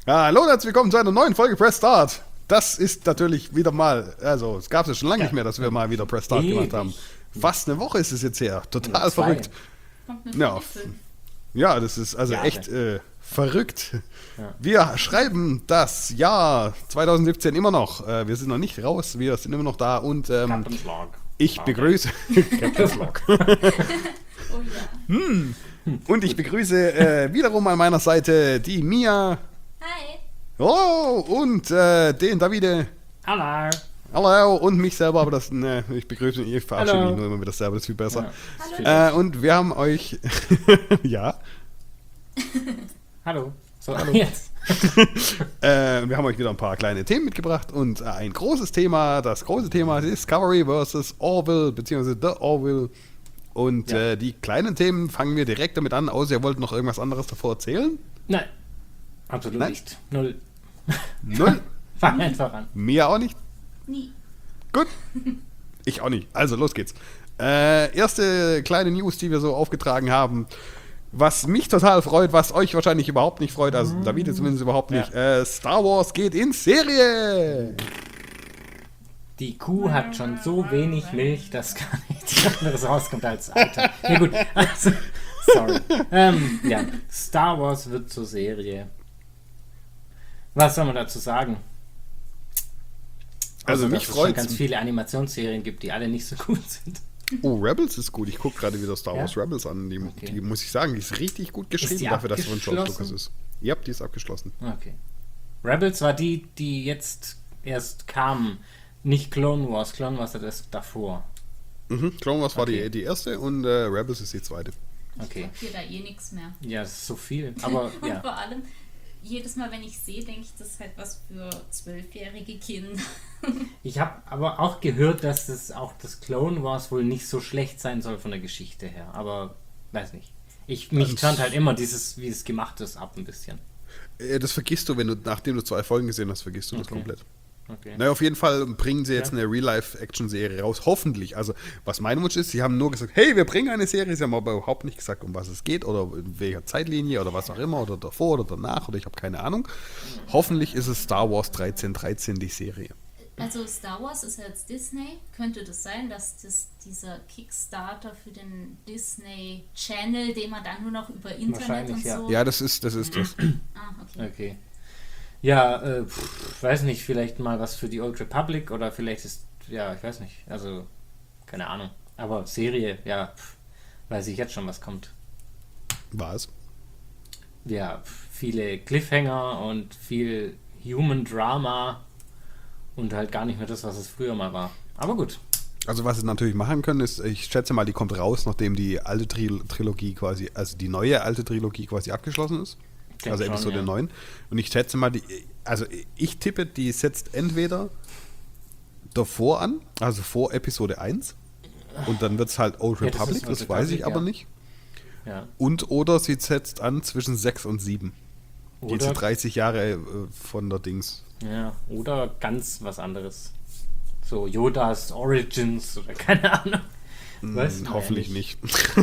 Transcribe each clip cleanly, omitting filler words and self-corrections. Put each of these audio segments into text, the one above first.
Hallo und herzlich willkommen zu einer neuen Folge Press Start. Das ist natürlich wieder mal, also es gab es schon lange nicht mehr, dass wir mal wieder Press Start gemacht haben. Fast eine Woche ist es jetzt her. Total verrückt. Ja, ja, das ist also echt verrückt. Ja. Wir schreiben das Jahr 2017 immer noch. Wir sind noch nicht raus, wir sind immer noch da und ich begrüße Captain Flock. Oh ja. Und ich begrüße wiederum an meiner Seite die Mia. Hi. Oh, und den Davide. Hallo. Hallo, und mich selber, aber das, ich begrüße mich, ich verabschiede mich nur immer wieder selber, das ist viel besser. Ja. Hallo. Und wir haben euch, ja. Hallo. So, hallo. Jetzt. Wir haben euch wieder ein paar kleine Themen mitgebracht und ein großes Thema, das große Thema ist Discovery vs. Orville, beziehungsweise The Orville. Und die kleinen Themen fangen wir direkt damit an, außer ihr wollt noch irgendwas anderes davor erzählen? Nein. Absolut nicht. Null. Null? Fang einfach an. Mir auch nicht? Nie. Gut. Ich auch nicht. Also, los geht's. Erste kleine News, die wir so aufgetragen haben. Was mich total freut, was euch wahrscheinlich überhaupt nicht freut, also Davide zumindest überhaupt nicht. Star Wars geht in Serie! Die Kuh hat schon so wenig Milch, dass gar nichts anderes rauskommt als Alter. Ja gut, also, sorry. Ja, Star Wars wird zur Serie. Was soll man dazu sagen? Also mich freut es ganz viele Animationsserien gibt, die alle nicht so gut sind. Oh, Rebels ist gut. Ich gucke gerade wieder Star Wars Rebels an. Die muss ich sagen, die ist richtig gut geschrieben dafür, dass es von George Lucas ist. Ja, die ist abgeschlossen. Okay. Rebels war die jetzt erst kamen. Nicht Clone Wars. Clone Wars hat das davor. Clone Wars war die erste und Rebels ist die zweite. Okay. Ich da eh nichts mehr. Ja, es ist so viel. Aber und ja. vor allem, jedes Mal, wenn ich sehe, denke ich, das ist halt was für 12-jährige Kinder. Ich habe aber auch gehört, dass das Clone Wars wohl nicht so schlecht sein soll von der Geschichte her. Aber weiß nicht. Mich fand halt immer wie es gemacht ist, ab ein bisschen. Das vergisst du, nachdem du 2 Folgen gesehen hast, vergisst du das komplett. Okay. Naja, auf jeden Fall bringen sie jetzt eine Real-Life-Action-Serie raus. Hoffentlich. Also, was mein Wunsch ist, sie haben nur gesagt, hey, wir bringen eine Serie. Sie haben aber überhaupt nicht gesagt, um was es geht oder in welcher Zeitlinie oder was auch immer oder davor oder danach oder ich habe keine Ahnung. Hoffentlich ist es Star Wars 1313, die Serie. Also Star Wars ist jetzt Disney. Könnte das sein, dass das dieser Kickstarter für den Disney Channel, den man dann nur noch über Internet und so... Ja, das ist das. Ah, okay. Ja, weiß nicht, vielleicht mal was für die Old Republic oder vielleicht ist, ja, ich weiß nicht, also, keine Ahnung. Aber Serie, ja, weiß ich jetzt schon, was kommt. Was? Ja, viele Cliffhanger und viel Human Drama und halt gar nicht mehr das, was es früher mal war. Aber gut. Also was sie natürlich machen können, ist, ich schätze mal, die kommt raus, nachdem die alte Trilogie quasi, also die neue alte Trilogie quasi abgeschlossen ist. Also Episode 9. Und ich schätze mal, ich tippe, die setzt entweder davor an, also vor Episode 1. Und dann wird es halt Old Republic, das weiß ich aber nicht. Ja. Und oder sie setzt an zwischen 6 und 7. Diese 30 Jahre von der Dings. Ja, oder ganz was anderes. So Yodas Origins oder keine Ahnung. Hoffentlich nicht.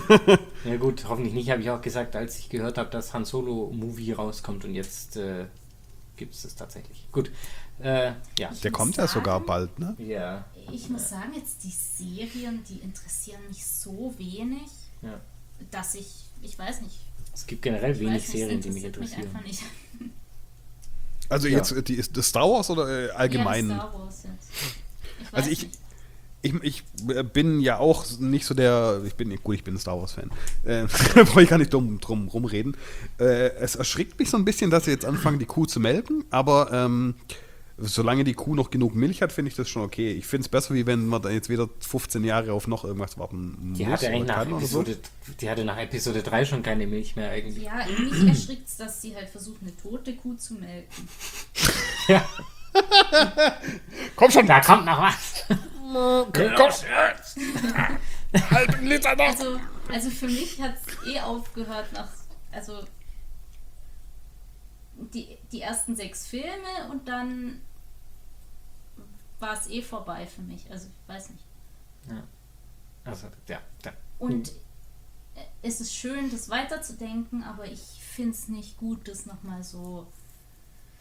Ja gut, hoffentlich nicht, habe ich auch gesagt, als ich gehört habe, dass Han Solo Movie rauskommt und jetzt gibt es das tatsächlich. Gut, ja. Der kommt ja sogar bald, ne? Ja. Ich muss sagen, jetzt die Serien, die interessieren mich so wenig, dass ich weiß nicht. Es gibt generell wenig Serien, die mich interessieren. Mich einfach nicht. Also jetzt, ist das Star Wars oder allgemein? Ja, Star Wars jetzt. Also ich bin ja auch nicht so ich bin ein Star Wars-Fan. Brauche ich gar nicht drum rumreden. Es erschrickt mich so ein bisschen, dass sie jetzt anfangen, die Kuh zu melken, aber solange die Kuh noch genug Milch hat, finde ich das schon okay. Ich finde es besser, wie wenn man dann jetzt wieder 15 Jahre auf noch irgendwas warten muss. Die hatte nach Episode 3 schon keine Milch mehr eigentlich. Ja, mich erschrickt es, dass sie halt versucht, eine tote Kuh zu melken. Ja. Komm schon! Da kommt noch was! Halt einen Liter noch! Also für mich hat es aufgehört also die ersten 6 Filme und dann war es vorbei für mich. Also ich weiß nicht. Ja. Also, ja. Und es ist schön, das weiterzudenken, aber ich finde es nicht gut, das nochmal so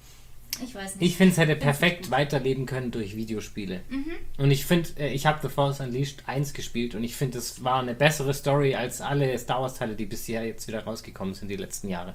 Ich weiß nicht. Ich finde, es hätte perfekt weiterleben können durch Videospiele. Und ich finde, ich habe The Force Unleashed 1 gespielt und ich finde, es war eine bessere Story als alle Star Wars Teile, die bisher jetzt wieder rausgekommen sind die letzten Jahre.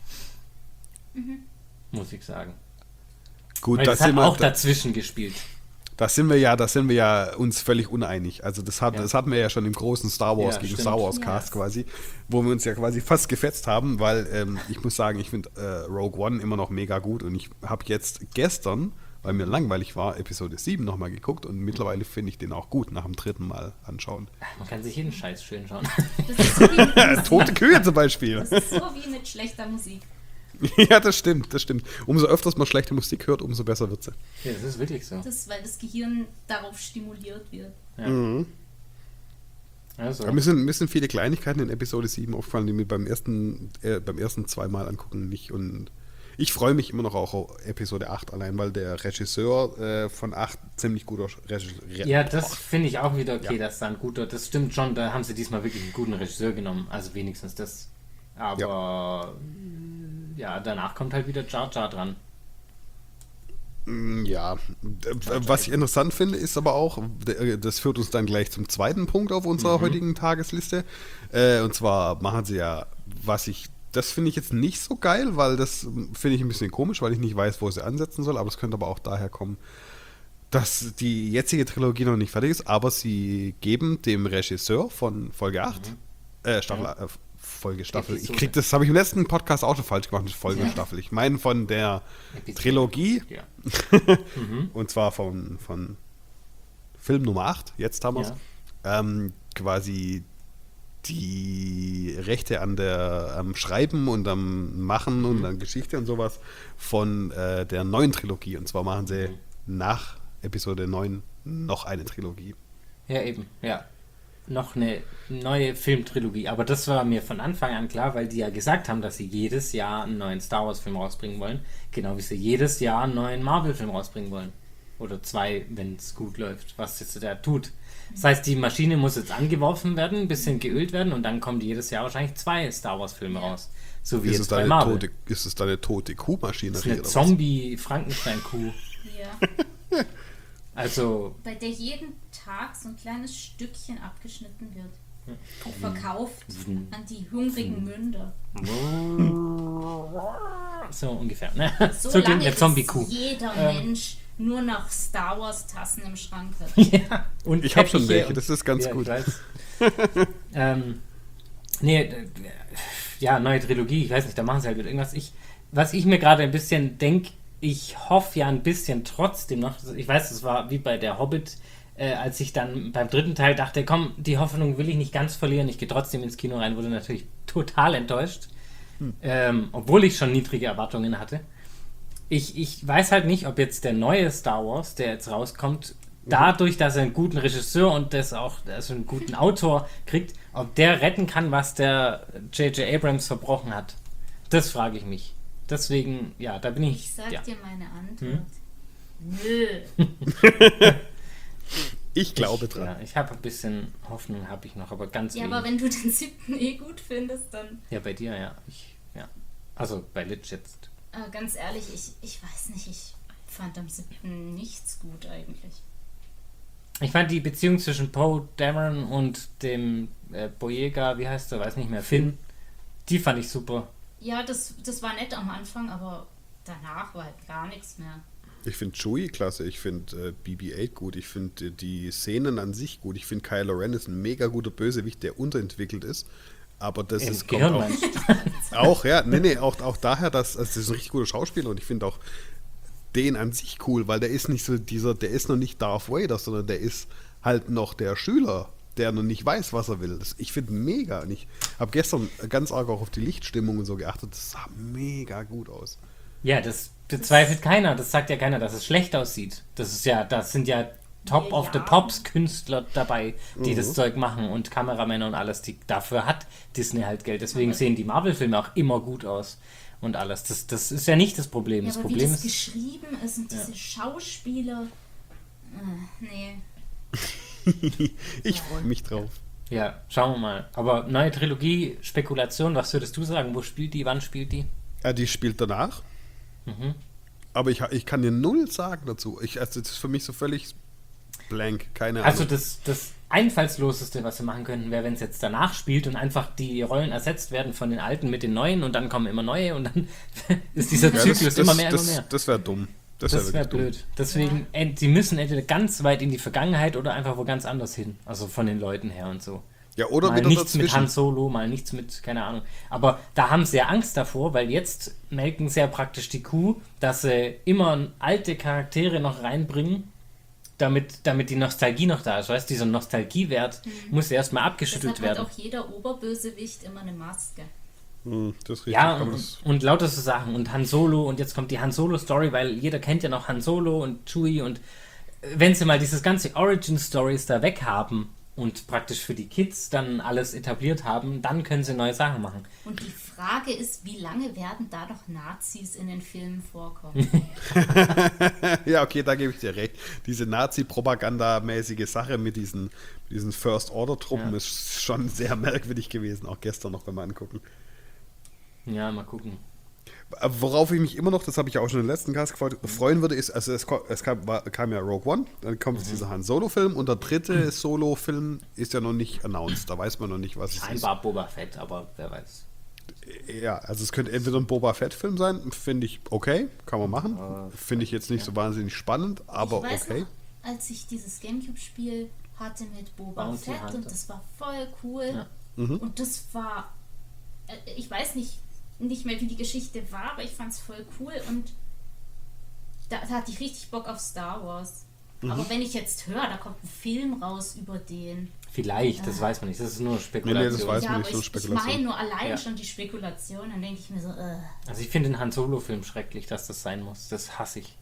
Muss ich sagen. Gut, Weil das es hat auch da, dazwischen gespielt. da sind wir ja uns völlig uneinig. Also das hatten wir ja schon im großen Star Wars gegen stimmt. Star Wars Cast quasi, wo wir uns ja quasi fast gefetzt haben, weil ich muss sagen, ich finde Rogue One immer noch mega gut und ich habe jetzt gestern, weil mir langweilig war, Episode 7 nochmal geguckt und mittlerweile finde ich den auch gut nach dem dritten Mal anschauen. Man kann sich jeden Scheiß schön schauen. Das ist so wie mit Musik. Tote Kühe zum Beispiel. Das ist so wie mit schlechter Musik. Ja, das stimmt. Umso öfters man schlechte Musik hört, umso besser wird sie. Ja, das ist wirklich so. Das ist, weil das Gehirn darauf stimuliert wird. Ja. Also. Aber mir sind viele Kleinigkeiten in Episode 7 aufgefallen, die mir beim ersten zweimal angucken nicht. Und ich freue mich immer noch auch auf Episode 8 allein, weil der Regisseur von 8 ziemlich guter Regisseur. Ja, das finde ich auch wieder okay, dass da ein guter, das stimmt schon, da haben sie diesmal wirklich einen guten Regisseur genommen, also wenigstens das. Aber ja, danach kommt halt wieder Jar Jar dran. Ja, was ich interessant finde, ist aber auch, das führt uns dann gleich zum zweiten Punkt auf unserer heutigen Tagesliste. Und zwar machen sie ja, das finde ich jetzt nicht so geil, weil das finde ich ein bisschen komisch, weil ich nicht weiß, wo sie ansetzen soll, aber es könnte aber auch daher kommen, dass die jetzige Trilogie noch nicht fertig ist, aber sie geben dem Regisseur von Folge 8, Folgestaffel. Das habe ich im letzten Podcast auch schon falsch gemacht mit Folgestaffel. Ich meine von der Trilogie. Ja. Und zwar von Film Nummer 8, jetzt haben wir es. Quasi die Rechte am Schreiben und am Machen und an Geschichte und sowas von der neuen Trilogie. Und zwar machen sie nach Episode 9 noch eine Trilogie. Ja, eben, ja. Noch eine neue Filmtrilogie. Aber das war mir von Anfang an klar, weil die ja gesagt haben, dass sie jedes Jahr einen neuen Star Wars-Film rausbringen wollen. Genau wie sie jedes Jahr einen neuen Marvel-Film rausbringen wollen. Oder 2, wenn es gut läuft, was jetzt der tut. Das heißt, die Maschine muss jetzt angeworfen werden, ein bisschen geölt werden und dann kommen jedes Jahr wahrscheinlich 2 Star Wars-Filme raus. So wie jetzt bei Marvel. Ist es da eine tote Kuhmaschine? Das ist eine Zombie-Frankenstein-Kuh. Ja. Also. Bei der jeden Tag so ein kleines Stückchen abgeschnitten wird. Und verkauft an die hungrigen Münder. So ungefähr. Ne? So klingt lange eine Zombie-Kuh. ist jeder Mensch nur noch Star Wars Tassen im Schrank hat. Ja, und ich habe schon welche, das ist ganz gut. Neue Trilogie, ich weiß nicht, da machen sie halt wieder irgendwas. Was ich mir gerade ein bisschen denke, ich hoffe ja ein bisschen trotzdem noch, ich weiß, das war wie bei der Hobbit, als ich dann beim dritten Teil dachte, komm, die Hoffnung will ich nicht ganz verlieren, ich gehe trotzdem ins Kino rein, wurde natürlich total enttäuscht, obwohl ich schon niedrige Erwartungen hatte. Ich weiß halt nicht, ob jetzt der neue Star Wars, der jetzt rauskommt, dadurch, dass er einen guten Regisseur und einen guten Autor kriegt, ob der retten kann, was der J.J. Abrams verbrochen hat. Das frage ich mich. Deswegen, ja, da bin ich... Ich sag ja. dir meine Antwort. Nö. Ich glaube dran. Ja, ich habe ein bisschen Hoffnung, habe ich noch, aber ganz wenig. Aber wenn du den 7. gut findest, dann... Ja, bei dir, ja. Also bei Litsch jetzt. Ganz ehrlich, ich weiß nicht, ich fand am 7. nichts gut eigentlich. Ich fand die Beziehung zwischen Poe Dameron und dem Boyega, wie heißt er, weiß nicht mehr, Finn, die fand ich super. Ja, das war nett am Anfang, aber danach war halt gar nichts mehr. Ich finde Chewie klasse, ich finde BB-8 gut, ich finde die Szenen an sich gut, ich finde Kylo Ren ist ein mega guter Bösewicht, der unterentwickelt ist, aber das ist kommt auch daher, dass das ist ein richtig guter Schauspieler und ich finde auch den an sich cool, weil der ist nicht so der ist noch nicht Darth Vader, sondern der ist halt noch der Schüler, der noch nicht weiß, was er will. Ich finde mega. Und ich habe gestern ganz arg auch auf die Lichtstimmung und so geachtet. Das sah mega gut aus. Ja, das bezweifelt keiner. Das sagt ja keiner, dass es schlecht aussieht. Das sind ja Top-of-the-Pops-Künstler dabei, die das Zeug machen und Kameramänner und alles. Dafür hat Disney halt Geld. Deswegen sehen die Marvel-Filme auch immer gut aus und alles. Das ist ja nicht das Problem. Ja, das aber Problem wie das ist geschrieben ist und diese Schauspieler. Nee. Ich freue mich drauf. Ja, schauen wir mal. Aber neue Trilogie, Spekulation, was würdest du sagen? Wo spielt die? Wann spielt die? Die spielt danach. Aber ich kann dir null sagen dazu. Also das ist für mich so völlig blank, keine Ahnung. Also das Einfallsloseste, was wir machen könnten, wäre, wenn es jetzt danach spielt und einfach die Rollen ersetzt werden von den alten mit den neuen und dann kommen immer neue und dann ist dieser Zyklus immer mehr und mehr. Das wäre dumm. Das wäre blöd. Dumm. Deswegen, sie müssen entweder ganz weit in die Vergangenheit oder einfach wo ganz anders hin. Also von den Leuten her und so. Ja, oder mal wieder nichts dazwischen. mit Han Solo, mal nichts mit, keine Ahnung. Aber da haben sie ja Angst davor, weil jetzt melken sie ja praktisch die Kuh, dass sie immer alte Charaktere noch reinbringen, damit die Nostalgie noch da ist. Weißt du, dieser Nostalgiewert muss erstmal abgeschüttelt werden. Deshalb hat auch jeder Oberbösewicht immer eine Maske. Das ist richtig. Ja, und lauter so Sachen. Und Han Solo, und jetzt kommt die Han Solo-Story, weil jeder kennt ja noch Han Solo und Chewie. Und wenn sie mal dieses ganze Origin-Stories da weg haben und praktisch für die Kids dann alles etabliert haben, dann können sie neue Sachen machen. Und die Frage ist, wie lange werden da noch Nazis in den Filmen vorkommen? Ja, okay, da gebe ich dir recht. Diese Nazi-Propaganda-mäßige Sache mit diesen First-Order-Truppen ist schon sehr merkwürdig gewesen, auch gestern noch beim Angucken. Ja, mal gucken. Worauf ich mich immer noch, das habe ich ja auch schon im letzten Cast freuen würde, ist, also es kam ja Rogue One, dann kommt jetzt dieser Han Solo-Film und der dritte Solo-Film ist ja noch nicht announced, da weiß man noch nicht, was es ist. Scheinbar Boba Fett, aber wer weiß. Ja, also es könnte entweder ein Boba Fett-Film sein, finde ich okay, kann man machen. Finde ich jetzt nicht so wahnsinnig spannend, aber ich weiß okay. Noch, als ich dieses Gamecube-Spiel hatte mit Boba Bounty Fett Hunter. und das war voll cool. Ja. Und das war, ich weiß nicht mehr, wie die Geschichte war, aber ich fand es voll cool und da hatte ich richtig Bock auf Star Wars. Aber wenn ich jetzt höre, da kommt ein Film raus über den. Vielleicht, das weiß man nicht, das ist nur Spekulation. Nee, das weiß Ja, man aber nicht, so ich Spekulation. meine nur allein schon die Spekulation, dann denke ich mir so, Also ich finde den Han Solo-Film schrecklich, dass das sein muss. Das hasse ich.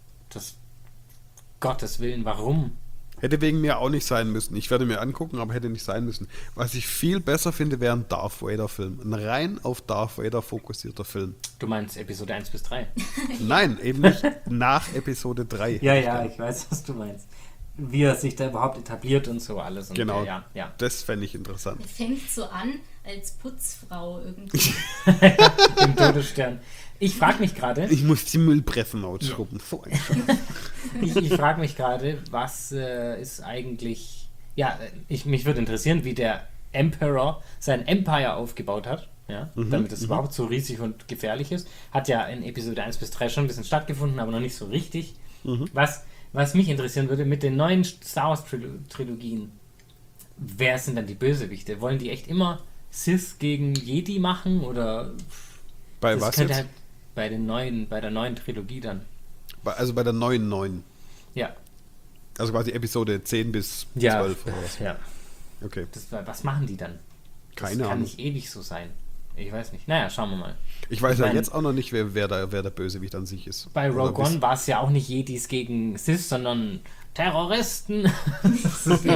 Gottes Willen, warum? Hätte wegen mir auch nicht sein müssen. Ich werde mir angucken, aber hätte nicht sein müssen. Was ich viel besser finde, wäre ein Darth Vader-Film. Ein rein auf Darth Vader fokussierter Film. Du meinst Episode 1 bis 3? Nein, eben nicht nach Episode 3. Ja, ich weiß, was du meinst. Wie er sich da überhaupt etabliert und so alles. Und Genau, ja. das fände ich interessant. er fängt so an als Putzfrau irgendwie. Im Todesstern. Ich frage mich gerade, Ich muss die Müllbreffen ausschrubben. So ein Scheiß. ich frage mich gerade, was ist eigentlich... Ja, mich würde interessieren, wie der Emperor sein Empire aufgebaut hat, ja, damit es überhaupt so riesig und gefährlich ist. Hat ja in Episode 1 bis 3 schon ein bisschen stattgefunden, aber noch nicht so richtig. Was mich interessieren würde, mit den neuen Star Wars Trilogien, wer sind dann die Bösewichte? Wollen die echt immer Sith gegen Jedi machen? Oder Bei das was könnte jetzt? halt bei der neuen Trilogie dann. Also bei der neuen. Ja. Also quasi Episode 10 bis 12 oder was. Ja. Okay. Was machen die dann? Keine Das kann Ahnung. nicht ewig so sein. Ich weiß nicht. Naja, schauen wir mal. Ich weiß Ich ja mein- jetzt auch noch nicht, wer der Bösewicht an sich ist. Bei Oder Rogue One wisst- war es ja auch nicht Jedis gegen Sith, sondern Terroristen. Das ist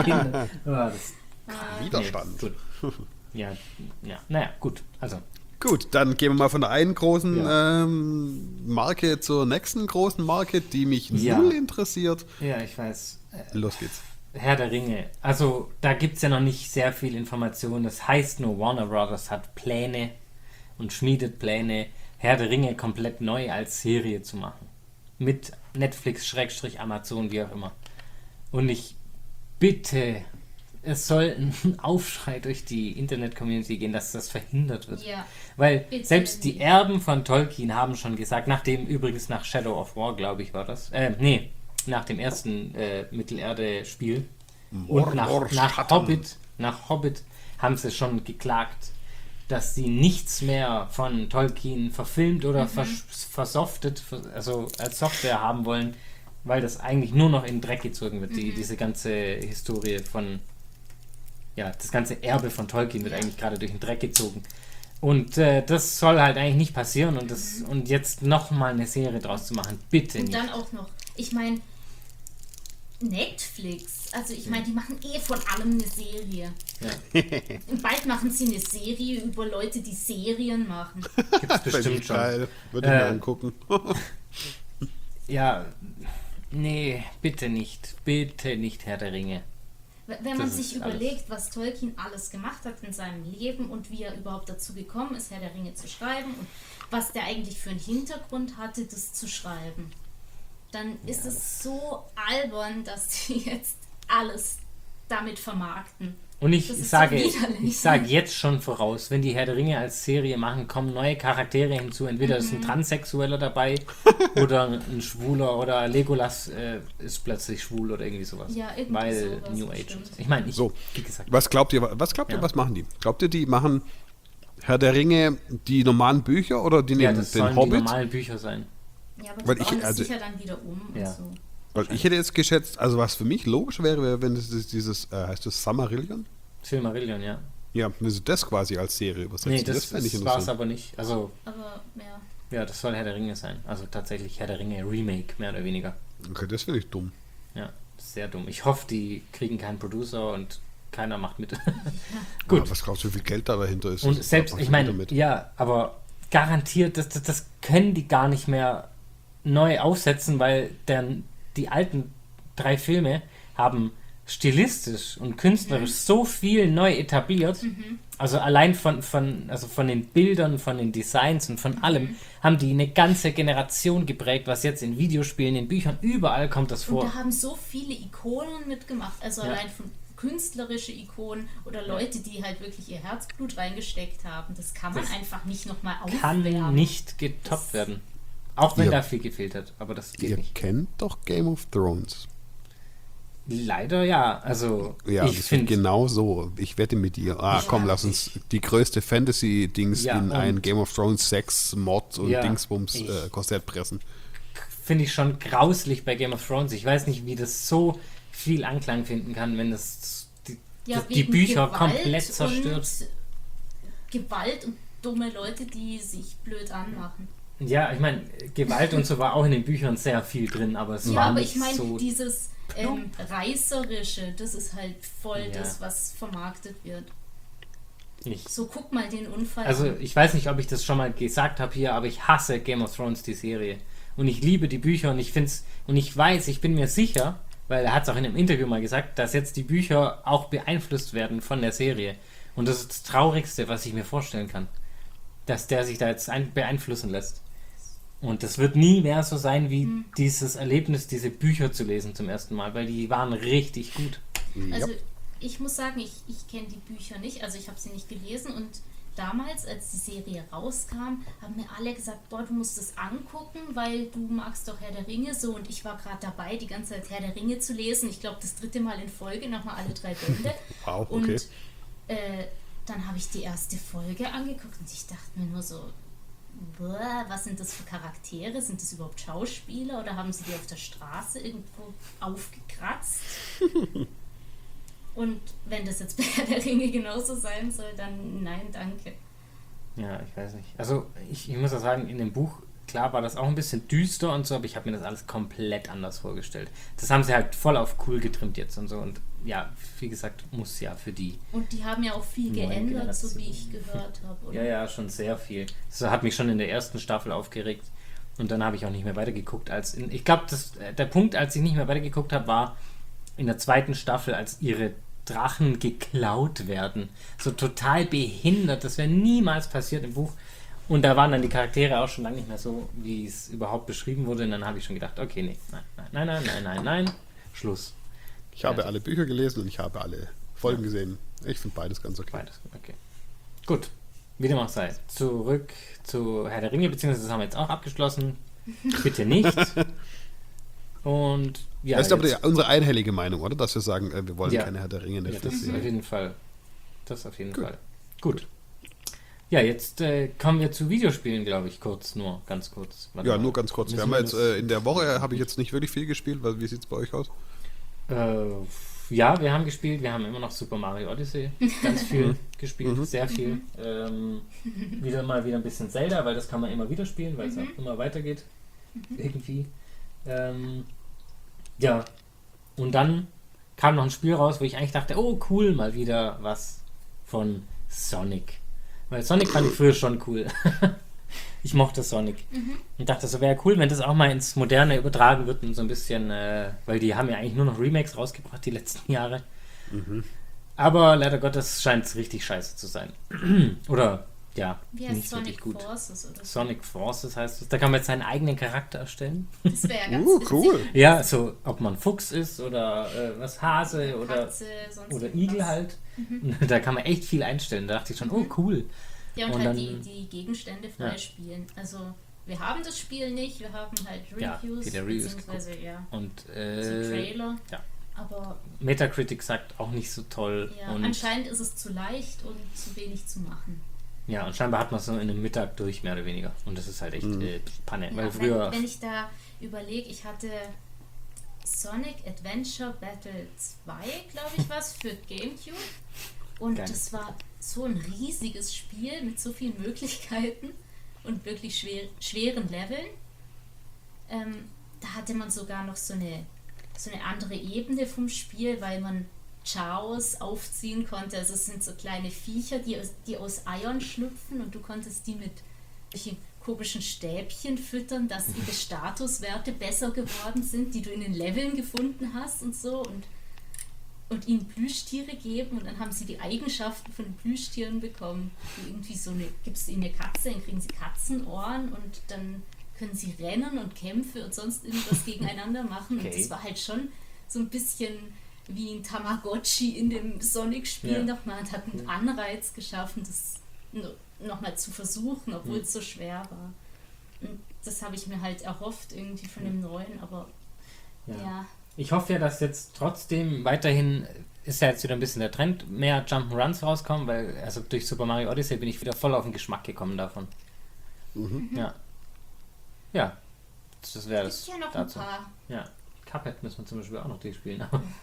Widerstand. Nee, gut. Ja. Naja, gut. Also, Gut, dann gehen wir mal von der einen großen Ja. Marke zur nächsten großen Marke, die mich Ja. null interessiert. ja, ich weiß. Los geht's. Herr der Ringe. Also, da gibt es ja noch nicht sehr viel Information. Das heißt nur, Warner Brothers hat Pläne und schmiedet Pläne, Herr der Ringe komplett neu als Serie zu machen. Mit Netflix, Amazon, wie auch immer. Und ich bitte, es soll ein Aufschrei durch die Internet-Community gehen, dass das verhindert wird. Ja. Weil Bitte selbst die nicht. Erben von Tolkien haben schon gesagt, übrigens nach Shadow of War, glaube ich, war das. Nach dem ersten Mittelerde-Spiel. Und nach Hobbit haben sie schon geklagt, dass sie nichts mehr von Tolkien verfilmt oder versoftet, also als Software haben wollen, weil das eigentlich nur noch in den Dreck gezogen wird. Diese ganze Historie von, ja, das ganze Erbe von Tolkien wird eigentlich gerade durch den Dreck gezogen. Und das soll halt eigentlich nicht passieren und jetzt nochmal eine Serie draus zu machen, bitte Und nicht. dann auch noch, ich meine, Netflix, also ich meine, die machen von allem eine Serie. Ja. Und bald machen sie eine Serie über Leute, die Serien machen. Gibt's Fände bestimmt ich schon. geil. Würde ich mir angucken. Ja, nee, bitte nicht, Herr der Ringe. Wenn man Das sich ist alles. überlegt, was Tolkien alles gemacht hat in seinem Leben und wie er überhaupt dazu gekommen ist, Herr der Ringe zu schreiben und was der eigentlich für einen Hintergrund hatte, das zu schreiben. dann ist es so albern, dass die jetzt alles damit vermarkten. Und ich Das ist sage so widerlich. jetzt schon voraus, wenn die Herr der Ringe als Serie machen, kommen neue Charaktere hinzu. Entweder ist ein Transsexueller dabei oder ein Schwuler oder Legolas ist plötzlich schwul oder irgendwie sowas. Ja, irgendwie Weil sowas New Age. bestimmt. Ich meine, So, wie gesagt. was glaubt ihr, was machen die? Glaubt ihr, die machen Herr der Ringe die normalen Bücher oder die Ja, nehmen das den sollen die Hobbit? normalen Bücher sein. Ja, aber Weil die ich- bauen das also- sicher dann wieder um Ja. und so. Weil ich hätte jetzt geschätzt, also was für mich logisch wäre, wenn es dieses, heißt das Silmarillion? Silmarillion, ja. Ja, wenn sie das quasi als Serie übersetzen. Nee, das fände ich war es interessant. aber nicht. Also, Aber ja. ja, das soll Herr der Ringe sein. Also tatsächlich Herr der Ringe Remake, mehr oder weniger. Okay, das finde ich dumm. Ja, sehr dumm. Ich hoffe, die kriegen keinen Producer und keiner macht mit. Gut. Gut. Was glaubst du, wie viel Geld da dahinter ist? Und Das selbst, macht ich jeder meine, mit. ja, aber garantiert, das können die gar nicht mehr neu aufsetzen, weil die alten 3 Filme haben stilistisch und künstlerisch so viel neu etabliert. Also allein von den Bildern, von den Designs und von allem haben die eine ganze Generation geprägt, was jetzt in Videospielen, in Büchern, überall kommt das Und vor. da haben so viele Ikonen mitgemacht. Also Ja. allein von künstlerische Ikonen oder Leute, die halt wirklich ihr Herzblut reingesteckt haben. Das kann man Das einfach nicht nochmal Kann aufwärmen. nicht getoppt Das- werden. Auch wenn Ja. da viel gefehlt hat, aber das geht Ihr nicht. kennt doch Game of Thrones. Leider ja. Also Ja, ich das wird finde, genau so. Ich wette mit dir. Komm, lass uns die größte Fantasy-Dings Ja, in und- ein Game of Thrones 6 Mod und Ja, Dingsbums ich- Korsett pressen. finde ich schon grauslich bei Game of Thrones. Ich weiß nicht, wie das so viel Anklang finden kann, wenn das Ja, die wegen Bücher Gewalt komplett zerstört. Und Gewalt und dumme Leute, die sich blöd anmachen. Ja, ich meine, Gewalt und so war auch in den Büchern sehr viel drin, aber es Ja, war aber nicht ich meine, so. dieses Reißerische, das ist halt voll Ja. das, was vermarktet wird. Nicht. So, guck mal den Unfall Also an. ich weiß nicht, ob ich das schon mal gesagt habe hier, aber ich hasse Game of Thrones, die Serie. Und ich liebe die Bücher und ich find's, und ich weiß, ich bin mir sicher, weil er hat es auch in einem Interview mal gesagt, dass jetzt die Bücher auch beeinflusst werden von der Serie. Und das ist das Traurigste, was ich mir vorstellen kann. Dass der sich da jetzt beeinflussen lässt. Und das wird nie mehr so sein, wie dieses Erlebnis, diese Bücher zu lesen zum ersten Mal, weil die waren richtig gut. Also ich muss sagen, ich kenne die Bücher nicht, also ich habe sie nicht gelesen und damals, als die Serie rauskam, haben mir alle gesagt, boah, du musst es angucken, weil du magst doch Herr der Ringe so und ich war gerade dabei, die ganze Zeit Herr der Ringe zu lesen. Ich glaube, das 3. Mal in Folge, nochmal alle 3 Bände. Wow, okay. Und dann habe ich die erste Folge angeguckt und ich dachte mir nur so, boah, was sind das für Charaktere? Sind das überhaupt Schauspieler oder haben sie die auf der Straße irgendwo aufgekratzt? Und wenn das jetzt bei Herr der Ringe genauso sein soll, dann nein, danke. Ja, ich weiß nicht. Also ich muss ja sagen, in dem Buch, klar war das auch ein bisschen düster und so, aber ich habe mir das alles komplett anders vorgestellt. Das haben sie halt voll auf cool getrimmt jetzt und so. Und ja, wie gesagt, muss ja für die. Und die haben ja auch viel Neue geändert, so Generation. wie ich gehört habe. Ja, ja, schon sehr viel. Das hat mich schon in der ersten Staffel aufgeregt. Und dann habe ich auch nicht mehr weitergeguckt. Ich glaube, der Punkt, als ich nicht mehr weitergeguckt habe, war in der 2. Staffel, als ihre Drachen geklaut werden. So total behindert. Das wäre niemals passiert im Buch. Und da waren dann die Charaktere auch schon lange nicht mehr so, wie es überhaupt beschrieben wurde. Und dann habe ich schon gedacht, okay, nee, nein, Schluss. Ich habe Also- alle Bücher gelesen und ich habe alle Folgen gesehen. Ich finde beides ganz okay. Beides, okay. Gut, wie dem auch sei. Zurück zu Herr der Ringe, beziehungsweise das haben wir jetzt auch abgeschlossen. Bitte nicht. Und ja, Das ist aber jetzt- unsere einhellige Meinung, oder? Dass wir sagen, wir wollen Ja. keine Herr der Ringe ja, das auf Netflix-Serie. jeden Fall. Das auf jeden Gut. Fall. Gut. Ja, jetzt kommen wir zu Videospielen, glaube ich, ganz kurz. Warte Ja, mal. nur ganz kurz. Wir Müssen haben jetzt das- in der Woche habe ich jetzt nicht wirklich viel gespielt, weil wie sieht es bei euch aus? Ja, wir haben gespielt, wir haben immer noch Super Mario Odyssey ganz viel gespielt, sehr viel. Wieder ein bisschen Zelda, weil das kann man immer wieder spielen, weil es auch immer weitergeht. Irgendwie. Ja, und dann kam noch ein Spiel raus, wo ich eigentlich dachte, oh cool, mal wieder was von Sonic. Weil Sonic fand ich früher schon cool. Ich mochte Sonic. Und dachte, so wäre cool, wenn das auch mal ins Moderne übertragen wird und so ein bisschen, weil die haben ja eigentlich nur noch Remakes rausgebracht die letzten Jahre. Aber leider Gottes scheint es richtig scheiße zu sein. Oder ja, Wie heißt nicht wirklich Sonic gut. Forces oder so? Sonic Forces heißt es. Da kann man jetzt seinen eigenen Charakter erstellen. Das wäre ja ganz cool. witzig. Ja, so ob man Fuchs ist oder was Hase oder Katze, sonst oder irgendwas. Igel halt. Da kann man echt viel einstellen. Da dachte ich schon, oh cool. Ja, und, Und halt dann- die Gegenstände freispielen. Also, wir haben das Spiel nicht, wir haben halt Ja, Reviews, wieder Reviews beziehungsweise, ja, Und so Trailer. ja. Aber Metacritic sagt auch nicht so toll. ja, Und anscheinend ist es zu leicht und zu wenig zu machen. ja, und scheinbar hat man es so in einem Mittag durch, mehr oder weniger. Und das ist halt echt Panne. Ja, Weil früher. wenn ich da überlege, ich hatte Sonic Adventure Battle 2, glaube ich, was für Gamecube. Und Geil. das war so ein riesiges Spiel mit so vielen Möglichkeiten und wirklich schweren Leveln. Da hatte man sogar noch so eine andere Ebene vom Spiel, weil man Chaos aufziehen konnte. Also es sind so kleine Viecher, die aus Eiern schlüpfen und du konntest die mit solchen komischen Stäbchen füttern, dass ihre Statuswerte besser geworden sind, die du in den Leveln gefunden hast und so und ihnen Plüschtiere geben und dann haben sie die Eigenschaften von den Plüschtieren bekommen. Irgendwie gibst du ihnen eine Katze, dann kriegen sie Katzenohren und dann können sie rennen und Kämpfe und sonst irgendwas gegeneinander machen. Okay. Und das war halt schon so ein bisschen wie ein Tamagotchi in dem Sonic-Spiel nochmal und hat einen Anreiz geschaffen, das nochmal zu versuchen, obwohl es so schwer war. Und das habe ich mir halt erhofft irgendwie von dem neuen, aber ja. Ich hoffe ja, dass jetzt trotzdem weiterhin, ist ja jetzt wieder ein bisschen der Trend, mehr Jump'n'Runs rauskommen, weil also durch Super Mario Odyssey bin ich wieder voll auf den Geschmack gekommen davon. Ja. Ja. Das wäre Es das gibt ja noch dazu. ein paar. Ja. Cuphead müssen wir zum Beispiel auch noch durchspielen.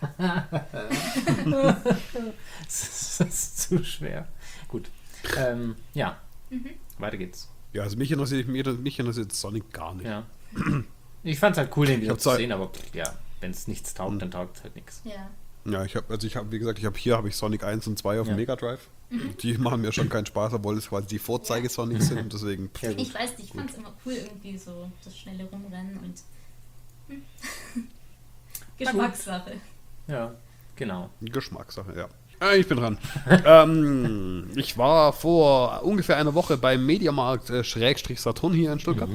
Das ist zu schwer. Gut. Ja. Weiter geht's. Ja, also mich interessiert Sonic gar nicht. Ja. Ich fand's halt cool, den wieder hab zu Zeit- sehen, aber ja, wenn es nichts taugt, dann taugt es halt nichts. Ja. Ja, wie gesagt, habe ich Sonic 1 und 2 auf dem Ja. Mega Drive. Die machen mir schon keinen Spaß, obwohl es quasi die Vorzeige-Sonics sind. Deswegen, Ja, gut. Ich weiß nicht, ich fand es immer cool irgendwie so, das schnelle Rumrennen und Geschmackssache. Ja, genau. Geschmackssache, ja. Ich bin dran. Ich war vor ungefähr einer Woche beim Mediamarkt Schrägstrich Saturn hier in Stuttgart.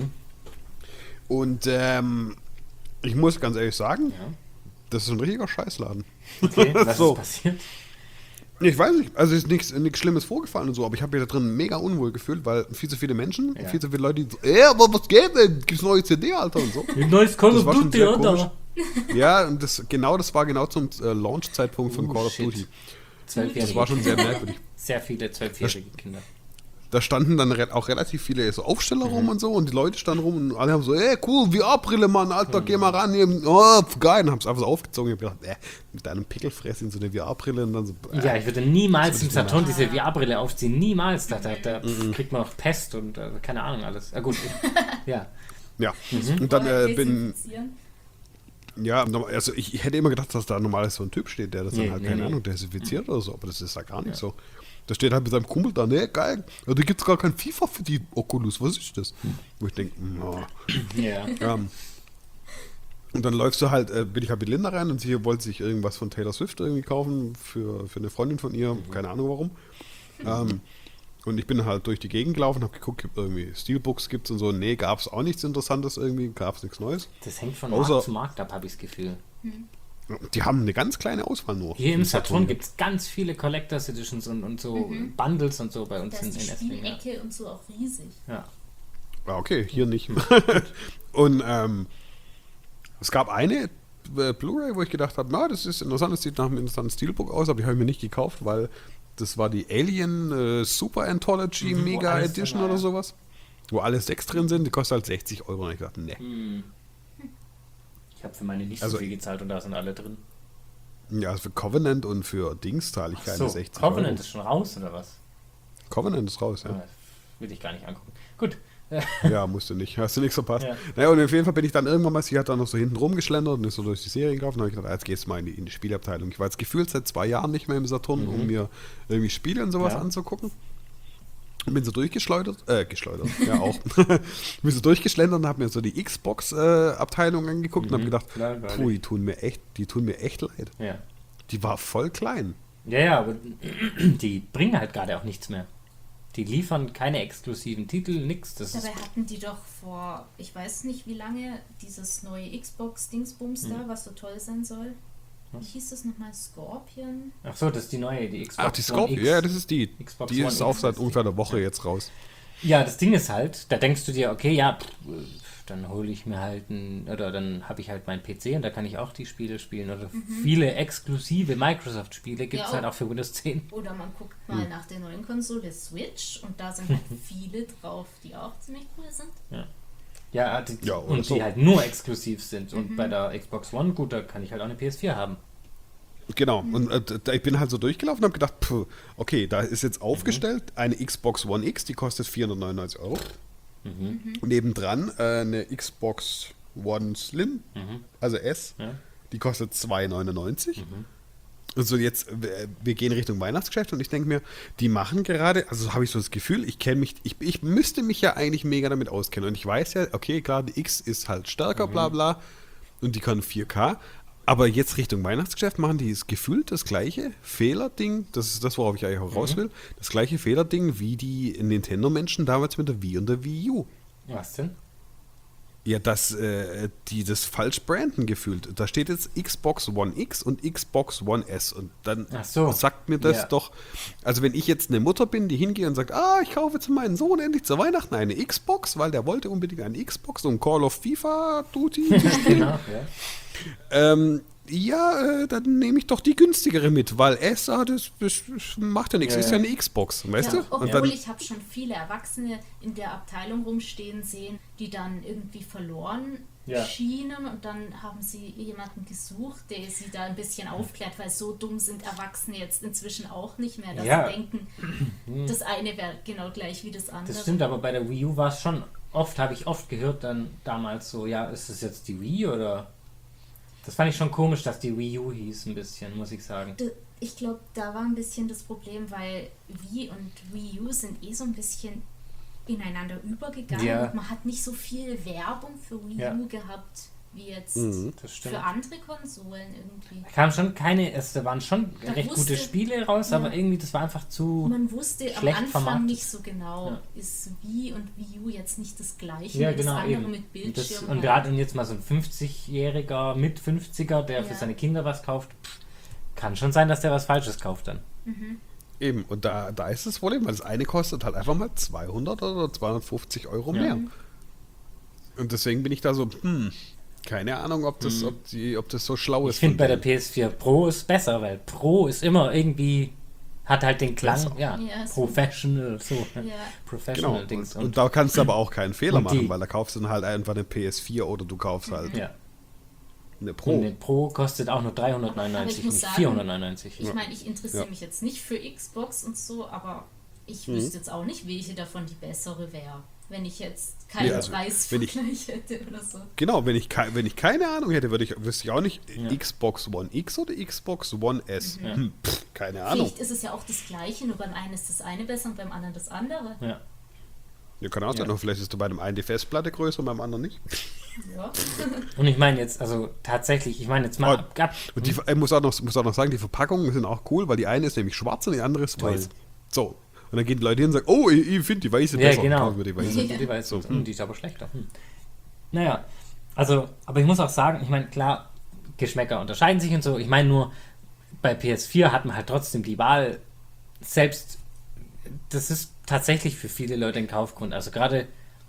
Und ich muss ganz ehrlich sagen, Ja. das ist ein richtiger Scheißladen. Okay, was So. ist passiert? Ich weiß nicht, also ist nichts Schlimmes vorgefallen und so, aber ich habe mich da drin mega unwohl gefühlt, weil viel zu viele Menschen, Ja. viel zu viele Leute, die so, aber was geht denn? Gibt's neue CD, Alter, und so. Ein neues Call Das of war schon Duty, sehr oder? Ja, und das war genau zum Launch-Zeitpunkt von Call of Shit. Duty. 12-jährige Das war schon sehr Kinder. merkwürdig. Sehr viele 12-jährige Kinder. Da standen dann auch relativ viele so Aufsteller rum und so und die Leute standen rum und alle haben so, ey, cool, VR-Brille, Mann, Alter, geh mal ran, hier. Oh, geil, und haben es einfach so aufgezogen. Ich hab gedacht, mit deinem Pickelfress in so eine VR-Brille und dann so, Ja, ich würde niemals Das im würde ich Saturn diese VR-Brille aufziehen. Niemals. Da kriegt man noch Pest und keine Ahnung alles. Gut. Ja. ja. Und dann Vorher bin, desinfizieren. ja, also ich hätte immer gedacht, dass da normalerweise so ein Typ steht, der das dann Nee, halt, nee, keine nee. Ahnung, desinfiziert oder so, aber das ist da gar nicht so. Da steht halt mit seinem Kumpel da, ne, geil, ja, da gibt's gar kein FIFA für die Oculus, was ist das? Wo ich denke, Ja. und dann läufst du halt, bin ich halt mit Linda rein und sie wollte sich irgendwas von Taylor Swift irgendwie kaufen für eine Freundin von ihr, keine Ahnung warum. Und ich bin halt durch die Gegend gelaufen, habe geguckt, gibt irgendwie Steelbooks gibt's und so. Nee, gab's auch nichts Interessantes irgendwie, gab's nichts Neues. Das hängt von Außer- Markt zu Markt ab, habe ich das Gefühl. Die haben eine ganz kleine Auswahl nur. Hier im Saturn gibt es ganz viele Collectors Editions und so Bundles und so bei uns Da in ist die Esslingen. Ja. Spielecke und so auch riesig. Ja. Ah, okay, hier nicht. Und es gab eine Blu-ray, wo ich gedacht habe, na, das ist interessant, das sieht nach einem interessanten Steelbook aus, aber die habe ich mir nicht gekauft, weil das war die Alien Super Anthology Wo Mega alles Edition drin war, oder ja. sowas. Wo alle 6 drin sind, die kostet halt 60 Euro. Und ich dachte, ne. Ich habe für meine nicht Also- so viel gezahlt und da sind alle drin. Ja, also für Covenant und für Dings zahle ich keine So, 60 Covenant Euro. ist schon raus oder was? Covenant ist raus, ja. Ah, will ich gar nicht angucken. Gut. Ja, musst du nicht. Hast du nichts verpasst. Ja. Naja, und auf jeden Fall bin ich dann irgendwann mal, sie hat dann noch so hinten rumgeschlendert und ist so durch die Serien gelaufen. Und habe ich gedacht, jetzt gehst du mal in die Spielabteilung. Ich war jetzt gefühlt seit 2 Jahren nicht mehr im Saturn, um mir irgendwie Spiele und sowas Ja. anzugucken. Und bin so geschleudert, ja auch. Bin so durchgeschlendert und habe mir so die Xbox-Abteilung angeguckt und habe gedacht, Langweilig. puh, die tun mir echt leid. Ja. Die war voll klein. Ja, aber die bringen halt gerade auch nichts mehr. Die liefern keine exklusiven Titel, nix. Dabei hatten die doch vor, ich weiß nicht wie lange, dieses neue Xbox-Dingsbums da, was so toll sein soll. Wie hieß das nochmal? Scorpion? Ach so, das ist die neue, die Xbox Ach, die Scorpion, ja, das ist die. Xbox Die One ist auch X. seit ungefähr einer Woche jetzt raus. Ja, das Ding ist halt, da denkst du dir, okay, ja, dann hole ich mir halt oder dann habe ich halt meinen PC und da kann ich auch die Spiele spielen. Oder viele exklusive Microsoft-Spiele gibt es Ja, halt auch für Windows 10. Oder man guckt mal nach der neuen Konsole Switch und da sind halt viele drauf, die auch ziemlich cool sind. Ja, Ja, oder und so. die halt nur exklusiv sind. Und bei der Xbox One, gut, da kann ich halt auch eine PS4 haben. Genau, und ich bin halt so durchgelaufen und habe gedacht, okay, da ist jetzt aufgestellt eine Xbox One X, die kostet 499 €. Nebendran eine Xbox One Slim, also S, Ja. die kostet 2,99 €. Und so jetzt, wir gehen Richtung Weihnachtsgeschäft und ich denke mir, die machen gerade, also habe ich so das Gefühl, ich müsste mich ja eigentlich mega damit auskennen. Und ich weiß ja, okay, klar, die X ist halt stärker, bla bla, und die kann 4K. Aber jetzt Richtung Weihnachtsgeschäft machen die gefühlt das gleiche Fehlerding, das ist das, worauf ich eigentlich auch raus will, das gleiche Fehlerding wie die Nintendo-Menschen damals mit der Wii und der Wii U. Was denn? Ja, dass die das falsch branden gefühlt. Da steht jetzt Xbox One X und Xbox One S und dann Ach so. sagt mir das Ja. doch, also wenn ich jetzt eine Mutter bin, die hingeht und sagt, ich kaufe jetzt meinen Sohn endlich zu Weihnachten eine Xbox, weil der wollte unbedingt eine Xbox und Call of FIFA Duty zu spielen. Genau, ja. Dann nehme ich doch die günstigere mit, weil das macht ja nichts, Ja, ist ja. ja eine Xbox, weißt Ja, du? Und obwohl dann, ich habe schon viele Erwachsene in der Abteilung rumstehen sehen, die dann irgendwie verloren Ja. schienen und dann haben sie jemanden gesucht, der sie da ein bisschen aufklärt, weil so dumm sind Erwachsene jetzt inzwischen auch nicht mehr, dass Ja. sie denken, das eine wäre genau gleich wie das andere. Das stimmt, aber bei der Wii U war es schon habe ich oft gehört dann damals so, ja, ist das jetzt die Wii oder? Das fand ich schon komisch, dass die Wii U hieß ein bisschen, muss ich sagen. Ich glaube, da war ein bisschen das Problem, weil Wii und Wii U sind so ein bisschen ineinander übergegangen Ja. und man hat nicht so viel Werbung für Wii Ja. U gehabt wie jetzt Das stimmt. für andere Konsolen irgendwie. Da kamen schon da waren schon Da recht wusste- gute Spiele raus, Ja. aber irgendwie, das war einfach zu... Man wusste am schlecht Anfang vermarktet. nicht so genau, Ja. ist Wii und Wii U jetzt nicht das gleiche, Ja, wie das genau, andere eben. mit Bildschirm. Und gerade jetzt mal so ein 50-Jähriger, mit 50er, der für Ja. seine Kinder was kauft, kann schon sein, dass der was Falsches kauft dann. eben, und da ist das Problem, weil das eine kostet halt einfach mal 200 oder 250 € mehr. Und deswegen bin ich da so, keine Ahnung, ob das so schlau ist. Ich finde von bei der denen. PS4 Pro ist besser, weil Pro ist immer irgendwie, hat halt den Klang, Besser. ja, Ja, so. professional, so, Ja. professional Genau, Dings. und da kannst du aber auch keinen Fehler und machen, die- weil da kaufst du dann halt einfach eine PS4 oder du kaufst halt ja. eine Und Pro. eine Pro kostet auch nur Aber 399, ich muss nicht sagen, 499. Ich meine, ich interessiere Ja. mich jetzt nicht für Xbox und so, aber ich wüsste jetzt auch nicht, welche davon die bessere wäre, wenn ich jetzt keinen Nee, also, Preisvergleich hätte oder so. Genau, wenn ich keine Ahnung hätte, wüsste ich auch nicht, Ja. Xbox One X oder Xbox One S. Keine Ahnung. Vielleicht ist es ja auch das Gleiche, nur beim einen ist das eine besser und beim anderen das andere. Ja. Ja, kann auch sein, Ja. vielleicht ist bei dem einen die Festplatte größer und beim anderen nicht. Ja. Und ich meine jetzt, also tatsächlich, ich meine jetzt mal Oh, Und ich muss auch noch sagen, die Verpackungen sind auch cool, weil die eine ist nämlich schwarz und die andere ist Toll. weiß. So. Und dann gehen die Leute hin und sagen, oh, ich finde die weiße Ja, besser. genau. Kaufen wir die weiße. Die weiß so, die ist aber schlechter. Naja, also, aber ich muss auch sagen, ich meine, klar, Geschmäcker unterscheiden sich und so. Ich meine nur, bei PS4 hat man halt trotzdem die Wahl, selbst, das ist tatsächlich für viele Leute ein Kaufgrund. Also gerade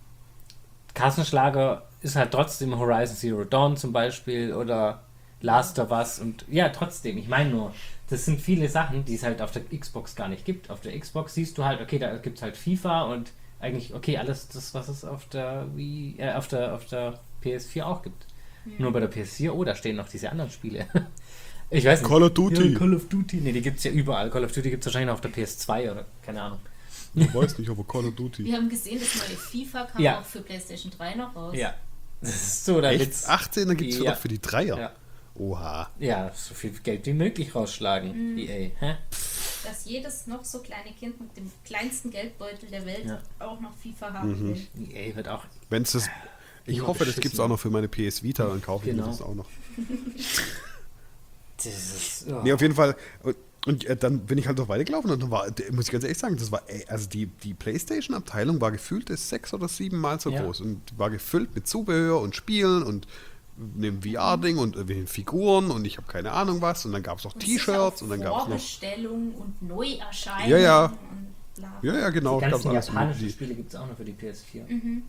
Kassenschlager ist halt trotzdem Horizon Zero Dawn zum Beispiel oder Last of Us und ja, trotzdem, ich meine nur, das sind viele Sachen, die es halt auf der Xbox gar nicht gibt. Auf der Xbox siehst du halt, okay, da gibt es halt FIFA und eigentlich, okay, alles das, was es auf der auf der PS4 auch gibt. Nur bei der PS4, da stehen noch diese anderen Spiele. Ich weiß nicht. Call of Duty. Ja, Call of Duty. Nee, die gibt es ja überall. Call of Duty gibt es wahrscheinlich noch auf der PS2 oder keine Ahnung. Ich weiß nicht, aber Call of Duty. Wir haben gesehen, das neue FIFA kam Ja. auch für PlayStation 3 noch raus. Ja. Das ist so der Echt? Witz. 18er gibt es Ja. doch für die Dreier. Ja. Oha. Ja, so viel Geld wie möglich rausschlagen, EA. Hä? Dass jedes noch so kleine Kind mit dem kleinsten Geldbeutel der Welt Ja. auch noch FIFA haben will. EA wird auch. Wenn's das, ich Immer hoffe, das beschissen. gibt es auch noch für meine PS Vita, dann kaufe ich mir Genau. das auch noch. Das ist, oh. Nee, auf jeden Fall. Und dann bin ich halt noch weitergelaufen und dann muss ich ganz ehrlich sagen, das war, also die PlayStation-Abteilung war gefühlt 6 oder 7 Mal so groß und war gefüllt mit Zubehör und Spielen und einem VR-Ding und irgendwelchen Figuren und ich habe keine Ahnung was und dann gab es noch T-Shirts und dann gab es noch Vorbestellungen und Neuerscheinungen Ja. und bla. Ja, genau. Die ganzen gab's alles. japanischen Spiele gibt es auch noch für die PS4.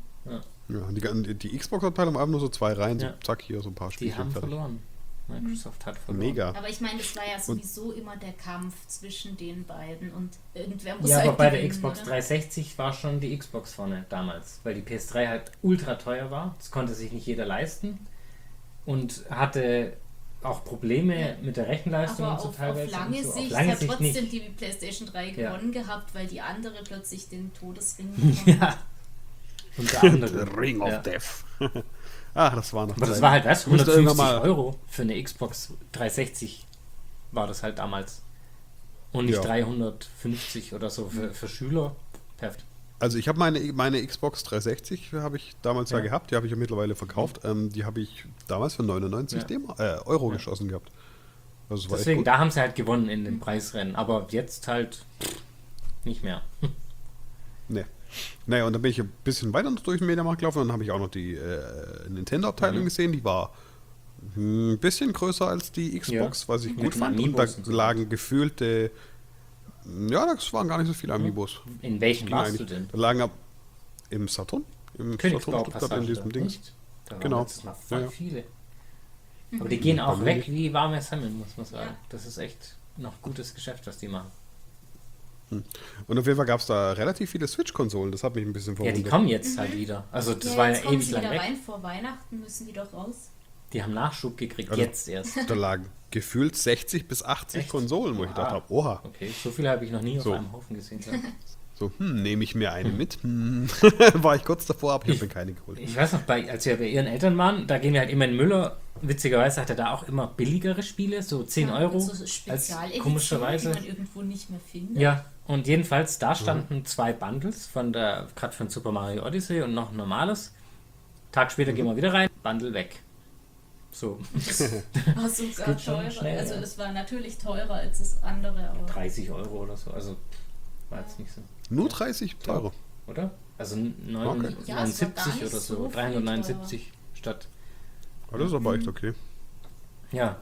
Ja, die Xbox-Abteilung war einfach nur so 2 Reihen, so Ja. zack, hier so ein paar Die Spiele. haben verloren. Microsoft hat verloren. Mega. Aber ich meine, das war ja sowieso immer der Kampf zwischen den beiden und irgendwer muss Ja, halt aber bei der gewinnen, Xbox oder? 360 war schon die Xbox vorne damals, weil die PS3 halt ultra teuer war. Das konnte sich nicht jeder leisten und hatte auch Probleme mit der Rechenleistung Aber und so auf teilweise. lange und so. Sicht Auf lange hat Sicht trotzdem nicht. die PlayStation 3 Ja. gewonnen gehabt, weil die andere plötzlich den Todesring bekommen hat. Ja. Unter anderem. Ring of Ja. Death. Ach, das war noch Aber das Zeit. war halt was? Musste 150 irgendwann mal- Euro für eine Xbox 360 war das halt damals. Und nicht Ja. 350 oder so für Schüler. Perfekt. Also ich habe meine Xbox 360 habe ich damals ja Ja. gehabt, die habe ich ja mittlerweile verkauft. Die habe ich damals für 99 Euro geschossen gehabt. Also das war echt Deswegen, gut. da haben sie halt gewonnen in den Preisrennen. Aber jetzt halt nicht mehr. Nee. Naja, und dann bin ich ein bisschen weiter durch den Mediamarkt gelaufen und dann habe ich auch noch die Nintendo-Abteilung gesehen, die war ein bisschen größer als die Xbox, Ja. was ich Mit gut den fand. Und Amiibos da und so. lagen gefühlte, das waren gar nicht so viele Amiibos. In welchen Ging warst du eigentlich. denn? Da lagen im Saturn. Im Königsbau-Passage. in diesem Dings. Nicht? Da Genau. waren letztes Mal voll Ja, ja. viele. Aber die gehen auch Bei mir weg nicht. wie warme Semmeln, muss man sagen. Ja. Das ist echt noch gutes Geschäft, was die machen. Und auf jeden Fall gab es da relativ viele Switch-Konsolen. Das hat mich ein bisschen Ja, verwundert. die kommen jetzt halt wieder. Also das Ja, war jetzt ja kommen ewig sie lang wieder weg. rein, vor Weihnachten müssen die doch raus. Die haben Nachschub gekriegt, Also- jetzt erst. Da lagen gefühlt 60 bis 80 Echt? Konsolen, wo ich gedacht Ah. habe, oha. Okay, so viele habe ich noch nie So. auf einem Haufen gesehen. So, nehme ich mir eine mit? War ich kurz davor, aber ich habe mir keine geholt. Ich weiß noch, als wir bei ihren Eltern waren, da gehen wir halt immer in Müller. Witzigerweise hat er da auch immer billigere Spiele, so 10 Euro. So Als Spezialeditionen, die komischerweise. man irgendwo nicht mehr findet. Ja, und jedenfalls, da standen 2 Bundles gerade von Super Mario Odyssey und noch ein normales. Tag später gehen wir wieder rein, Bundle weg. So, War sogar geht schon teurer. schnell, Also ja. es war natürlich teurer als das andere, aber 30 Euro oder so, also war jetzt nicht so, Nur 30 Euro. oder? Also Ja, es war gar 79 nicht oder so so, viel 379 statt. Oh, das ist aber echt okay. Ja,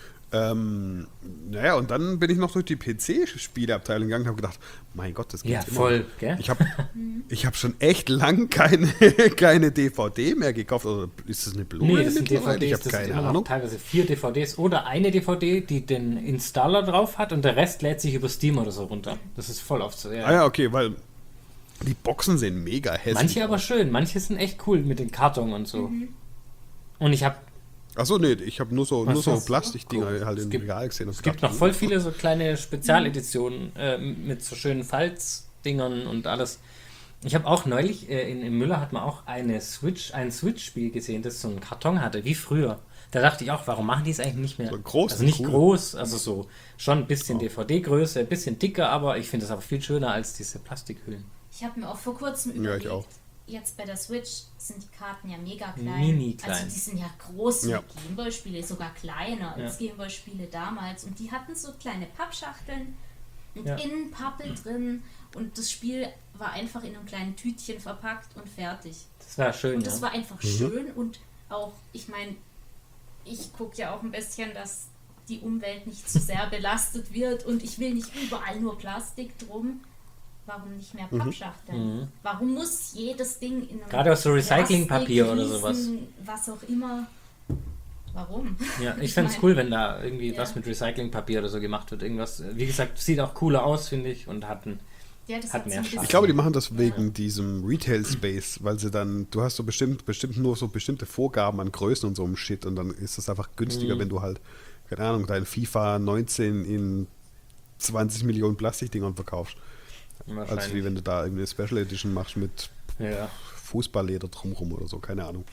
Naja, und dann bin ich noch durch die PC-Spieleabteilung gegangen und habe gedacht, mein Gott, das geht ja, immer. voll, gell? Ich hab schon echt lang keine DVD mehr gekauft. Oder ist das eine Blu-ray? Nee, das sind mittlerweile? DVDs, Ich habe das sind keine immer noch Ahnung. teilweise 4 DVDs oder eine DVD, die den Installer drauf hat und der Rest lädt sich über Steam oder so runter. Das ist voll oft so, ja. Ah ja, okay, weil die Boxen sehen mega hässlich Manche aber aus. schön, manche sind echt cool mit den Karton und so. Und ich habe Achso, nee, ich habe nur so Ach so. Plastikdinger Cool. halt Es im gibt- Regal gesehen. Es gibt noch voll viele so kleine Spezialeditionen mit so schönen Falzdingern und alles. Ich habe auch neulich, in Müller hat man auch ein Switch-Spiel gesehen, das so einen Karton hatte, wie früher. Da dachte ich auch, warum machen die es eigentlich nicht mehr? So groß also und nicht cool. groß, also so schon ein bisschen DVD-Größe, ein bisschen dicker, aber ich finde das aber viel schöner als diese Plastikhüllen. ich habe mir auch vor kurzem Ja, überlegt, ich auch. jetzt bei der Switch sind die Karten ja mega klein. Mini klein. Also die sind ja groß wie Ja. Gameboy-Spiele, sogar kleiner als Ja. Gameboy-Spiele damals. Und die hatten so kleine Pappschachteln und Ja. innen Pappe drin. Und das Spiel war einfach in einem kleinen Tütchen verpackt und fertig. Das war schön, Und das ja. war einfach schön und auch, ich meine, ich gucke ja auch ein bisschen, dass die Umwelt nicht zu sehr belastet wird und ich will nicht überall nur Plastik drum. Warum nicht mehr Pappschachteln? Warum muss jedes Ding in einem Gerade aus so Recyclingpapier Plastik, oder sowas. Riesen, was auch immer. Warum? Ja, ich fände es cool, wenn da irgendwie Ja. was mit Recyclingpapier oder so gemacht wird. Irgendwas, wie gesagt, sieht auch cooler aus, finde ich, und hat ein Ja, das Hat mehr so ein Charme. bisschen- Ich glaube, die machen das wegen diesem Retail-Space, weil sie dann, du hast so bestimmt nur so bestimmte Vorgaben an Größen und so einem Shit und dann ist es einfach günstiger, wenn du halt, keine Ahnung, dein FIFA 19 in 20 Millionen Plastikdingern verkaufst. Als wahrscheinlich. wie wenn du da irgendeine Special Edition machst mit Ja. Fußballleder drumrum oder so, keine Ahnung.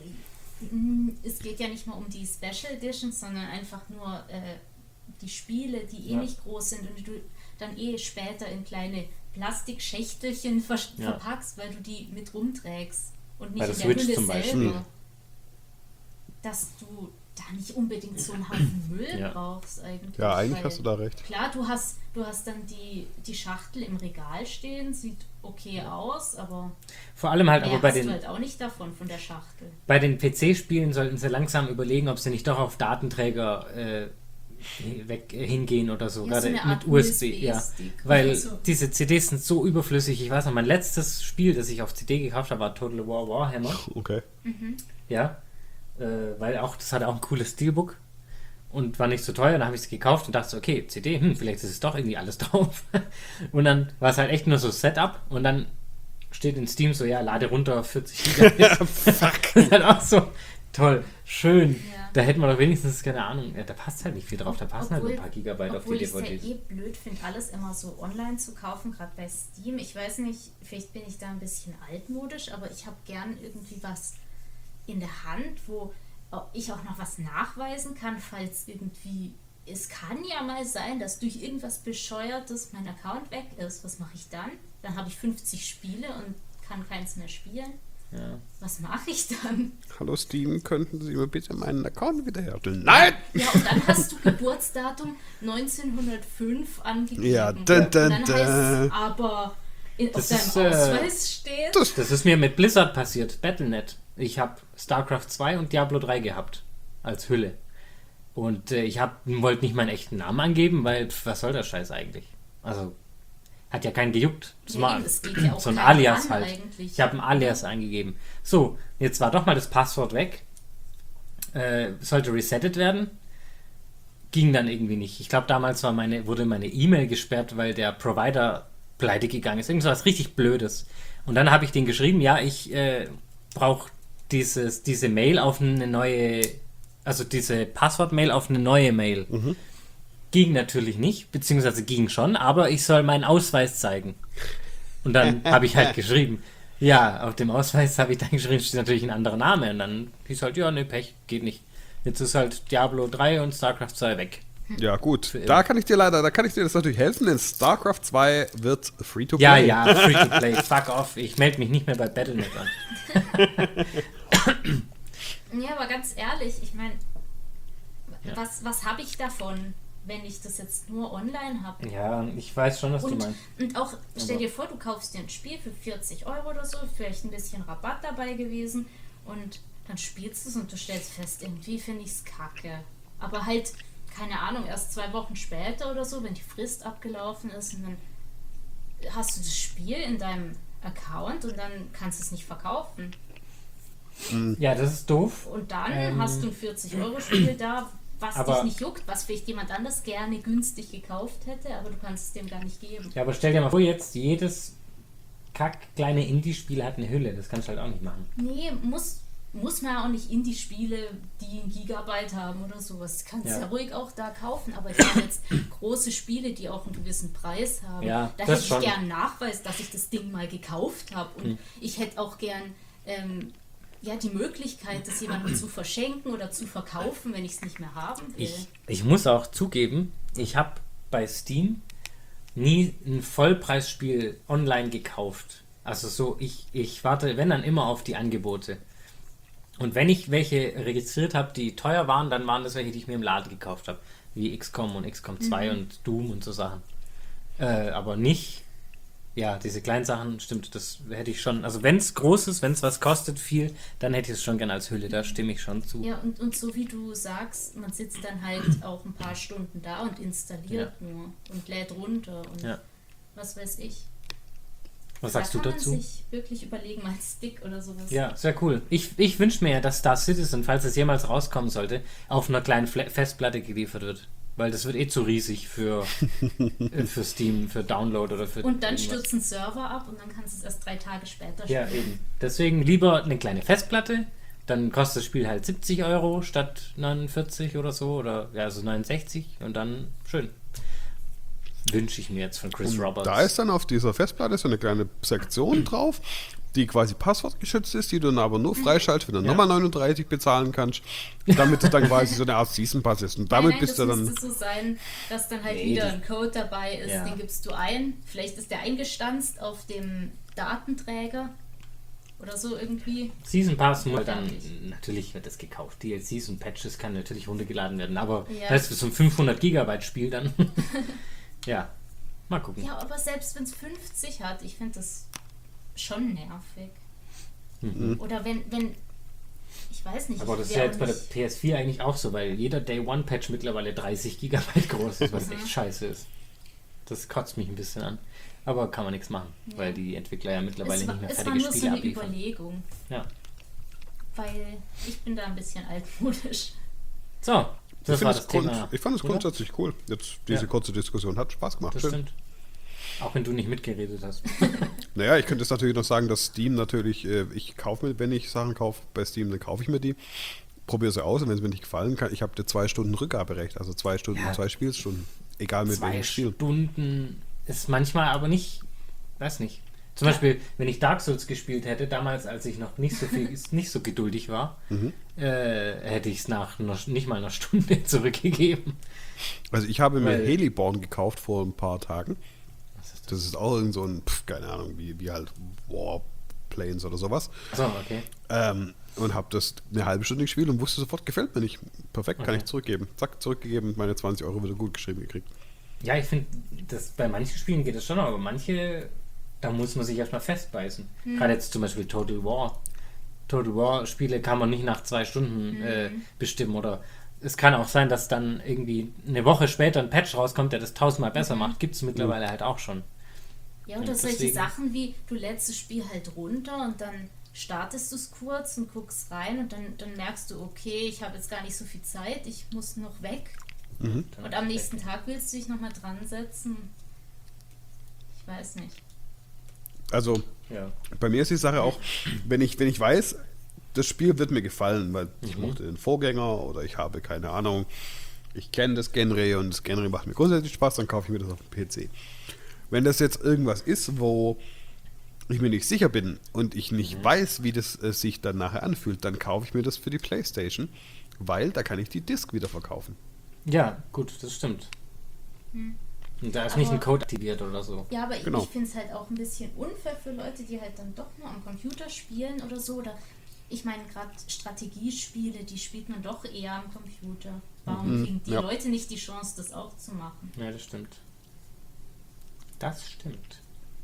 Es geht ja nicht mal um die Special Editions, sondern einfach nur die Spiele, die Ja. nicht groß sind und du dann später in kleine Plastikschächtelchen Ja. verpackst, weil du die mit rumträgst und nicht Bei der in der Switch Hülle zum Beispiel. selber. Dass du da nicht unbedingt so einen Haufen Müll Ja. brauchst eigentlich. Ja, eigentlich weil, hast du da recht. Klar, du hast dann die Schachtel im Regal stehen, sieht okay aus, aber Vor allem halt mehr aber bei hast du den, halt auch nicht davon, von der Schachtel. bei den PC-Spielen sollten sie langsam überlegen, ob sie nicht doch auf Datenträger hingehen oder so, Ja, gerade so eine Art mit USB. Ja. USB-Stick Weil oder so. diese CDs sind so überflüssig. Ich weiß noch, mein letztes Spiel, das ich auf CD gekauft habe, war Total War Warhammer. Okay. Ja, weil auch, das hatte auch ein cooles Steelbook und war nicht so teuer. Dann habe ich es gekauft und dachte so, okay, CD, vielleicht ist es doch irgendwie alles drauf. Und dann war es halt echt nur so Setup und dann steht in Steam so, ja, lade runter 40 Gigabyte. Fuck. Das ist halt auch so toll, schön. Ja. Da hätten wir doch wenigstens, keine Ahnung, ja, da passt halt nicht viel drauf, da passen halt Obwohl- ein paar Gigabyte auf Obwohl die ich es ja DVDs. blöd finde, alles immer so online zu kaufen, gerade bei Steam. Ich weiß nicht, vielleicht bin ich da ein bisschen altmodisch, aber ich habe gern irgendwie was in der Hand, wo ich auch noch was nachweisen kann, falls irgendwie... Es kann ja mal sein, dass durch irgendwas Bescheuertes mein Account weg ist. Was mache ich dann? Dann habe ich 50 Spiele und kann keins mehr spielen. Ja. Was mache ich dann? Hallo Steam, könnten Sie mir bitte meinen Account wiederherstellen? Nein! Ja, und dann hast du Geburtsdatum 1905 angegeben. Ja, und dann heißt es aber, auf Das deinem ist, Ausweis steht... Das ist mir mit Blizzard passiert, Battle.net. Ich habe StarCraft 2 und Diablo 3 gehabt als Hülle. Und ich wollte nicht meinen echten Namen angeben, weil was soll der Scheiß eigentlich? Also, hat ja keinen gejuckt. Das Ja, war eben, es geht ja auch so ein keinen Alias an halt. eigentlich. Ich habe ein Alias eingegeben. So, jetzt war doch mal das Passwort weg. Sollte resettet werden. Ging dann irgendwie nicht. Ich glaube, damals wurde meine E-Mail gesperrt, weil der Provider pleite gegangen ist. Irgend so was richtig Blödes. Und dann habe ich den geschrieben, ja, ich brauche diese Mail auf eine neue, also diese Passwort-Mail auf eine neue Mail. Ging natürlich nicht, beziehungsweise ging schon, aber ich soll meinen Ausweis zeigen. Und dann habe ich halt geschrieben, ja, auf dem Ausweis habe ich dann geschrieben, steht natürlich ein anderer Name. Und dann hieß halt, ja, ne, Pech, geht nicht. Jetzt ist halt Diablo 3 und StarCraft 2 weg. Ja, gut. immer. Da kann ich dir das natürlich helfen, denn StarCraft 2 wird Free-to-Play. Ja, ja, free to play, fuck off. Ich melde mich nicht mehr bei Battle.net an. Ja, aber ganz ehrlich, ich meine, Ja. was habe ich davon, wenn ich das jetzt nur online habe? Ja, ich weiß schon, was du meinst. Und auch, stell Aber- dir vor, du kaufst dir ein Spiel für 40 Euro oder so, vielleicht ein bisschen Rabatt dabei gewesen und dann spielst du es und du stellst fest, irgendwie finde ich es kacke. Aber halt, keine Ahnung, erst 2 Wochen später oder so, wenn die Frist abgelaufen ist und dann hast du das Spiel in deinem Account und dann kannst du es nicht verkaufen. Ja, das ist doof. Und dann hast du ein 40-Euro-Spiel da, was aber- dich nicht juckt, was vielleicht jemand anders gerne günstig gekauft hätte, aber du kannst es dem gar nicht geben. Ja, aber stell dir mal vor, jetzt jedes kleine Indie-Spiel hat eine Hülle. Das kannst du halt auch nicht machen. Nee, muss man ja auch nicht Indie-Spiele, die 1 Gigabyte haben oder sowas. Kannst Ja. ja ruhig auch da kaufen, aber ich habe jetzt große Spiele, die auch einen gewissen Preis haben. Ja, Da das hätte ich schon. gern Nachweis, dass ich das Ding mal gekauft habe. Und ich hätte auch gern die Möglichkeit, das jemandem zu verschenken oder zu verkaufen, wenn ich es nicht mehr haben will. Ich muss auch zugeben, ich habe bei Steam nie ein Vollpreisspiel online gekauft. Also so, ich warte, wenn dann immer auf die Angebote. Und wenn ich welche registriert habe, die teuer waren, dann waren das welche, die ich mir im Laden gekauft habe. Wie XCOM und XCOM 2 und Doom und so Sachen. Aber nicht, ja, diese kleinen Sachen, stimmt, das hätte ich schon, also wenn es groß ist, wenn es was kostet viel, dann hätte ich es schon gern als Hülle, da stimme ich schon zu. Ja, und so wie du sagst, man sitzt dann halt auch ein paar Stunden da und installiert nur und lädt runter und Ja. was weiß ich. Was sagst du Da kann dazu? man sich wirklich überlegen, mal einen Stick oder sowas. Ja, sehr cool. Ich wünsche mir ja, dass Star Citizen, falls es jemals rauskommen sollte, auf einer kleinen Festplatte geliefert wird. Weil das wird zu riesig für Steam, für Download oder für Und dann irgendwas. stürzt ein Server ab und dann kannst du es erst 3 Tage später Ja, spielen. eben. Deswegen lieber eine kleine Festplatte, dann kostet das Spiel halt 70 Euro statt 49 oder so, oder ja, also 69 und dann schön. Wünsche ich mir jetzt von Chris Roberts. Da ist dann auf dieser Festplatte so eine kleine Sektion drauf, die quasi passwortgeschützt ist, die du dann aber nur freischaltest, wenn du nochmal 39 bezahlen kannst, damit es dann quasi so eine Art Season Pass ist. Und damit Nein, bist du das dann... müsste so sein, dass dann halt Nee, wieder das- ein Code dabei ist, Ja. den gibst du ein. Vielleicht ist der eingestanzt auf dem Datenträger Oder so irgendwie. Season Pass muss dann, natürlich wird das gekauft. DLCs und Patches kann natürlich runtergeladen werden, aber das ist so ein 500 Gigabyte Spiel dann. Ja, mal gucken. Ja, aber selbst wenn es 50 hat, ich finde das schon nervig. Oder wenn, ich weiß nicht. Aber das ist ja jetzt bei der PS4 eigentlich auch so, weil jeder Day-One-Patch mittlerweile 30 Gigabyte groß ist, was echt scheiße ist. Das kotzt mich ein bisschen an. Aber kann man nichts machen, weil die Entwickler ja mittlerweile nicht mehr fertige Spiele abliefern. Es war nur so eine Überlegung. Ja. Weil ich bin da ein bisschen altmodisch. So, das war das Thema. Ich fand es grundsätzlich cool. Jetzt diese kurze Diskussion hat Spaß gemacht. Das stimmt. Auch wenn du nicht mitgeredet hast. Naja, ich könnte jetzt natürlich noch sagen, dass Steam natürlich, ich kaufe mir, wenn ich Sachen kaufe bei Steam, dann kaufe ich mir die, probiere sie aus und wenn es mir nicht gefallen kann, ich habe dir 2 Stunden Rückgaberecht, also 2 Stunden, 2 Spielstunden, egal mit welchem Spiel. 2 Stunden ist manchmal aber nicht, weiß nicht. Zum Beispiel, wenn ich Dark Souls gespielt hätte, damals, als ich noch nicht so geduldig war, hätte ich es nach nicht mal einer Stunde zurückgegeben. Also ich habe mir Heliborn gekauft vor ein paar Tagen. Das ist auch irgend so ein, keine Ahnung, wie halt Warplanes oder sowas. So, okay. Und habe das eine halbe Stunde gespielt und wusste sofort, gefällt mir nicht. Perfekt, kann ich zurückgeben. Zack, zurückgegeben, meine 20 Euro wieder gut geschrieben gekriegt. Ja, ich finde, bei manchen Spielen geht das schon, aber manche, da muss man sich erstmal festbeißen. Gerade jetzt zum Beispiel Total War. Total War Spiele kann man nicht nach 2 Stunden bestimmen, oder es kann auch sein, dass dann irgendwie eine Woche später ein Patch rauskommt, der das 1000-mal besser macht. Gibt es mittlerweile halt auch schon. Ja, oder solche Sachen wie, du lädst das Spiel halt runter und dann startest du es kurz und guckst rein und dann merkst du, okay, ich habe jetzt gar nicht so viel Zeit, ich muss noch weg. Und am nächsten Tag willst du dich nochmal dran setzen. Ich weiß nicht. Also, bei mir ist die Sache auch, wenn ich weiß, das Spiel wird mir gefallen, weil ich mochte den Vorgänger oder ich habe keine Ahnung, ich kenne das Genre und das Genre macht mir grundsätzlich Spaß, dann kaufe ich mir das auf dem PC. Wenn das jetzt irgendwas ist, wo ich mir nicht sicher bin und ich nicht weiß, wie das sich dann nachher anfühlt, dann kaufe ich mir das für die PlayStation, weil da kann ich die Disc wieder verkaufen. Ja, gut, das stimmt. Und da ist nicht ein Code aktiviert oder so. Ja, aber ich finde es halt auch ein bisschen unfair für Leute, die halt dann doch nur am Computer spielen oder so. Oder ich meine, gerade Strategiespiele, die spielt man doch eher am Computer. Warum kriegen die Leute nicht die Chance, das auch zu machen? Ja, das stimmt. Das stimmt.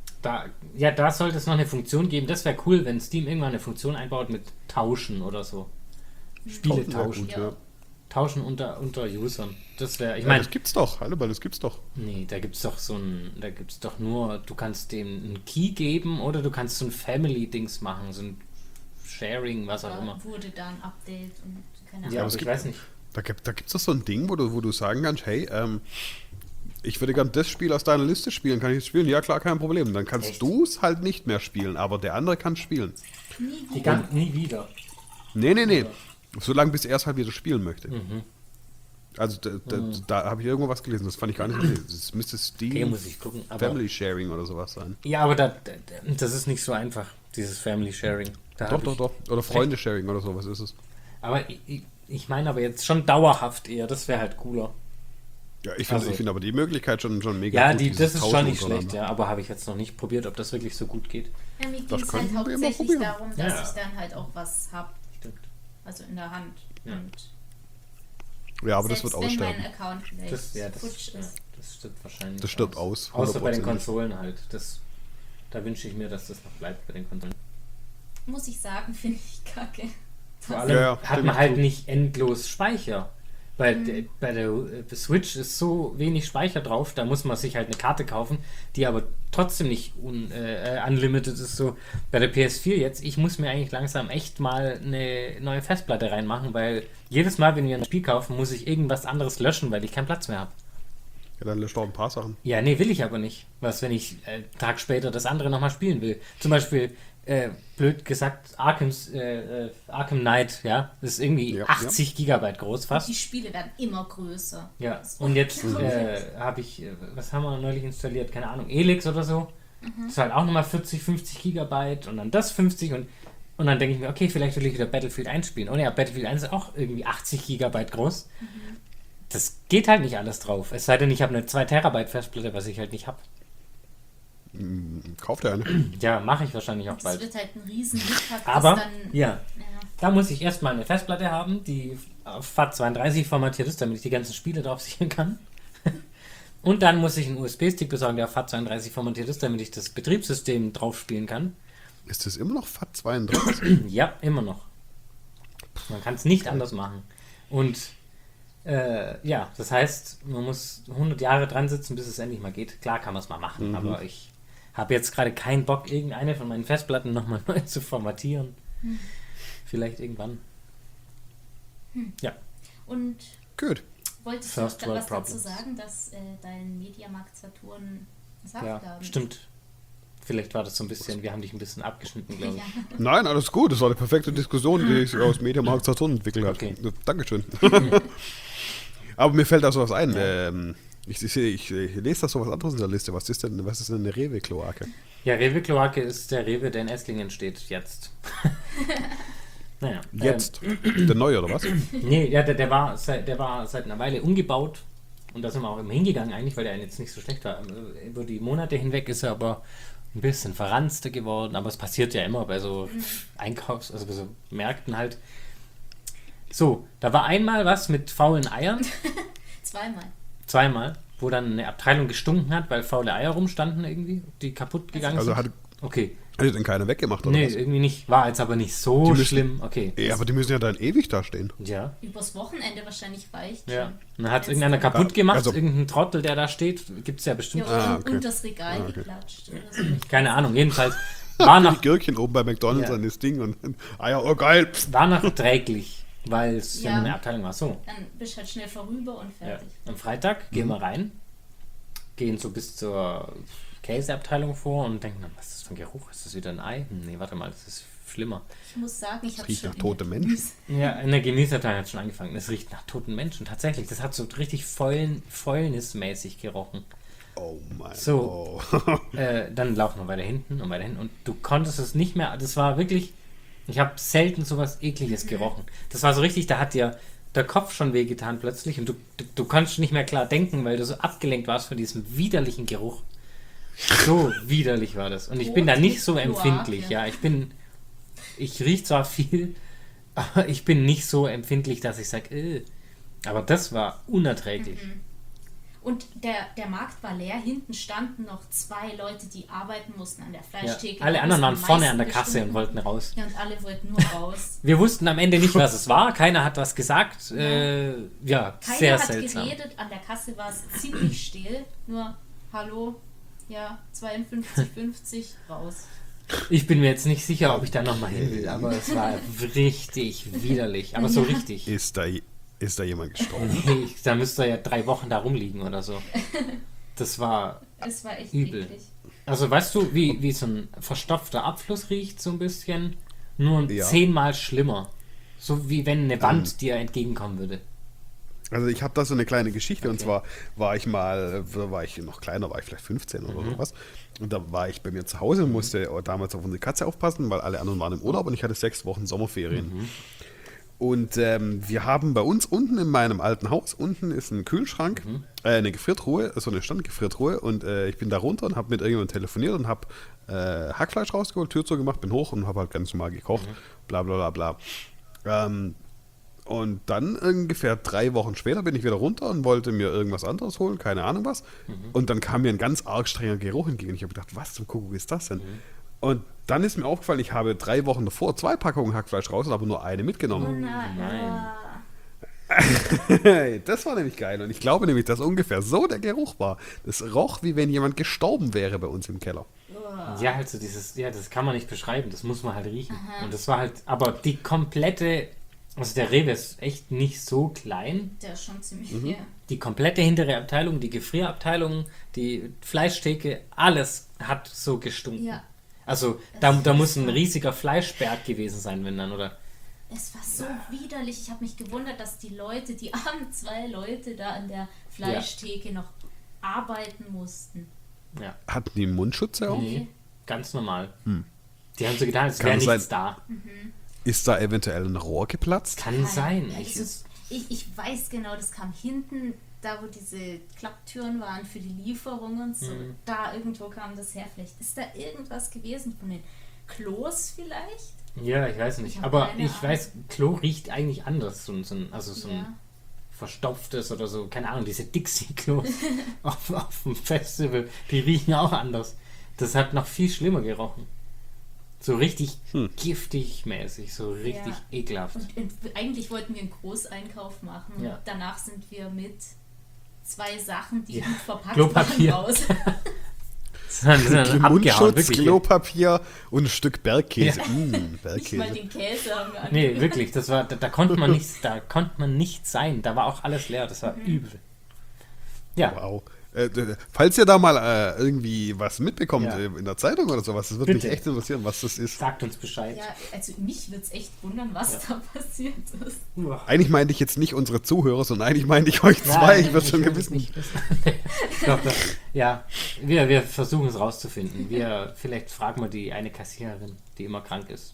Da sollte es noch eine Funktion geben. Das wäre cool, wenn Steam irgendwann eine Funktion einbaut mit Tauschen oder so. Spiele tauschen. Tauschen unter Usern. Das wäre, ich meine. Das gibt's doch, Hannibal, das gibt's doch. Nee, da gibt's doch nur, du kannst dem einen Key geben oder du kannst so ein Family-Dings machen, so ein Sharing, was auch immer. Wurde da ein Update und keine Ahnung. Ja, aber ich weiß nicht. Da gibt's doch so ein Ding, wo du sagen kannst, hey, ich würde gerne das Spiel aus deiner Liste spielen, kann ich es spielen? Ja, klar, kein Problem. Dann kannst du es halt nicht mehr spielen, aber der andere kann spielen. Nie wieder. Nee. Solange bis er es halt wieder spielen möchte. Also da habe ich irgendwo was gelesen, das fand ich gar nicht gelesen. Das müsste Steam muss ich gucken, Family Sharing oder sowas sein. Ja, aber das ist nicht so einfach, dieses Family Sharing. Doch. Oder Freunde Sharing oder sowas ist es. Aber ich meine aber jetzt schon dauerhaft eher, das wäre halt cooler. Ja, ich finde aber die Möglichkeit schon mega gut. Ja, das ist schon nicht schlecht, ja, aber habe ich jetzt noch nicht probiert, ob das wirklich so gut geht. Ja, mir ging es halt hauptsächlich darum, dass ich dann halt auch was habe. Also in der Hand. Ja. Und ja, aber das wird aussterben. Wenn mein Account futsch ist. Das stirbt wahrscheinlich. Das stirbt aus. Außer bei den Konsolen halt. Da wünsche ich mir, dass das noch bleibt bei den Konsolen. Muss ich sagen, finde ich kacke. Vor allem hat man halt nicht endlos Speicher. Weil bei der Switch ist so wenig Speicher drauf, da muss man sich halt eine Karte kaufen, die aber trotzdem nicht unlimited ist. So bei der PS4 jetzt, ich muss mir eigentlich langsam echt mal eine neue Festplatte reinmachen, weil jedes Mal, wenn wir ein Spiel kaufen, muss ich irgendwas anderes löschen, weil ich keinen Platz mehr habe. Ja, dann löscht auch ein paar Sachen. Ja, nee, will ich aber nicht. Was, wenn ich einen Tag später das andere nochmal spielen will? Zum Beispiel, blöd gesagt, Arkham Knight, ja, das ist irgendwie 80 Gigabyte groß fast. Und die Spiele werden immer größer. Ja, und jetzt habe ich, was haben wir neulich installiert? Keine Ahnung, Elix oder so. Das ist halt auch nochmal 40, 50 Gigabyte und dann das 50 und dann denke ich mir, okay, vielleicht will ich wieder Battlefield 1 spielen. Und ja, Battlefield 1 ist auch irgendwie 80 Gigabyte groß. Das geht halt nicht alles drauf. Es sei denn, ich habe eine 2 Terabyte Festplatte, was ich halt nicht habe. Kauft er eine? Ja, mache ich wahrscheinlich auch Es bald. wird halt ein riesen Hickhack, Aber, das dann... ja, da muss ich erstmal eine Festplatte haben, die auf FAT32 formatiert ist, damit ich die ganzen Spiele drauf sichern kann. Und dann muss ich einen USB-Stick besorgen, der auf FAT32 formatiert ist, damit ich das Betriebssystem drauf spielen kann. Ist das immer noch FAT32? Ja, immer noch. Man kann es nicht anders machen. Und ja, das heißt, man muss 100 Jahre dran sitzen, bis es endlich mal geht. Klar kann man es mal machen, aber ich habe jetzt gerade keinen Bock, irgendeine von meinen Festplatten nochmal neu zu formatieren. Vielleicht irgendwann. Ja. Und Gut. wolltest du First noch World was dazu Problems. sagen, dass dein Mediamarkt Saturn Saft Ja, haben? stimmt. Vielleicht war das so ein bisschen, wir haben dich ein bisschen abgeschnitten, glaube ich. Ja. Nein, alles gut. Das war eine perfekte Diskussion, die sich aus Mediamarkt Saturn entwickelt hat. Okay. Dankeschön. Aber mir fällt da sowas ein. Ich lese da sowas anderes in der Liste. Was ist denn eine Rewe-Kloake? Ja, Rewe-Kloake ist der Rewe, der in Esslingen steht, jetzt. Naja. Jetzt? Der neue, oder was? Nee, ja, der war seit einer Weile umgebaut. Und da sind wir auch immer hingegangen eigentlich, weil der jetzt nicht so schlecht war. Über die Monate hinweg ist er aber ein bisschen verranzter geworden. Aber es passiert ja immer bei so also bei so Märkten halt. So, da war einmal was mit faulen Eiern. Zweimal, wo dann eine Abteilung gestunken hat, weil faule Eier rumstanden irgendwie, die kaputt gegangen Also sind. hat denn keiner weggemacht, oder Nee, was? irgendwie nicht. War jetzt aber nicht so schlimm. Okay. Ja, aber die müssen ja dann ewig da stehen. Ja. Übers Wochenende wahrscheinlich reicht Ja. schon. Und dann hat es Wenn's irgendeiner dann- kaputt gemacht, Also- irgendein Trottel, der da steht. Gibt es ja bestimmt. Ja, okay. und das Regal geklatscht. Oder so. Keine Ahnung. Jedenfalls war Die noch, Gürkchen oben bei McDonalds Ja. an das Ding und Eier, oh geil. Psst. war noch träglich, weil es ja Ja. eine Abteilung war. So. Dann bist du halt schnell vorüber und Ja. fertig. Am Freitag gehen wir rein, gehen so bis zur Käseabteilung vor und denken dann, was ist das für ein Geruch? Ist das wieder ein Ei? Nee, warte mal, das ist schlimmer. Ich muss sagen, ich habe Riecht schon nach totem Menschen. Ja, in der Gemüseabteilung hat es schon angefangen. Es riecht nach toten Menschen. Tatsächlich, das hat so richtig fäulnismäßig gerochen. Oh mein So. Gott. Dann laufen wir weiter hinten und du konntest es nicht mehr, das war wirklich, ich habe selten sowas Ekliges gerochen. Das war so richtig, da hat dir der Kopf schon wehgetan plötzlich und du konntest nicht mehr klar denken, weil du so abgelenkt warst von diesem widerlichen Geruch. So widerlich war das. Und ich bin da nicht so empfindlich, ja. Ich rieche zwar viel, aber ich bin nicht so empfindlich, dass ich sage, aber das war unerträglich. Und der Markt war leer, hinten standen noch 2 Leute, die arbeiten mussten an der Ja. Fleischtheke. Alle Da anderen waren mussten am vorne meisten an der Kasse und gestunken. wollten raus. Ja, und alle wollten nur raus. Wir wussten am Ende nicht, was es war. Keiner hat was gesagt. Ja, Keiner sehr hat seltsam. geredet, an der Kasse war es ziemlich still. Nur, hallo, ja, 52,50 raus. Ich bin mir jetzt nicht sicher, ob ich da nochmal hin will, aber es war richtig widerlich. Aber so richtig. Ist da jemand gestorben? Nee, da müsste ja 3 Wochen da rumliegen oder so. Das war Es war echt übel. eklig. Also weißt du, wie so ein verstopfter Abfluss riecht, so ein bisschen? Nur Ja. 10-mal schlimmer. So wie wenn eine Wand dir entgegenkommen würde. Also ich habe da so eine kleine Geschichte und Okay. zwar war ich noch kleiner, war ich vielleicht 15 oder sowas. Und da war ich bei mir zu Hause und musste damals auf unsere Katze aufpassen, weil alle anderen waren im Urlaub und ich hatte 6 Wochen Sommerferien. Und wir haben bei uns unten in meinem alten Haus, unten ist ein Kühlschrank, eine Gefriertruhe, so eine Standgefriertruhe und ich bin da runter und habe mit irgendjemandem telefoniert und habe Hackfleisch rausgeholt, Tür zugemacht, bin hoch und habe halt ganz normal gekocht, bla bla bla bla. Und dann ungefähr 3 Wochen später bin ich wieder runter und wollte mir irgendwas anderes holen, keine Ahnung was. Und dann kam mir ein ganz arg strenger Geruch entgegen. Ich habe gedacht, was zum Kuckuck ist das denn? Und dann ist mir aufgefallen, ich habe 3 Wochen davor 2 Packungen Hackfleisch raus und habe nur eine Oh mitgenommen. nein. Das war nämlich geil. Und ich glaube nämlich, dass ungefähr so der Geruch war. Das roch, wie wenn jemand gestorben wäre bei uns im Keller. Ja, also das kann man nicht beschreiben, das muss man halt riechen. Und das war halt, aber die komplette, also der Rewe ist echt nicht so klein. Der ist schon ziemlich viel. Die komplette hintere Abteilung, die Gefrierabteilung, die Fleischtheke, alles hat so gestunken. Ja. Also da muss ein riesiger Fleischberg gewesen sein, wenn dann, oder? Es war so widerlich. Ich habe mich gewundert, dass die armen 2 Leute da an der Fleischtheke noch arbeiten mussten. Ja. Hatten die Mundschutze auch? Nee, ganz normal. Die haben so getan, als Kann wäre es nichts sein- da. Ist da eventuell ein Rohr geplatzt? Kann sein. Also, ich weiß genau, das kam hinten da wo diese Klapptüren waren für die Lieferung und so, da irgendwo kam das her. Vielleicht ist da irgendwas gewesen von den Klos vielleicht? Ja, ich weiß nicht. Ich hab Aber keine ich Ahnung. weiß, Klo riecht eigentlich anders. So ein Ja. verstopftes oder so, keine Ahnung, diese Dixie-Klos auf dem Festival, die riechen auch anders. Das hat noch viel schlimmer gerochen. So richtig giftig mäßig, so richtig Ja. ekelhaft. Und eigentlich wollten wir einen Großeinkauf machen. Ja. Und danach sind wir mit 2 Sachen, die Ja. gut verpackt Klopapier. waren, raus. Das ist abgehauen, Mundschutz, wirklich. Klopapier und ein Stück Bergkäse. Nicht mal Bergkäse. den Käse haben wir Nee, wirklich, das war, da konnte man nicht sein. Da war auch alles leer, das war übel. Ja, Wow. Falls ihr da mal irgendwie was mitbekommt Ja. in der Zeitung oder sowas, das würde mich Bitte. echt interessieren, was das ist. sagt uns Bescheid. Ja, also mich würde es echt wundern, was da passiert ist. Uah. Eigentlich meinte ich jetzt nicht unsere Zuhörer, sondern eigentlich meinte ich euch zwei. Ich würde schon will es gewissen. nicht wissen. Doch. Ja, wir versuchen es rauszufinden. Vielleicht fragen wir die eine Kassiererin, die immer krank ist.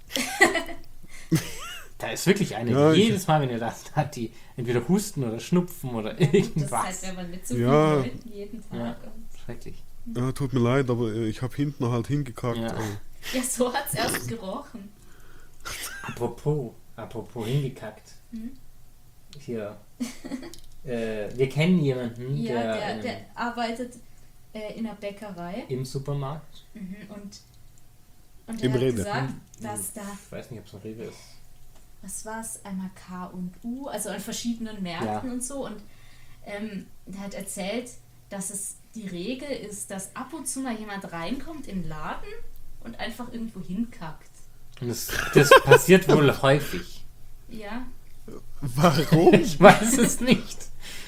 Da ist wirklich eine, Ja, die ich- jedes Mal, wenn ihr das hat, die entweder Husten oder Schnupfen oder Das ist irgendwas. halt, wenn man mit so vielen Ja. Leuten jeden Tag. Ja, schrecklich. Ja, tut mir leid, aber ich habe hinten halt hingekackt. Ja. Ja, so hat es erst gerochen. Apropos hingekackt. Hier. Wir kennen jemanden, Ja, der arbeitet in der Bäckerei. im Supermarkt. Und Im er hat Rewe. gesagt, dass da, Ich weiß nicht, ob es ein Rewe ist. was war es, einmal K und U, also an verschiedenen Märkten Ja. und so. Und er hat erzählt, dass es die Regel ist, dass ab und zu mal jemand reinkommt in den Laden und einfach irgendwo hinkackt. Und das passiert wohl häufig. Ja, Warum? Ich weiß es nicht.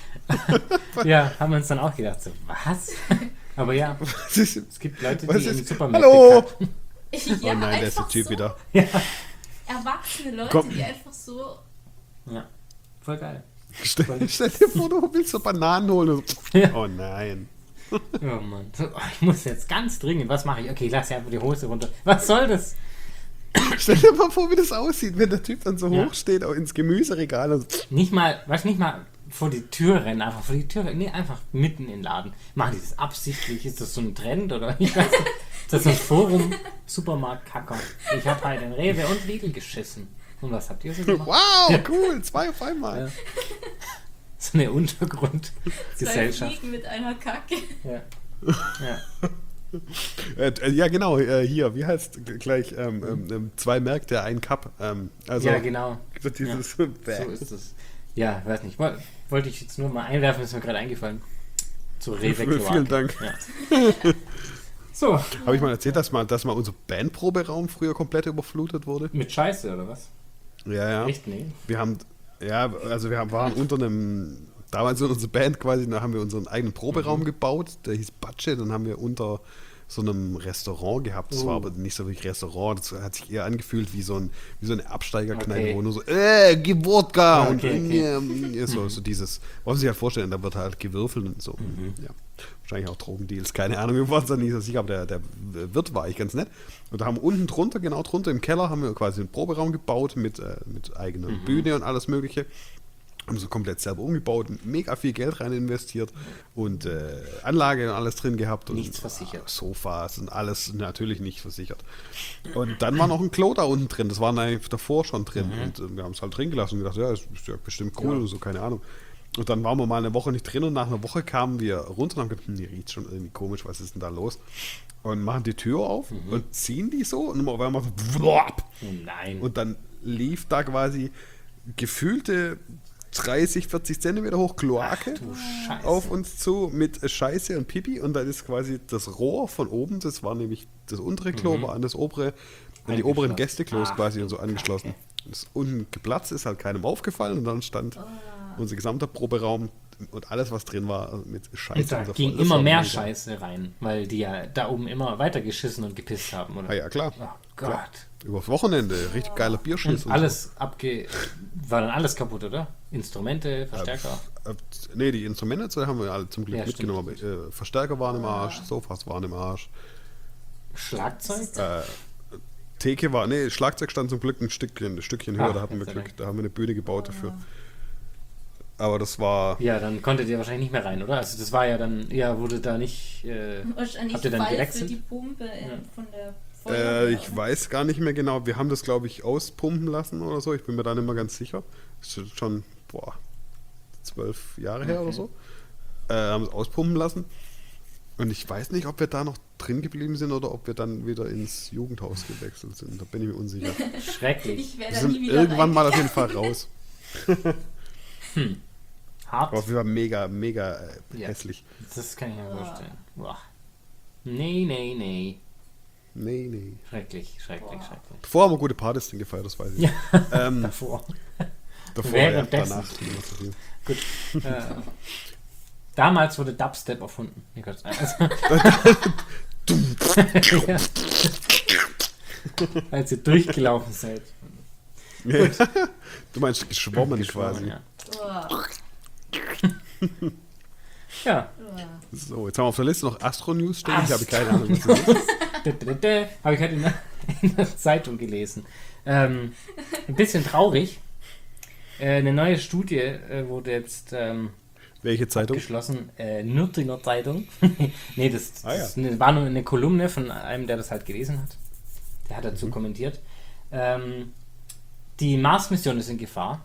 Ja, haben wir uns dann auch gedacht, so, was? Aber ja, Was ist, es gibt Leute, was die im ist? Supermarkt Hallo! kacken. ja Oh nein, der ist der einfach Typ so wieder. erwachsene Leute, Komm. die einfach so, Ja, voll geil. Stell dir vor, du willst so Bananen holen. Und so. Ja. Oh nein. Oh Mann, so, ich muss jetzt ganz dringend, was mache ich? Okay, lass ja einfach die Hose runter. Was soll das? Stell dir mal vor, wie das aussieht, wenn der Typ dann so Ja. hoch steht auch ins Gemüseregal. Und so. Nicht mal vor die Tür rennen, einfach vor die Tür rennen. Nee, einfach mitten in den Laden. Machen die das absichtlich? Ist das so ein Trend oder ich weiß nicht. Ist das so ein Forum? Supermarkt-Kacker. Ich habe halt in Rewe und Lidl geschissen. Und was habt ihr so gemacht? Wow, cool, 2 auf einmal. Ja. So eine 2 Untergrundgesellschaft. Fliegen mit einer Kacke. Ja. Ja. Ja, genau, hier, wie heißt gleich 2 Märkte, ein Cup. Also, Ja, genau. so dieses So ist es. Ja, weiß nicht. Wollte ich jetzt nur mal einwerfen, ist mir gerade eingefallen. Zu Rewe. Vielen Dank. Ja. So. Habe ich mal erzählt, dass mal unser Bandproberaum früher komplett überflutet wurde? Mit Scheiße, oder was? Ja, ja. Echt? Nee. Waren unter einem, damals in unserer Band quasi, da haben wir unseren eigenen Proberaum gebaut, der hieß Budget, dann haben wir unter so einem Restaurant gehabt, das war aber nicht so wirklich Restaurant, das hat sich eher angefühlt wie so eine Absteigerkneipe, Okay. wo nur so, gib Wodka und Okay. so dieses, wollen Sie sich halt vorstellen, da wird halt gewürfelt und so. Ja. Wahrscheinlich auch Drogendeals, keine Ahnung, wir waren es dann nicht so sicher, aber der Wirt war eigentlich ganz nett. Und da haben unten drunter, genau drunter im Keller, haben wir quasi einen Proberaum gebaut mit eigener Bühne und alles mögliche. Haben so komplett selber umgebaut, mega viel Geld rein investiert und Anlage und alles drin gehabt. Und Nichts versichert. Sofas und alles natürlich nicht versichert. Und dann war noch ein Klo da unten drin, das war eigentlich davor schon drin. Und wir haben es halt drin gelassen und gedacht, ja, das ist ja bestimmt cool oder so, keine Ahnung. Und dann waren wir mal eine Woche nicht drin und nach einer Woche kamen wir runter und haben gedacht, die riecht schon irgendwie komisch, was ist denn da los? Und machen die Tür auf und ziehen die so und auf einmal so blop. Oh nein. Und dann lief da quasi gefühlte 30, 40 Zentimeter hoch Kloake Du Scheiße. auf uns zu mit Scheiße und Pipi und dann ist quasi das Rohr von oben, das war nämlich das untere Klo, war an das obere, an die oberen Angeschlossen. Gästeklos Ach, quasi du und so angeschlossen. Das unten geplatzt ist halt keinem aufgefallen und dann stand unser gesamter Proberaum und alles, was drin war, mit Scheiße. Und da voll. ging Das immer war mehr mega. Scheiße rein, weil die ja da oben immer weiter geschissen und gepisst haben, oder? Ah, ja, klar. Oh Gott. Klar. Übers Wochenende, richtig geiler Bierschiss. Und alles war dann alles kaputt, oder? Instrumente, Verstärker. Nee, die Instrumente so haben wir alle zum Glück Ja, mitgenommen. Aber, Verstärker waren im Arsch, Sofas waren im Arsch. Schlagzeug? Theke war, nee, Schlagzeug stand zum Glück ein Stückchen höher, Ah, da hatten wir Gott sei Glück, da haben wir eine Bühne gebaut dafür. Aber das war... Ja, dann konntet ihr wahrscheinlich nicht mehr rein, oder? Also das war ja dann, wurde da nicht... Wahrscheinlich habt ihr dann Fall gewechselt? für die Pumpe von der Feuerwehr. ich weiß gar nicht mehr genau. Wir haben das, glaube ich, auspumpen lassen oder so. Ich bin mir da nicht mehr ganz sicher. Das ist schon, 12 Jahre her oder so. Haben es auspumpen lassen. Und ich weiß nicht, ob wir da noch drin geblieben sind oder ob wir dann wieder ins Jugendhaus gewechselt sind. Da bin ich mir unsicher. Schrecklich. Ich werde Wir da nie sind wieder irgendwann mal auf rein. jeden Fall raus. Hart. Aber wir waren mega, mega Ja. hässlich. Das kann ich mir vorstellen. Boah. Nee. Nee. Schrecklich. Bevor haben wir gute Partys drin gefeiert, das weiß ich. Ja. Ähm, Davor. davor, Währenddessen. danach nicht mehr so viel. Gut. Damals wurde Dubstep erfunden. Nee, Gott, also, ja. Als ihr durchgelaufen seid. Du meinst geschwommen quasi. Ja. Uah. Ja. Uah. So, jetzt haben wir auf der Liste noch Astro-News stehen. Ich habe keine Ahnung, was das ist. Habe ich heute in der Zeitung gelesen. Ein bisschen traurig. Eine neue Studie wurde jetzt Welche Zeitung? geschlossen. Nürtinger Zeitung. Nee, das Ah, ja. war nur eine Kolumne von einem, der das halt gelesen hat. Der hat dazu kommentiert. Die Mars-Mission ist in Gefahr,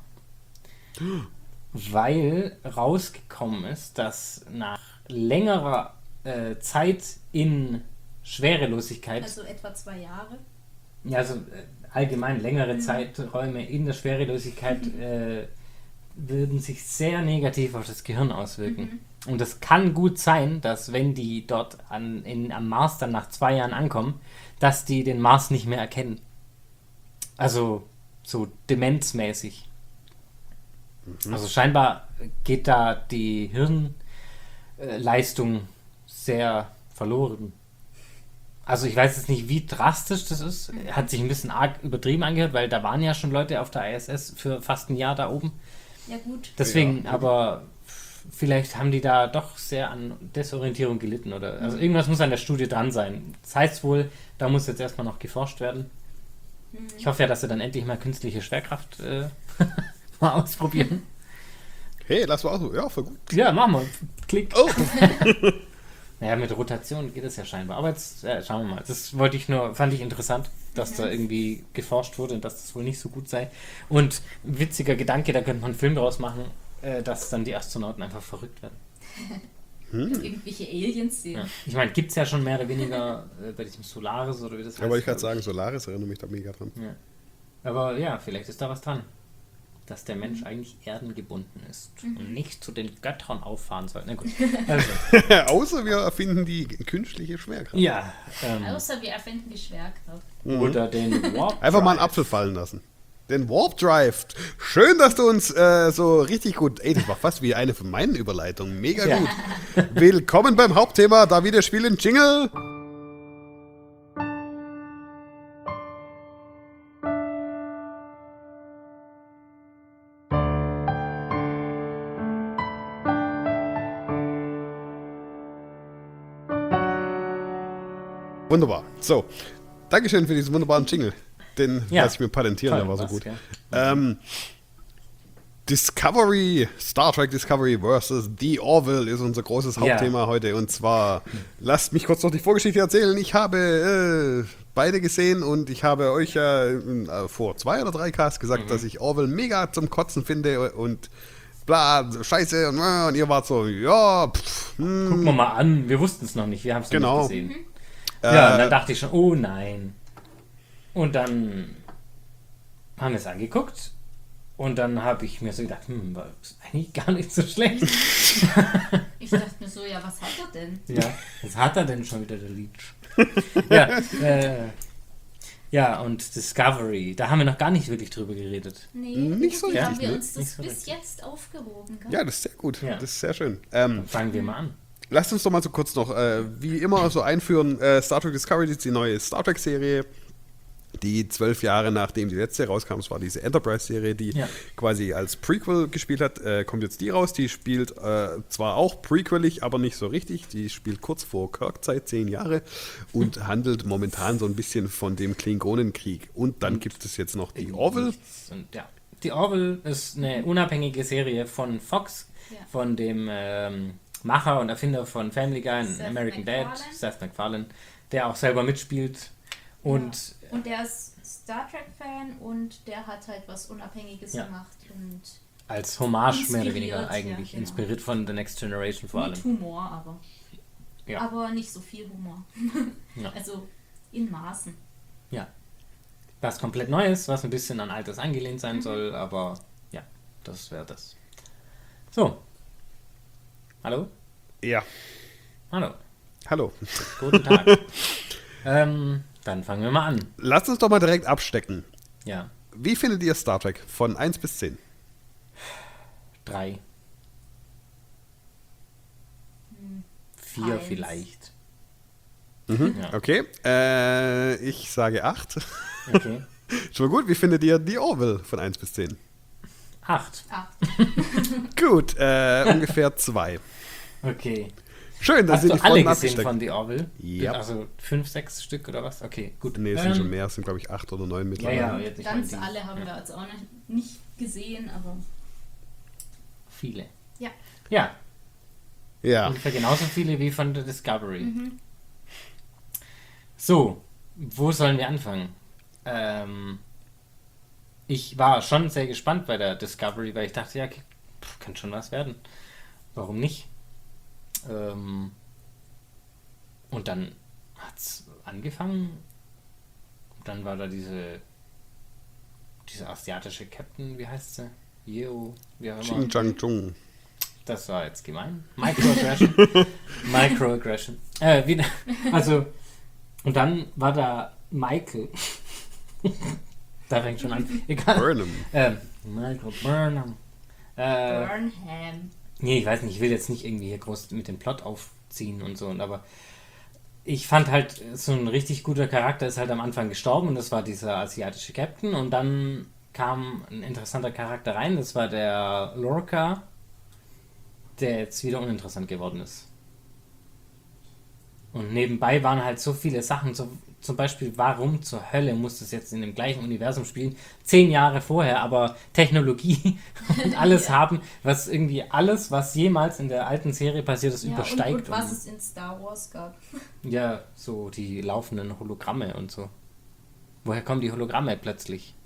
weil rausgekommen ist, dass nach längerer Zeit in Schwerelosigkeit, Also etwa 2 Jahre. ja, also allgemein längere Zeiträume in der Schwerelosigkeit würden sich sehr negativ auf das Gehirn auswirken. Und es kann gut sein, dass wenn die dort am Mars dann nach 2 Jahren ankommen, dass die den Mars nicht mehr erkennen. Also so demenzmäßig. Also scheinbar geht da die Hirnleistung sehr verloren. Also ich weiß jetzt nicht, wie drastisch das ist. Hat sich ein bisschen arg übertrieben angehört, weil da waren ja schon Leute auf der ISS für fast ein Jahr da oben. Ja gut. Deswegen, Ja. aber vielleicht haben die da doch sehr an Desorientierung gelitten. Oder also irgendwas muss an der Studie dran sein. Das heißt wohl, da muss jetzt erstmal noch geforscht werden. Ich hoffe ja, dass sie dann endlich mal künstliche Schwerkraft mal ausprobieren. Hey, lass mal auch so. Ja, voll gut. Ja, machen wir. Klick. Oh. Naja, mit Rotation geht es ja scheinbar. Aber jetzt schauen wir mal. Das fand ich interessant, dass da irgendwie geforscht wurde und dass das wohl nicht so gut sei. Und ein witziger Gedanke, da könnte man einen Film draus machen, dass dann die Astronauten einfach verrückt werden. Irgendwelche Aliens sehen. Ja. Ich meine, gibt es ja schon mehr oder weniger bei diesem Solaris oder wie das heißt. Ja, wollte ich gerade sagen, Solaris erinnert mich da mega dran. Ja. Aber ja, vielleicht ist da was dran. Dass der Mensch eigentlich erdengebunden ist und nicht zu den Göttern auffahren soll. Na gut. Also, Außer wir erfinden die künstliche Schwerkraft. ja. Außer wir erfinden die Schwerkraft. Oder den Warp Einfach mal einen Drive. Apfel fallen lassen. Den Warp Drive. Schön, dass du uns so richtig gut... Ey, das war fast wie eine von meinen Überleitungen. Mega Ja. gut. Willkommen beim Hauptthema. Da wieder spielen Jingle. Wunderbar. So, Dankeschön für diesen wunderbaren Jingle. Den Ja. lasse ich mir patentieren, der war so Was, gut. ja. Discovery, Star Trek Discovery versus The Orville ist unser großes Hauptthema heute. Und zwar, lasst mich kurz noch die Vorgeschichte erzählen. Ich habe beide gesehen und ich habe euch ja vor 2 oder 3 Casts gesagt, dass ich Orville mega zum Kotzen finde und bla, scheiße. Und ihr wart so, ja, Gucken wir mal an. Wir wussten es noch nicht. Wir haben es noch Genau. nicht gesehen. Ja, und dann dachte ich schon, oh nein. Und dann haben wir es angeguckt. Und dann habe ich mir so gedacht, war eigentlich gar nicht so schlecht. Ich dachte mir so, ja, was hat er denn? Ja, was hat er denn schon wieder, der Leech? Ja, ja, und Discovery, da haben wir noch gar nicht wirklich drüber geredet. Nee, Nicht so irgendwie haben richtig, wir ne? uns das Nicht so bis richtig. jetzt aufgehoben. Gell? ja, das ist sehr gut. Ja. Das ist sehr schön. Dann fangen wir mal an. Lasst uns doch mal so kurz noch, wie immer, so einführen. Star Trek Discovery ist die neue Star Trek-Serie, die 12 Jahre nachdem die letzte rauskam, es war diese Enterprise-Serie, die quasi als Prequel gespielt hat, kommt jetzt die raus. Die spielt zwar auch prequelig, aber nicht so richtig. Die spielt kurz vor Kirk-Zeit, 10 Jahre, und handelt momentan so ein bisschen von dem Klingonenkrieg. Und dann gibt es jetzt noch die Orville. Und ja, The Orville ist eine unabhängige Serie von Fox, Ja. von dem Macher und Erfinder von Family Guy und Seth American Dad, MacFarlane. Seth MacFarlane, der auch selber mitspielt. Und ja. Und der ist Star Trek-Fan und der hat halt was Unabhängiges Ja. gemacht und als Hommage mehr oder Inspiriert, weniger ja, eigentlich, genau. inspiriert von The Next Generation vor allem. mit Humor, aber. Ja. Aber nicht so viel Humor. Ja. Also in Maßen. Ja. Was komplett Neues, was ein bisschen an Altes angelehnt sein soll, aber ja, das wäre das. So. Hallo? Ja. Hallo. Hallo. Guten Tag. Dann fangen wir mal an. Lasst uns doch mal direkt abstecken. Ja. Wie findet ihr Star Trek von 1 bis 10? 3. 4 1. vielleicht. Mhm. Ja. Okay. Ich sage 8. Okay. Schon mal gut. Wie findet ihr The Orville von 1 bis 10? 8. 8. Gut. Ungefähr 2. Okay. Schön, dass Hast ihr du die alle Folgen gesehen abgesteckt. von The Orville? Ja. Also 5, 6 Stück oder was? Okay, gut. Nee, es sind schon mehr. Es sind, glaube ich, 8 oder 9 Ja, mittlerweile. ja, jetzt nicht Ganz mal die- alle haben wir jetzt auch nicht gesehen, aber Viele. ja. Ja, Ja. ungefähr genauso viele wie von der Discovery. Mhm. So, wo sollen wir anfangen? Ich war schon sehr gespannt bei der Discovery, weil ich dachte, ja, kann schon was werden. Warum nicht? Und dann hat's angefangen. Dann war da diese asiatische Captain, wie heißt sie? Yeo, wie auch immer. Ching Chang Chung. Das war jetzt gemein. Microaggression. Microaggression. Wieder, also, und dann war da Michael. Da fängt schon an. Egal. Burnham. Michael Burnham. Burnham. Nee, ich weiß nicht, ich will jetzt nicht irgendwie hier groß mit dem Plot aufziehen und so, aber ich fand halt, so ein richtig guter Charakter ist halt am Anfang gestorben und das war dieser asiatische Captain und dann kam ein interessanter Charakter rein, das war der Lorca, der jetzt wieder uninteressant geworden ist. Und nebenbei waren halt so viele Sachen, so, zum Beispiel, warum zur Hölle muss das jetzt in dem gleichen Universum spielen, 10 Jahre vorher, aber Technologie und alles haben, was irgendwie alles, was jemals in der alten Serie passiert ist, Ja, übersteigt. und was es in Star Wars gab. Ja, so die laufenden Hologramme und so. Woher kommen die Hologramme plötzlich?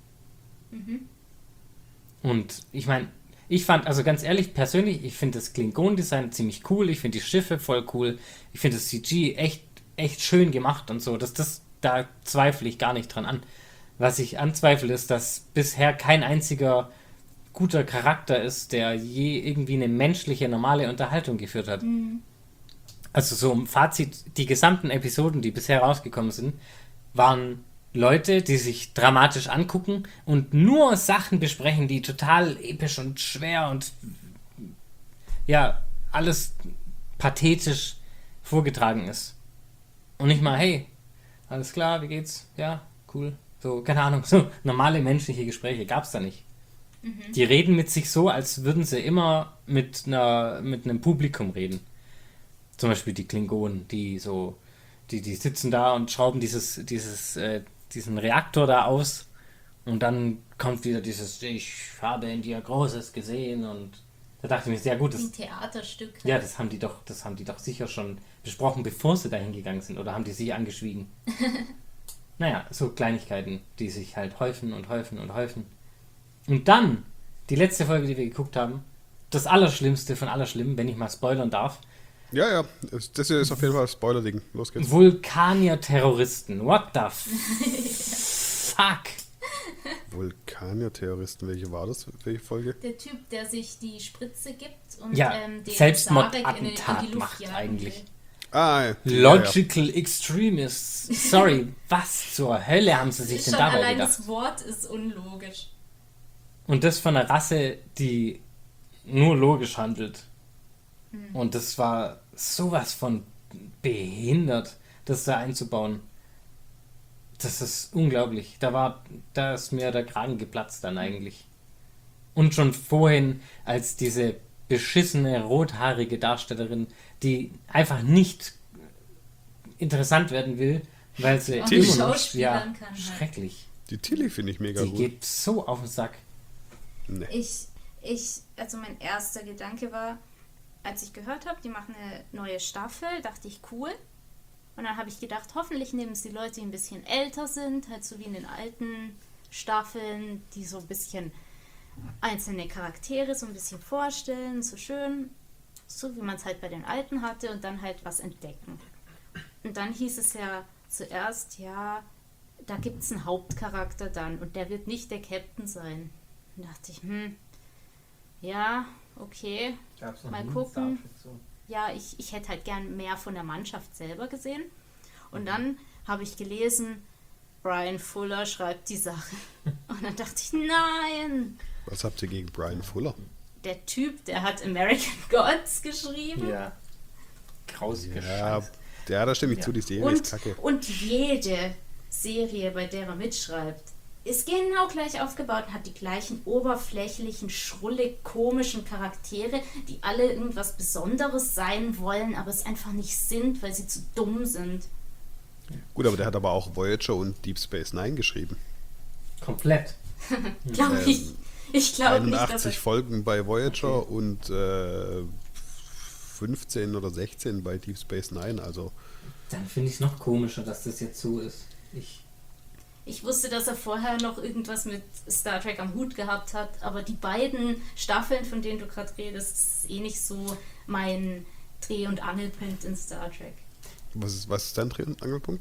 Und ich meine, ich fand, also ganz ehrlich, persönlich, ich finde das Klingon-Design ziemlich cool, ich finde die Schiffe voll cool, ich finde das CG echt schön gemacht und so, da zweifle ich gar nicht dran an. Was ich anzweifle, ist, dass bisher kein einziger guter Charakter ist, der je irgendwie eine menschliche, normale Unterhaltung geführt hat. Also so im Fazit, die gesamten Episoden, die bisher rausgekommen sind, waren Leute, die sich dramatisch angucken und nur Sachen besprechen, die total episch und schwer und ja, alles pathetisch vorgetragen ist. Und nicht mal, hey, alles klar, wie geht's? Ja, cool. So, keine Ahnung, so normale menschliche Gespräche gab's da nicht. Die reden mit sich so, als würden sie immer mit einem Publikum reden. Zum Beispiel die Klingonen, die sitzen da und schrauben diesen Reaktor da aus und dann kommt wieder dieses, ich habe in dir Großes gesehen und da dachte ich mir, sehr gut, Ein Theaterstück. ja, das haben die doch sicher schon besprochen, bevor sie dahin gegangen sind, oder haben die sich angeschwiegen? Naja, so Kleinigkeiten, die sich halt häufen und häufen und häufen. Und dann, die letzte Folge, die wir geguckt haben, das Allerschlimmste von Allerschlimmen, wenn ich mal spoilern darf, Ja. Das hier ist auf jeden Fall ein Spoiler-Ding. Los geht's. Vulkanier-Terroristen. What the fuck? Vulkanier-Terroristen, welche war das? Welche Folge? Der Typ, der sich die Spritze gibt und Ja, den Selbstmordattentat Sarek in die Luft macht jagen eigentlich. will. Ah, Logical Extremists. Sorry, was zur Hölle haben sie sich denn Schon dabei allein gedacht? das Wort ist unlogisch. Und das von einer Rasse, die nur logisch handelt. Und das war sowas von behindert, das da einzubauen. Das ist unglaublich. Da ist mir der Kragen geplatzt dann eigentlich. Und schon vorhin, als diese beschissene, rothaarige Darstellerin, die einfach nicht interessant werden will, weil sie Auch nicht immer noch, schauspielern kann halt. schrecklich. Die Tilly finde ich mega Die gut. geht so auf den Sack. Nee. Also mein erster Gedanke war, als ich gehört habe, die machen eine neue Staffel, dachte ich, cool. Und dann habe ich gedacht, hoffentlich nehmen es die Leute, die ein bisschen älter sind, halt so wie in den alten Staffeln, die so ein bisschen einzelne Charaktere so ein bisschen vorstellen, so schön, so wie man es halt bei den alten hatte und dann halt was entdecken. Und dann hieß es ja zuerst, ja, da gibt es einen Hauptcharakter dann und der wird nicht der Captain sein. Und dachte ich, ja, okay, mal gucken. Ja, ich hätte halt gern mehr von der Mannschaft selber gesehen. Und dann habe ich gelesen, Brian Fuller schreibt die Sache. Und dann dachte ich, nein! Was habt ihr gegen Brian Fuller? Der Typ, der hat American Gods geschrieben. Ja. Grausige Ja, Scheiße. da stimme ich zu, die Serie ist kacke. Und jede Serie, bei der er mitschreibt, ist genau gleich aufgebaut und hat die gleichen oberflächlichen, schrullig, komischen Charaktere, die alle irgendwas Besonderes sein wollen, aber es einfach nicht sind, weil sie zu dumm sind. Gut, aber der hat aber auch Voyager und Deep Space Nine geschrieben. Komplett. Glaube ich. Ich glaube nicht, dass 81 Folgen bei Voyager und 15 oder 16 bei Deep Space Nine, also. Dann finde ich es noch komischer, dass das jetzt so ist. Ich wusste, dass er vorher noch irgendwas mit Star Trek am Hut gehabt hat, aber die beiden Staffeln, von denen du gerade redest, ist eh nicht so mein Dreh- und Angelpunkt in Star Trek. Was ist dein Dreh- und Angelpunkt?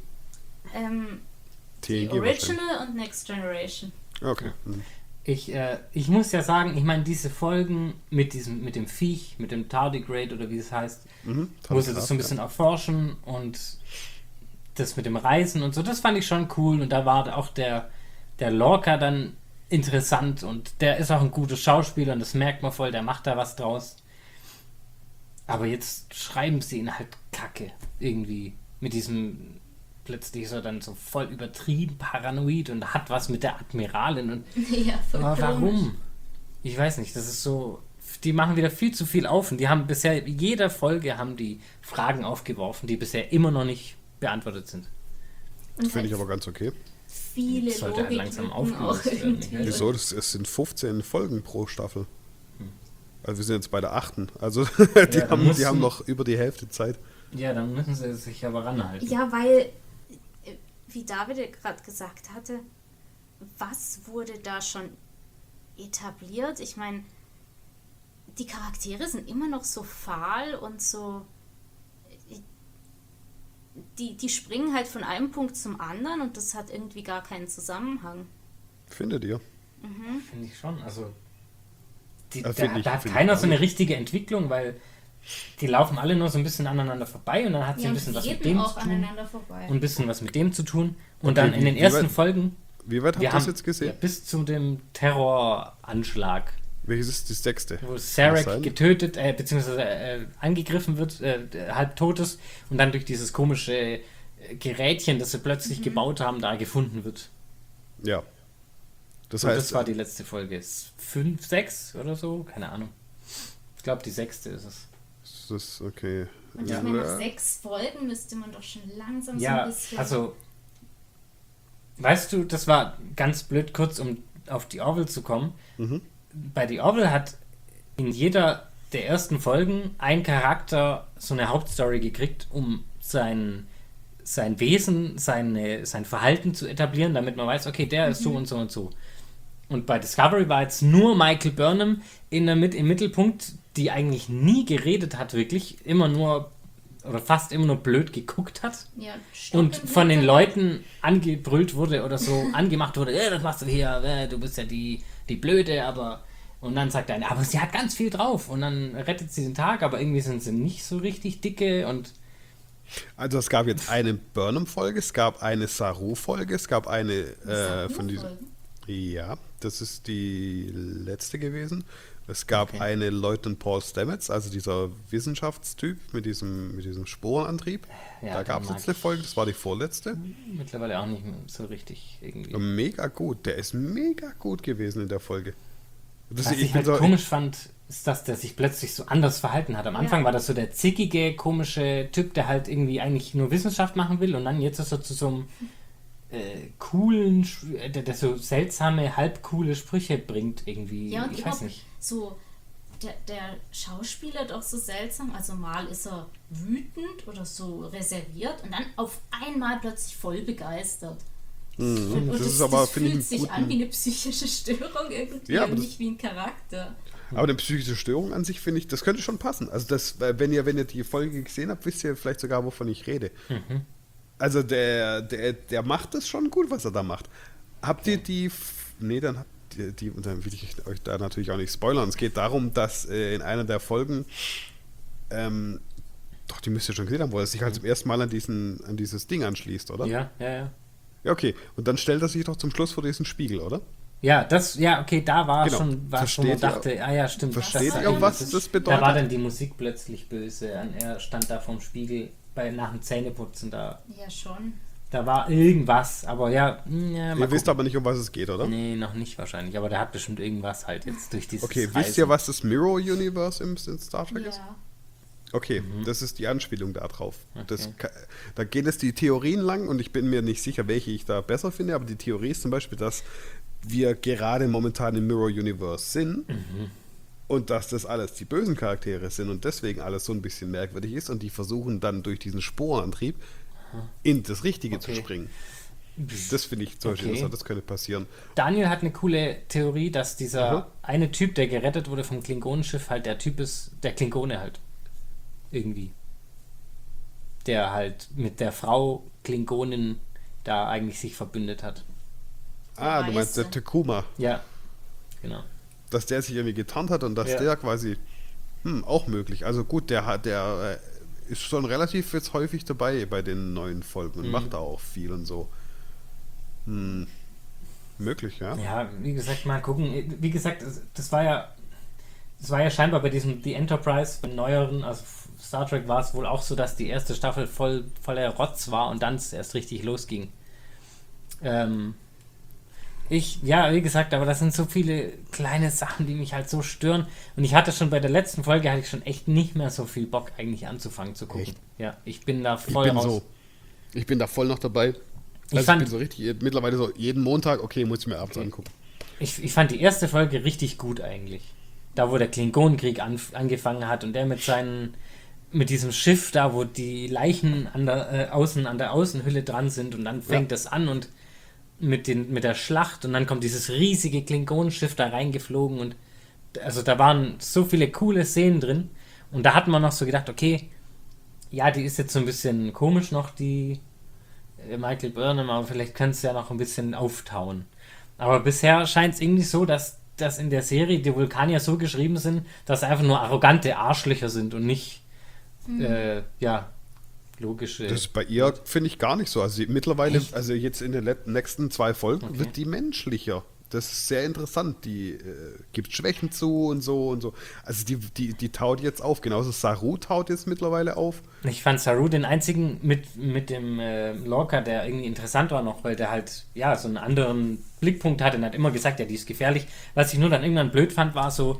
Die Original und Next Generation. Okay. Ich muss ja sagen, ich meine, diese Folgen mit dem Viech, mit dem Tardigrade oder wie es heißt, muss er das so ein bisschen erforschen und das mit dem Reisen und so, das fand ich schon cool und da war auch der Lorca dann interessant und der ist auch ein guter Schauspieler und das merkt man voll, der macht da was draus. Aber jetzt schreiben sie ihn halt kacke irgendwie mit diesem, plötzlich ist er dann so voll übertrieben paranoid und hat was mit der Admiralin und Ja, voll aber komisch. warum? Ich weiß nicht, das ist so, die machen wieder viel zu viel auf und die haben bisher, jeder Folge haben die Fragen aufgeworfen, die bisher immer noch nicht beantwortet sind. Das finde ich aber ganz okay. Viele Das sollte halt langsam Logiklücken auch aufgelöst werden, irgendwie. nicht? Wieso? Es sind 15 Folgen pro Staffel. Also wir sind jetzt bei der 8. Also die haben noch über die Hälfte Zeit. Ja, dann müssen sie sich aber ranhalten. Ja, weil, wie David gerade gesagt hatte, was wurde da schon etabliert? Ich meine, die Charaktere sind immer noch so fahl und so. Die springen halt von einem Punkt zum anderen und das hat irgendwie gar keinen Zusammenhang. Findet ihr? Finde ich schon. Also, Find da hat ich keiner auch. so eine richtige Entwicklung, weil die laufen alle nur so ein bisschen aneinander vorbei und dann hat sie Ja, ein und bisschen was die mit reden dem auch zu tun aneinander vorbei. und ein bisschen was mit dem zu tun. Und Okay, dann in den ersten weit- Folgen, Wie weit habt ihr das jetzt gesehen? ja, bis zu dem Terroranschlag, Welches ist die 6.? wo Kann das Sarek sein? getötet, beziehungsweise angegriffen wird, halb tot ist und dann durch dieses komische Gerätchen, das sie plötzlich gebaut haben, da gefunden wird. Ja. Das Und heißt, das war die letzte Folge. 5, 6 oder so? Keine Ahnung. Ich glaube, die 6. ist es. das ist okay. Und ich meine, nach 6 Folgen müsste man doch schon langsam so Ja, ein bisschen... also, weißt du, das war ganz blöd, kurz um auf die Orville zu kommen. Bei die Orville hat in jeder der ersten Folgen ein Charakter so eine Hauptstory gekriegt, um sein Wesen, sein Verhalten zu etablieren, damit man weiß, okay, der ist so und so und so. Und bei Discovery war jetzt nur Michael Burnham im Mittelpunkt, die eigentlich nie geredet hat, wirklich, immer nur oder fast immer nur blöd geguckt hat Ja, stopp und im von den Hintergrund. Leuten angebrüllt wurde oder so angemacht wurde, das machst du hier, du bist ja die Blöde, aber und dann sagt einer, aber sie hat ganz viel drauf und dann rettet sie den Tag, aber irgendwie sind sie nicht so richtig dicke und Also es gab jetzt eine Burnham-Folge, es gab eine Saru-Folge, es gab eine von diesen... Folgen? Ja, das ist die letzte gewesen. Es gab eine Leutnant Paul Stamets, also dieser Wissenschaftstyp mit diesem Sporenantrieb. Ja, Da gab es den jetzt mag eine Folge, das war die vorletzte. mittlerweile auch nicht mehr so richtig irgendwie. Mega gut, der ist mega gut gewesen in der Folge. Was ich halt komisch fand, ist, dass der sich plötzlich so anders verhalten hat. Am Anfang war das so der zickige, komische Typ, der halt irgendwie eigentlich nur Wissenschaft machen will und dann jetzt ist er zu so einem coolen, der so seltsame, halbcoole Sprüche bringt irgendwie. Ja, und ich weiß überhaupt nicht. so, der Schauspieler doch so seltsam, also mal ist er wütend oder so reserviert und dann auf einmal plötzlich voll begeistert. Und Das ist aber, das finde ich, fühlt sich einen an wie guten... eine psychische Störung irgendwie Ja, aber und das- nicht wie ein Charakter. Aber eine psychische Störung an sich, finde ich, das könnte schon passen. Also das, wenn ihr die Folge gesehen habt, wisst ihr vielleicht sogar, wovon ich rede. Also der macht das schon gut, was er da macht. Habt ihr nee, dann habt ihr die, und dann will ich euch da natürlich auch nicht spoilern. Es geht darum, dass in einer der Folgen, doch, die müsst ihr schon gesehen haben, wo er sich halt zum ersten Mal an dieses Ding anschließt, oder? Ja. Ja, okay. Und dann stellt er sich doch zum Schluss vor diesen Spiegel, oder? Ja, okay, da war Genau. schon, wo man Versteht dachte, ja, stimmt. Versteht Das ihr, war was das- das Da bedeutet? war dann die Musik plötzlich böse. Er stand da vorm Spiegel nach dem Zähneputzen da. Ja, schon. Da war irgendwas, aber ja, mal Ihr wisst gucken. aber nicht, um was es geht, oder? Nee, noch nicht wahrscheinlich, aber der hat bestimmt irgendwas halt jetzt durch dieses Okay, Reisen. wisst ihr, was das Mirror Universe in Star Trek ist? Ja. Okay, das ist die Anspielung da drauf. Das, Okay. da gehen jetzt die Theorien lang und ich bin mir nicht sicher, welche ich da besser finde, aber die Theorie ist zum Beispiel, dass wir gerade momentan im Mirror Universe sind und dass das alles die bösen Charaktere sind und deswegen alles so ein bisschen merkwürdig ist und die versuchen dann durch diesen Sporenantrieb in das Richtige zu Okay. springen. Das finde ich zum Beispiel Okay. interessant, das könnte passieren. Daniel hat eine coole Theorie, dass dieser Aha. eine Typ, der gerettet wurde vom Klingonenschiff, halt der Typ ist, der Klingone halt. Irgendwie. Der halt mit der Frau Klingonin da eigentlich sich verbündet hat. Ah, du meinst der Weiße. Takuma, Ja, genau. dass der sich irgendwie getarnt hat und dass Ja. der quasi auch möglich. Also gut, der ist schon relativ jetzt häufig dabei bei den neuen Folgen und macht da auch viel und so. Möglich, ja. Ja, wie gesagt, mal gucken. Wie gesagt, das war ja scheinbar bei diesem The Enterprise, bei neueren, also Star Trek war es wohl auch so, dass die erste Staffel voller Rotz war und dann es erst richtig losging. Wie gesagt, aber das sind so viele kleine Sachen, die mich halt so stören. Und ich hatte schon bei der letzten Folge, hatte ich schon echt nicht mehr so viel Bock, eigentlich anzufangen zu gucken. Echt? Ja, ich bin da Ich voll bin raus. ich bin da voll noch dabei. Also ich fand- bin so richtig, mittlerweile so jeden Montag, okay, muss ich mir abends angucken. Ich fand die erste Folge richtig gut eigentlich. Da, wo der Klingonenkrieg angefangen hat und der mit diesem Schiff da, wo die Leichen an der Außenhülle dran sind und dann fängt das an und mit der Schlacht und dann kommt dieses riesige Klingonenschiff da reingeflogen und also da waren so viele coole Szenen drin und da hat man noch so gedacht, okay, ja, die ist jetzt so ein bisschen komisch noch, die Michael Burnham, aber vielleicht könnte es ja noch ein bisschen auftauen. Aber bisher scheint es irgendwie so, dass in der Serie die Vulkanier so geschrieben sind, dass sie einfach nur arrogante Arschlöcher sind und nicht logische. Das ist bei ihr, finde ich, gar nicht so. Also mittlerweile, also jetzt in den nächsten 2 Folgen wird die menschlicher. Das ist sehr interessant. Die gibt Schwächen zu und so und so. Also die taut jetzt auf. Genauso Saru taut jetzt mittlerweile auf. Ich fand Saru den einzigen mit dem Lorca, der irgendwie interessant war noch, weil der halt, ja, so einen anderen Blickpunkt hatte und hat immer gesagt, ja, die ist gefährlich. Was ich nur dann irgendwann blöd fand, war so,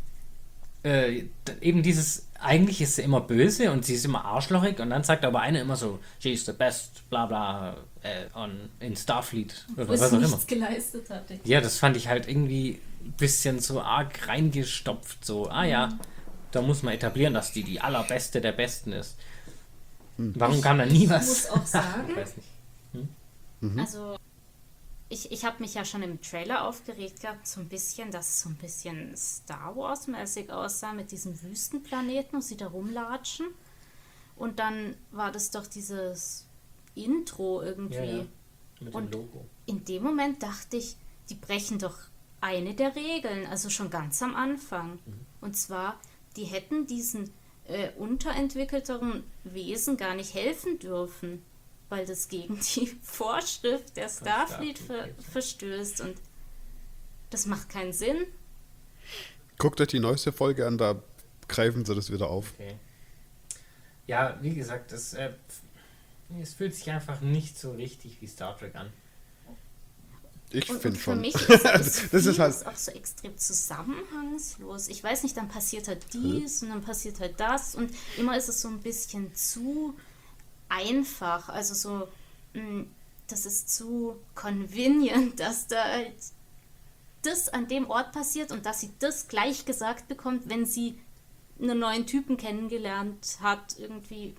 eben dieses, eigentlich ist sie immer böse und sie ist immer arschlochig und dann sagt aber einer immer so, she's the best, bla bla, in Starfleet oder Wo es was auch immer. nichts geleistet hatte. Ja, das fand ich halt irgendwie ein bisschen so arg reingestopft, so, da muss man etablieren, dass die allerbeste der Besten ist. Warum kam da nie Ich was? muss auch sagen, Ich weiß nicht. also ich habe mich ja schon im Trailer aufgeregt gehabt, so ein bisschen, dass es so ein bisschen Star Wars-mäßig aussah mit diesen Wüstenplaneten, wo sie da rumlatschen. Und dann war das doch dieses Intro irgendwie. Ja. Mit Und dem Logo. in dem Moment dachte ich, die brechen doch eine der Regeln, also schon ganz am Anfang. Und zwar, die hätten diesen unterentwickelteren Wesen gar nicht helfen dürfen, weil das gegen die Vorschrift der Starfleet verstößt. Und das macht keinen Sinn. Guckt euch die neueste Folge an, da greifen sie das wieder auf. Okay. Ja, wie gesagt, es fühlt sich einfach nicht so richtig wie Star Trek an. Ich Und finde für schon. mich ist Das ist halt- auch so extrem zusammenhangslos. Ich weiß nicht, dann passiert halt dies und dann passiert halt das und immer ist es so ein bisschen zu einfach. Also so, das ist zu convenient, dass da halt das an dem Ort passiert und dass sie das gleich gesagt bekommt, wenn sie einen neuen Typen kennengelernt hat, irgendwie.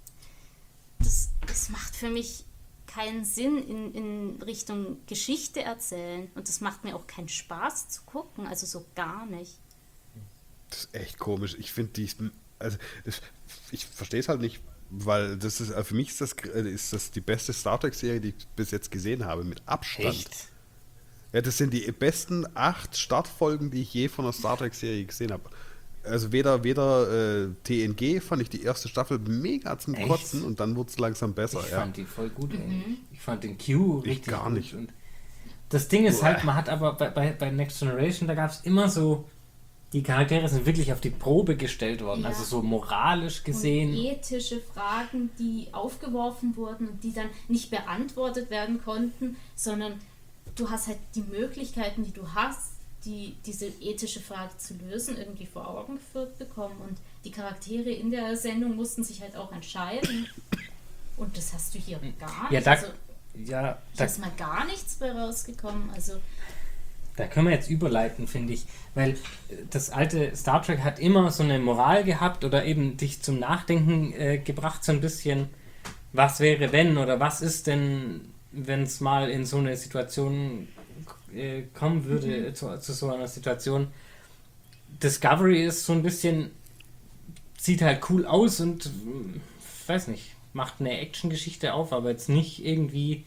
Das macht für mich keinen Sinn in Richtung Geschichte erzählen. Und das macht mir auch keinen Spaß zu gucken, also so gar nicht. Das ist echt komisch. Ich finde ich verstehe es halt nicht, weil das ist, für mich ist das die beste Star Trek-Serie, die ich bis jetzt gesehen habe, mit Abstand. Echt? Ja, das sind die besten 8 Startfolgen, die ich je von einer Star Trek-Serie gesehen habe. Also weder TNG fand ich die erste Staffel mega zum Echt? Kotzen und dann wurde es langsam besser. Ich Ja. fand die voll gut eigentlich. Ich fand den Q richtig gar gut. nicht. Und das Ding ist halt, Uah. man hat aber bei Next Generation, da gab es immer so, die Charaktere sind wirklich auf die Probe gestellt worden. Ja. Also so moralisch gesehen. Und ethische Fragen, die aufgeworfen wurden und die dann nicht beantwortet werden konnten, sondern du hast halt die Möglichkeiten, die du hast, diese ethische Frage zu lösen, irgendwie vor Augen geführt bekommen. Und die Charaktere in der Sendung mussten sich halt auch entscheiden. Und das hast du hier gar nicht. Ja, Also, da hier ist mal gar nichts bei rausgekommen. Also, Da können wir jetzt überleiten, finde ich. Weil das alte Star Trek hat immer so eine Moral gehabt oder eben dich zum Nachdenken gebracht, so ein bisschen, was wäre wenn oder was ist denn, wenn es mal in so eine Situation kommen würde, zu so einer Situation. Discovery ist so ein bisschen, sieht halt cool aus und weiß nicht, macht eine Actiongeschichte auf, aber jetzt nicht irgendwie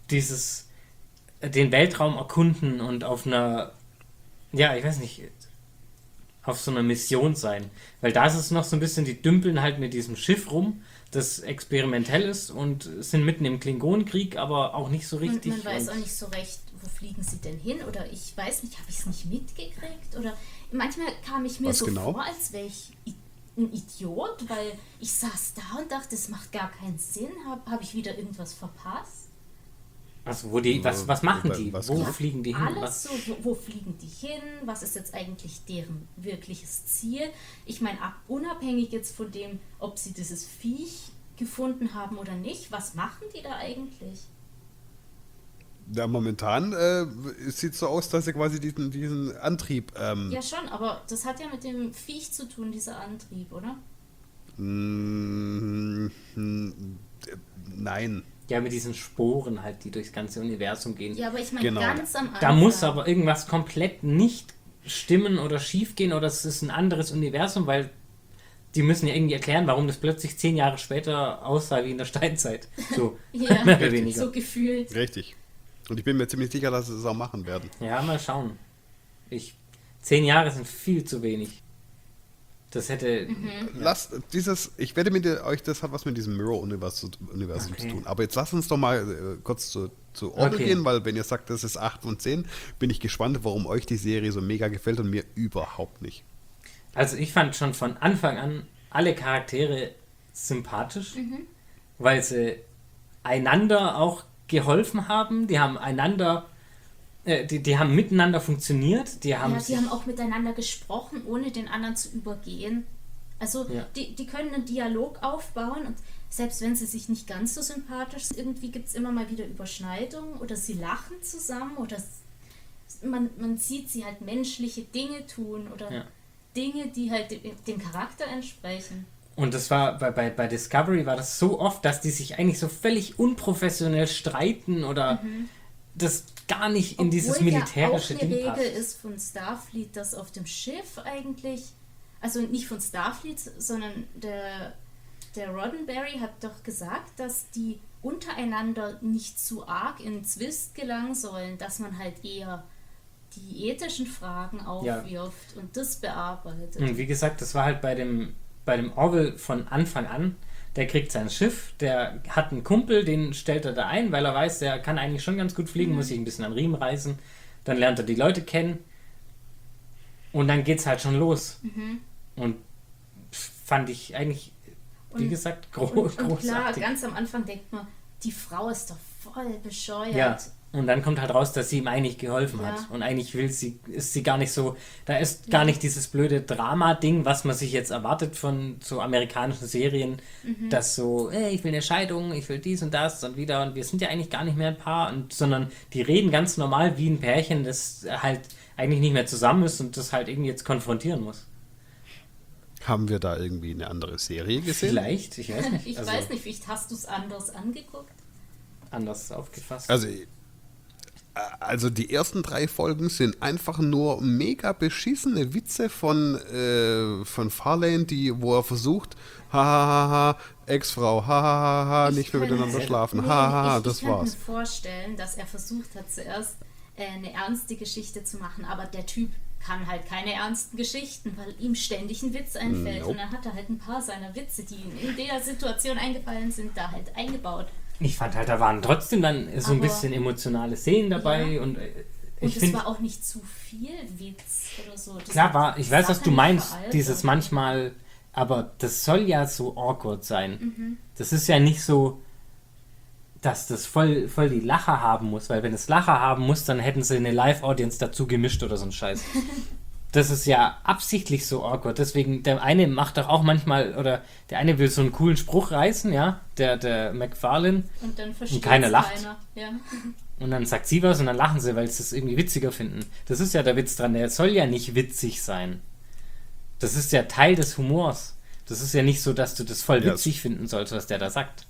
den Weltraum erkunden und auf einer, ja, ich weiß nicht, auf so einer Mission sein. Weil da ist es noch so ein bisschen, die dümpeln halt mit diesem Schiff rum, das experimentell ist und sind mitten im Klingonenkrieg, aber auch nicht so richtig. und man weiß auch nicht so recht, wo fliegen sie denn hin? Oder ich weiß nicht, habe ich es nicht mitgekriegt? Oder manchmal kam ich mir Was so genau? vor, als wäre ich ein Idiot, weil ich saß da und dachte, das macht gar keinen Sinn. Hab ich wieder irgendwas verpasst? Also was machen die? Was Wo genau? fliegen die hin? Alles so, wo fliegen die hin? Was ist jetzt eigentlich deren wirkliches Ziel? Ich meine, unabhängig jetzt von dem, ob sie dieses Viech gefunden haben oder nicht, was machen die da eigentlich? Ja, momentan sieht es so aus, dass sie quasi diesen Antrieb. Ja schon, aber das hat ja mit dem Viech zu tun, dieser Antrieb, oder? Nein. Ja, mit diesen Sporen halt, die durchs ganze Universum gehen. Ja, aber ich meine Genau. ganz am Anfang. Da muss aber irgendwas komplett nicht stimmen oder schief gehen oder es ist ein anderes Universum, weil die müssen ja irgendwie erklären, warum das plötzlich 10 Jahre später aussah wie in der Steinzeit. So, Ja, mehr oder weniger. so gefühlt. Richtig. Und ich bin mir ziemlich sicher, dass sie es auch machen werden. Ja, mal schauen. 10 Jahre sind viel zu wenig. Das hätte... Ich wette mit euch, das hat was mit diesem Mirror-Universum Okay. zu tun. Aber jetzt lasst uns doch mal kurz zu Orgel Okay. gehen, weil wenn ihr sagt, das ist 8 von 10, bin ich gespannt, warum euch die Serie so mega gefällt und mir überhaupt nicht. Also ich fand schon von Anfang an alle Charaktere sympathisch, weil sie einander auch geholfen haben. Die haben einander... Die haben miteinander funktioniert. Die haben Die haben auch miteinander gesprochen, ohne den anderen zu übergehen. Also Ja. die können einen Dialog aufbauen und selbst wenn sie sich nicht ganz so sympathisch sind, irgendwie gibt es immer mal wieder Überschneidungen oder sie lachen zusammen oder man sieht sie halt menschliche Dinge tun oder Ja. Dinge, die halt dem Charakter entsprechen. Und das war bei Discovery war das so oft, dass die sich eigentlich so völlig unprofessionell streiten oder das gar nicht in dieses Obwohl militärische ja auch eine Ding Regel passt. ist von Starfleet, dass auf dem Schiff eigentlich, also nicht von Starfleet, sondern der Roddenberry hat doch gesagt, dass die untereinander nicht zu arg in Zwist gelangen sollen, dass man halt eher die ethischen Fragen aufwirft und das bearbeitet. Und wie gesagt, das war halt bei dem Orville von Anfang an. Der kriegt sein Schiff, der hat einen Kumpel, den stellt er da ein, weil er weiß, der kann eigentlich schon ganz gut fliegen, muss sich ein bisschen an Riemen reißen. Dann lernt er die Leute kennen und dann geht's halt schon los. Und fand ich eigentlich, wie gesagt, Und klar, großartig. ganz am Anfang denkt man, die Frau ist doch voll bescheuert. Ja. Und dann kommt halt raus, dass sie ihm eigentlich geholfen hat. Und eigentlich ist sie gar nicht so, da ist gar nicht dieses blöde Drama-Ding, was man sich jetzt erwartet von so amerikanischen Serien, dass so, ich will eine Scheidung, ich will dies und das und wieder und wir sind ja eigentlich gar nicht mehr ein Paar, sondern die reden ganz normal wie ein Pärchen, das halt eigentlich nicht mehr zusammen ist und das halt irgendwie jetzt konfrontieren muss. Haben wir da irgendwie eine andere Serie gesehen? Vielleicht, ich weiß nicht. Ich weiß nicht, vielleicht hast du es anders angeguckt? Anders aufgefasst. Also die ersten 3 Folgen sind einfach nur mega beschissene Witze von Farlane, wo er versucht, hahaha, Ex-Frau, hahaha, nicht mehr miteinander schlafen, hahaha, das war's. Ich kann mir vorstellen, dass er versucht hat, zuerst eine ernste Geschichte zu machen, aber der Typ kann halt keine ernsten Geschichten, weil ihm ständig ein Witz einfällt. Und dann hat er halt ein paar seiner Witze, die ihm in der Situation eingefallen sind, da halt eingebaut. Ich fand halt, da waren trotzdem dann so ein bisschen emotionale Szenen dabei und ich finde... es war auch nicht zu viel Witz oder so. Klar, ich weiß, was du meinst, dieses manchmal, aber das soll ja so awkward sein. Das ist ja nicht so, dass das voll die Lacher haben muss, weil wenn es Lacher haben muss, dann hätten sie eine Live-Audience dazu gemischt oder so ein Scheiß. Das ist ja absichtlich so awkward. Deswegen, der eine macht doch auch manchmal, oder der eine will so einen coolen Spruch reißen, ja, der McFarlane. Und dann versteht keiner lacht. Ja. Und dann sagt sie was und dann lachen sie, weil sie es irgendwie witziger finden. Das ist ja der Witz dran. Der soll ja nicht witzig sein. Das ist ja Teil des Humors. Das ist ja nicht so, dass du das voll witzig finden sollst, was der da sagt.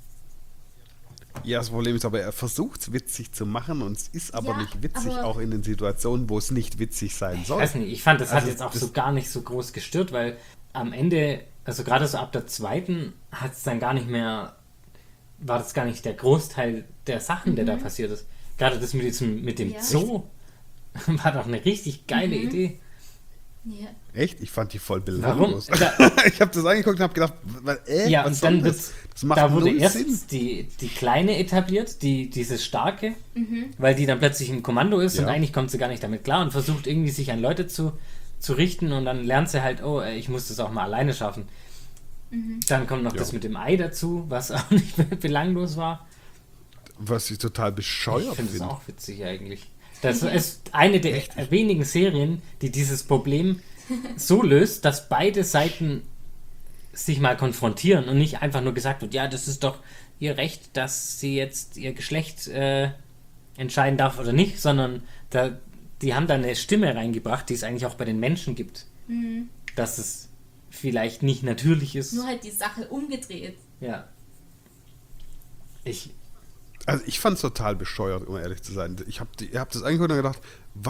Ja, das Problem ist aber, er versucht es witzig zu machen und es ist aber nicht witzig, auch in den Situationen, wo es nicht witzig sein soll. Ich weiß nicht, ich fand, das hat jetzt auch so gar nicht so groß gestört, weil am Ende, also gerade so ab der 2. hat es dann gar nicht mehr, war das gar nicht der Großteil der Sachen, der da passiert ist. Gerade das mit dem Zoo war doch eine richtig geile Idee. Ja. Echt? Ich fand die voll belanglos. Warum? Ich habe das angeguckt und habe gedacht, ja, was und dann das macht da wurde null erstens Sinn. die Kleine etabliert, diese Starke, weil die dann plötzlich im Kommando ist und eigentlich kommt sie gar nicht damit klar und versucht irgendwie sich an Leute zu richten und dann lernt sie halt, ich muss das auch mal alleine schaffen. Dann kommt noch das mit dem Ei dazu, was auch nicht belanglos war. Was ich total bescheuert finde. Ich finde es auch witzig eigentlich. Das ist eine der wenigen Serien, die dieses Problem so löst, dass beide Seiten sich mal konfrontieren und nicht einfach nur gesagt wird, ja, das ist doch ihr Recht, dass sie jetzt ihr Geschlecht entscheiden darf oder nicht, sondern die haben da eine Stimme reingebracht, die es eigentlich auch bei den Menschen gibt. Dass es vielleicht nicht natürlich ist. Nur halt die Sache umgedreht. Ja. Also ich fand es total bescheuert, um ehrlich zu sein. Ich hab das angeguckt und gedacht,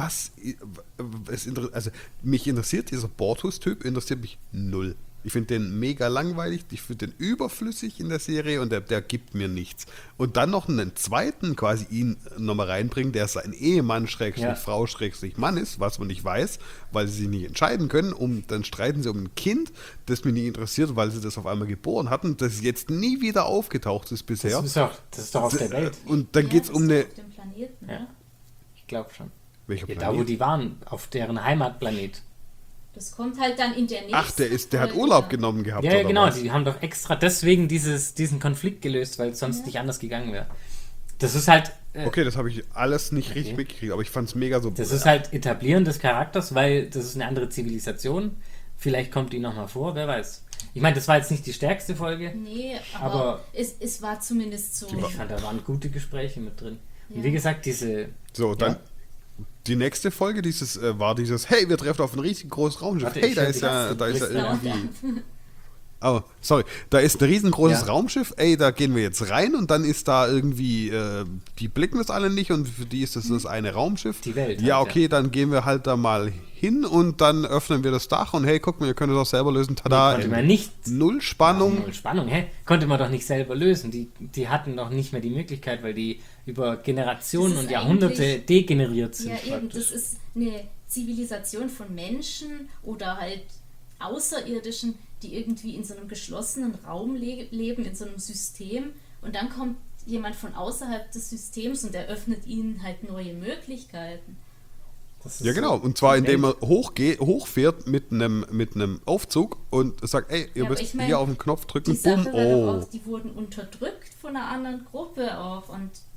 also mich interessiert dieser Bortus-Typ, interessiert mich null. Ich finde den mega langweilig, ich finde den überflüssig in der Serie und der gibt mir nichts. Und dann noch einen zweiten quasi ihn nochmal reinbringen, der sein Ehemann, Frau, Mann ist, was man nicht weiß, weil sie sich nicht entscheiden können. Dann streiten sie um ein Kind, das mich nicht interessiert, weil sie das auf einmal geboren hatten, das jetzt nie wieder aufgetaucht ist bisher. Das ist doch auf der Welt. Und dann geht es um eine... Auf dem Planeten, ja. Ich glaube schon. Welcher Planet? Da, wo die waren, auf deren Heimatplanet. Das kommt halt dann in der nächsten Ach, der hat Urlaub genommen gehabt. Ja, oder genau, was? die haben doch extra deswegen diesen Konflikt gelöst, weil es sonst nicht anders gegangen wäre. Das ist halt... okay, das habe ich alles nicht richtig mitgekriegt, aber ich fand es mega so... Das ist halt Etablieren des Charakters, weil das ist eine andere Zivilisation. Vielleicht kommt die nochmal vor, wer weiß. Ich meine, das war jetzt nicht die stärkste Folge. Nee, aber es war zumindest so... Ich fand, da waren gute Gespräche mit drin. Ja. Und wie gesagt, So, dann... Die nächste Folge war dieses, hey, wir treffen auf ein riesig großes Raumschiff. Warte, hey, da ist ja irgendwie... Oh, sorry. Da ist ein riesengroßes Raumschiff. Ey, da gehen wir jetzt rein und dann ist da irgendwie, die blicken das alle nicht und für die ist das eine Raumschiff. Die Welt. Ja, okay, dann gehen wir halt da mal hin und dann öffnen wir das Dach und hey, guck mal, ihr könnt es auch selber lösen. Tada. Konnte man nicht. Null Spannung. Null Spannung, Konnte man doch nicht selber lösen. Die hatten doch nicht mehr die Möglichkeit, weil die über Generationen und Jahrhunderte degeneriert sind. Ja, eben, das ist eine Zivilisation von Menschen oder halt Außerirdischen, die irgendwie in so einem geschlossenen Raum leben, in so einem System und dann kommt jemand von außerhalb des Systems und eröffnet ihnen halt neue Möglichkeiten. Ja, genau. Und zwar indem er hochfährt mit einem Aufzug und sagt, ey, ihr müsst hier auf den Knopf drücken, bumm, die wurden unterdrückt von einer anderen Gruppe auch und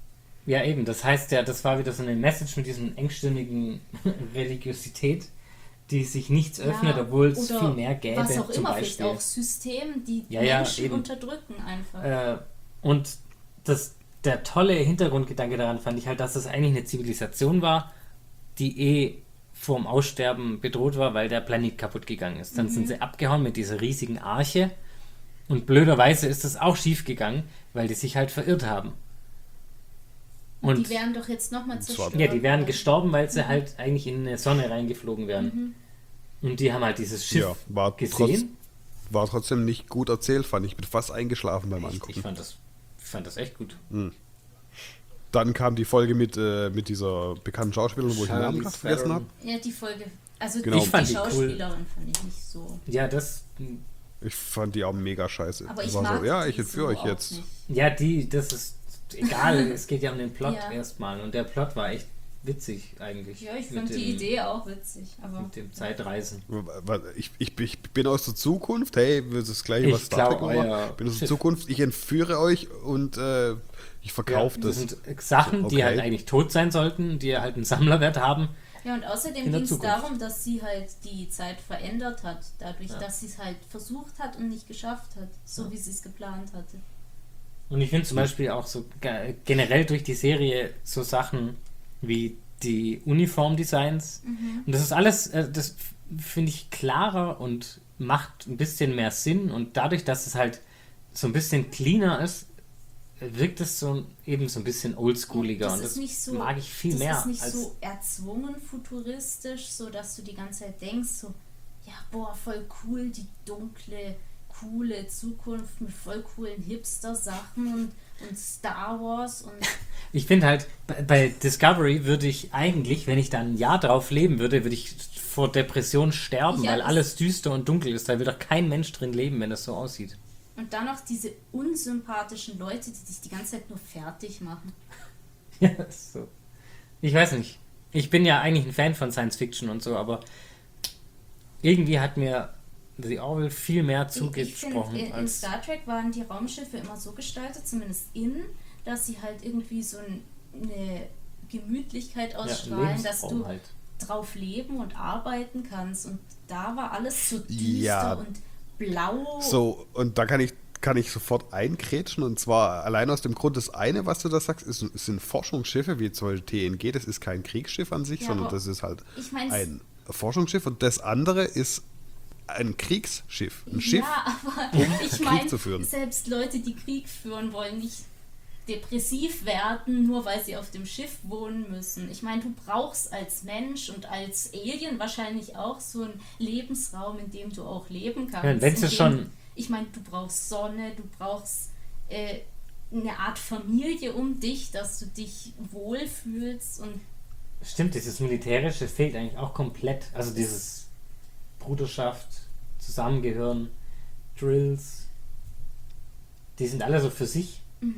Ja, eben, das heißt ja, das war wieder so eine Message mit diesen engstirnigen Religiosität, die sich nichts öffnet, obwohl es oder viel mehr gäbe. was auch zum immer, Beispiel. vielleicht auch System, die Ja, Menschen eben. unterdrücken einfach. Und der tolle Hintergrundgedanke daran fand ich halt, dass es eigentlich eine Zivilisation war, die vorm Aussterben bedroht war, weil der Planet kaputt gegangen ist. Dann sind sie abgehauen mit dieser riesigen Arche und blöderweise ist das auch schief gegangen, weil die sich halt verirrt haben. Und die wären doch jetzt nochmal zerstört. ja, die wären gestorben, weil sie halt eigentlich in eine Sonne reingeflogen wären. Und die haben halt dieses Schiff gesehen. War trotzdem nicht gut erzählt, fand ich. Bin fast eingeschlafen beim Angucken. Ich fand das echt gut. Dann kam die Folge mit dieser bekannten Schauspielerin, wo ich den Namen gerade vergessen habe. Ja, die Folge. Also Genau. Ich fand die die cool. Schauspielerin fand ich nicht so. Ja, das Ich fand die auch mega scheiße. Aber Das ich war mag so, ja, die ich entführe euch auch jetzt. nicht. Ja, das ist egal. Es geht ja um den Plot Ja. erstmal. Und der Plot war echt witzig eigentlich. Ja, ich Mit fand die dem- Idee auch witzig. Aber Mit dem Zeitreisen. Ich bin aus der Zukunft, hey, das ist das gleiche, was Ich Star Trek klau war. euer Ich bin aus der Schiff. Zukunft, ich entführe euch und ich verkaufe das das. sind Sachen, die Okay. halt eigentlich tot sein sollten, die halt einen Sammlerwert haben. ja, und außerdem In der ging es Zukunft. darum, dass sie halt die Zeit verändert hat, dadurch, dass sie es halt versucht hat und nicht geschafft hat, so wie sie es geplant hatte. Und ich finde zum Beispiel auch so generell durch die Serie so Sachen wie die Uniformdesigns. Und das ist alles, das finde ich klarer und macht ein bisschen mehr Sinn. Und dadurch, dass es halt so ein bisschen cleaner ist, wirkt es so eben so ein bisschen oldschooliger. Das Und ist das nicht so, mag ich viel mehr. Das ist nicht als so erzwungen futuristisch, so dass du die ganze Zeit denkst, so, ja, boah, voll cool, die dunkle, coole Zukunft mit voll coolen Hipster-Sachen und Star Wars und Ich finde halt, bei Discovery würde ich eigentlich, wenn ich da ein Jahr drauf leben würde, würde ich vor Depression sterben, Ja, weil das- alles düster und dunkel ist. Da will doch kein Mensch drin leben, wenn das so aussieht. und dann noch diese unsympathischen Leute, die dich die ganze Zeit nur fertig machen. Ja, ist so. Ich weiß nicht. Ich bin ja eigentlich ein Fan von Science Fiction und so, aber irgendwie hat mir The Orville viel mehr Ich finde, zugesprochen in als. Star Trek waren die Raumschiffe immer so gestaltet, zumindest innen, dass sie halt irgendwie so eine Gemütlichkeit ausstrahlen, dass Lebensraum du halt. drauf leben und arbeiten kannst. Und da war alles so düster Ja. und blau. So, und da kann ich sofort einkrätschen, und zwar allein aus dem Grund, das eine, was du da sagst, sind Forschungsschiffe, wie zum Beispiel TNG, das ist kein Kriegsschiff an sich, Ja, sondern aber das ist halt ich meine, ein Forschungsschiff, und das andere ist ein Kriegsschiff. Ein Schiff, ja, aber ich Krieg meine, zu führen. selbst Leute, die Krieg führen wollen, nicht depressiv werden, nur weil sie auf dem Schiff wohnen müssen. Ich meine, du brauchst als Mensch und als Alien wahrscheinlich auch so einen Lebensraum, in dem du auch leben kannst. Ja, wenn es in dem- schon- Ich meine, du brauchst Sonne, du brauchst eine Art Familie um dich, dass du dich wohlfühlst und Stimmt, dieses Militärische fehlt eigentlich auch komplett. Also dieses Bruderschaft, Zusammengehören, Drills, die sind alle so für sich.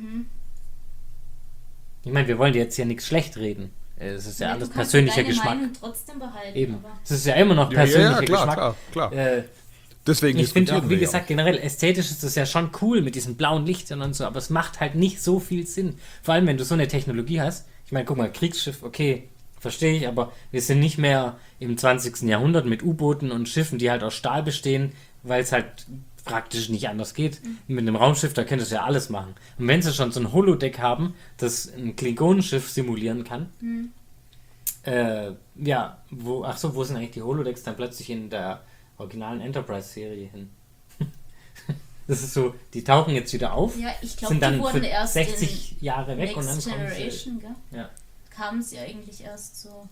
Ich meine, wir wollen dir jetzt ja nichts schlecht reden. Es ist ja du alles kannst persönlicher deine Geschmack. Meinung trotzdem behalten. Eben. Aber Es ist ja immer noch persönlicher Geschmack. klar. Äh, Deswegen Ich finde auch, diskutieren wie wir ja gesagt, generell ästhetisch ist das ja schon cool mit diesen blauen Lichtern und so, aber es macht halt nicht so viel Sinn. Vor allem, wenn du so eine Technologie hast. Ich meine, guck mal, Kriegsschiff, okay, verstehe ich, aber wir sind nicht mehr im 20. Jahrhundert mit U-Booten und Schiffen, die halt aus Stahl bestehen, weil es halt praktisch nicht anders geht. Mit einem Raumschiff, da könntest du ja alles machen. Und wenn sie schon so ein Holodeck haben, das ein Klingonenschiff simulieren kann, wo sind eigentlich die Holodecks dann plötzlich in der originalen Enterprise-Serie hin? Das ist so, die tauchen jetzt wieder auf, ja, ich glaube, sind die dann wurden für erst 60 Jahre in weg und dann Next kommen sie. Generation, gell? Ja. Kamen sie eigentlich erst so.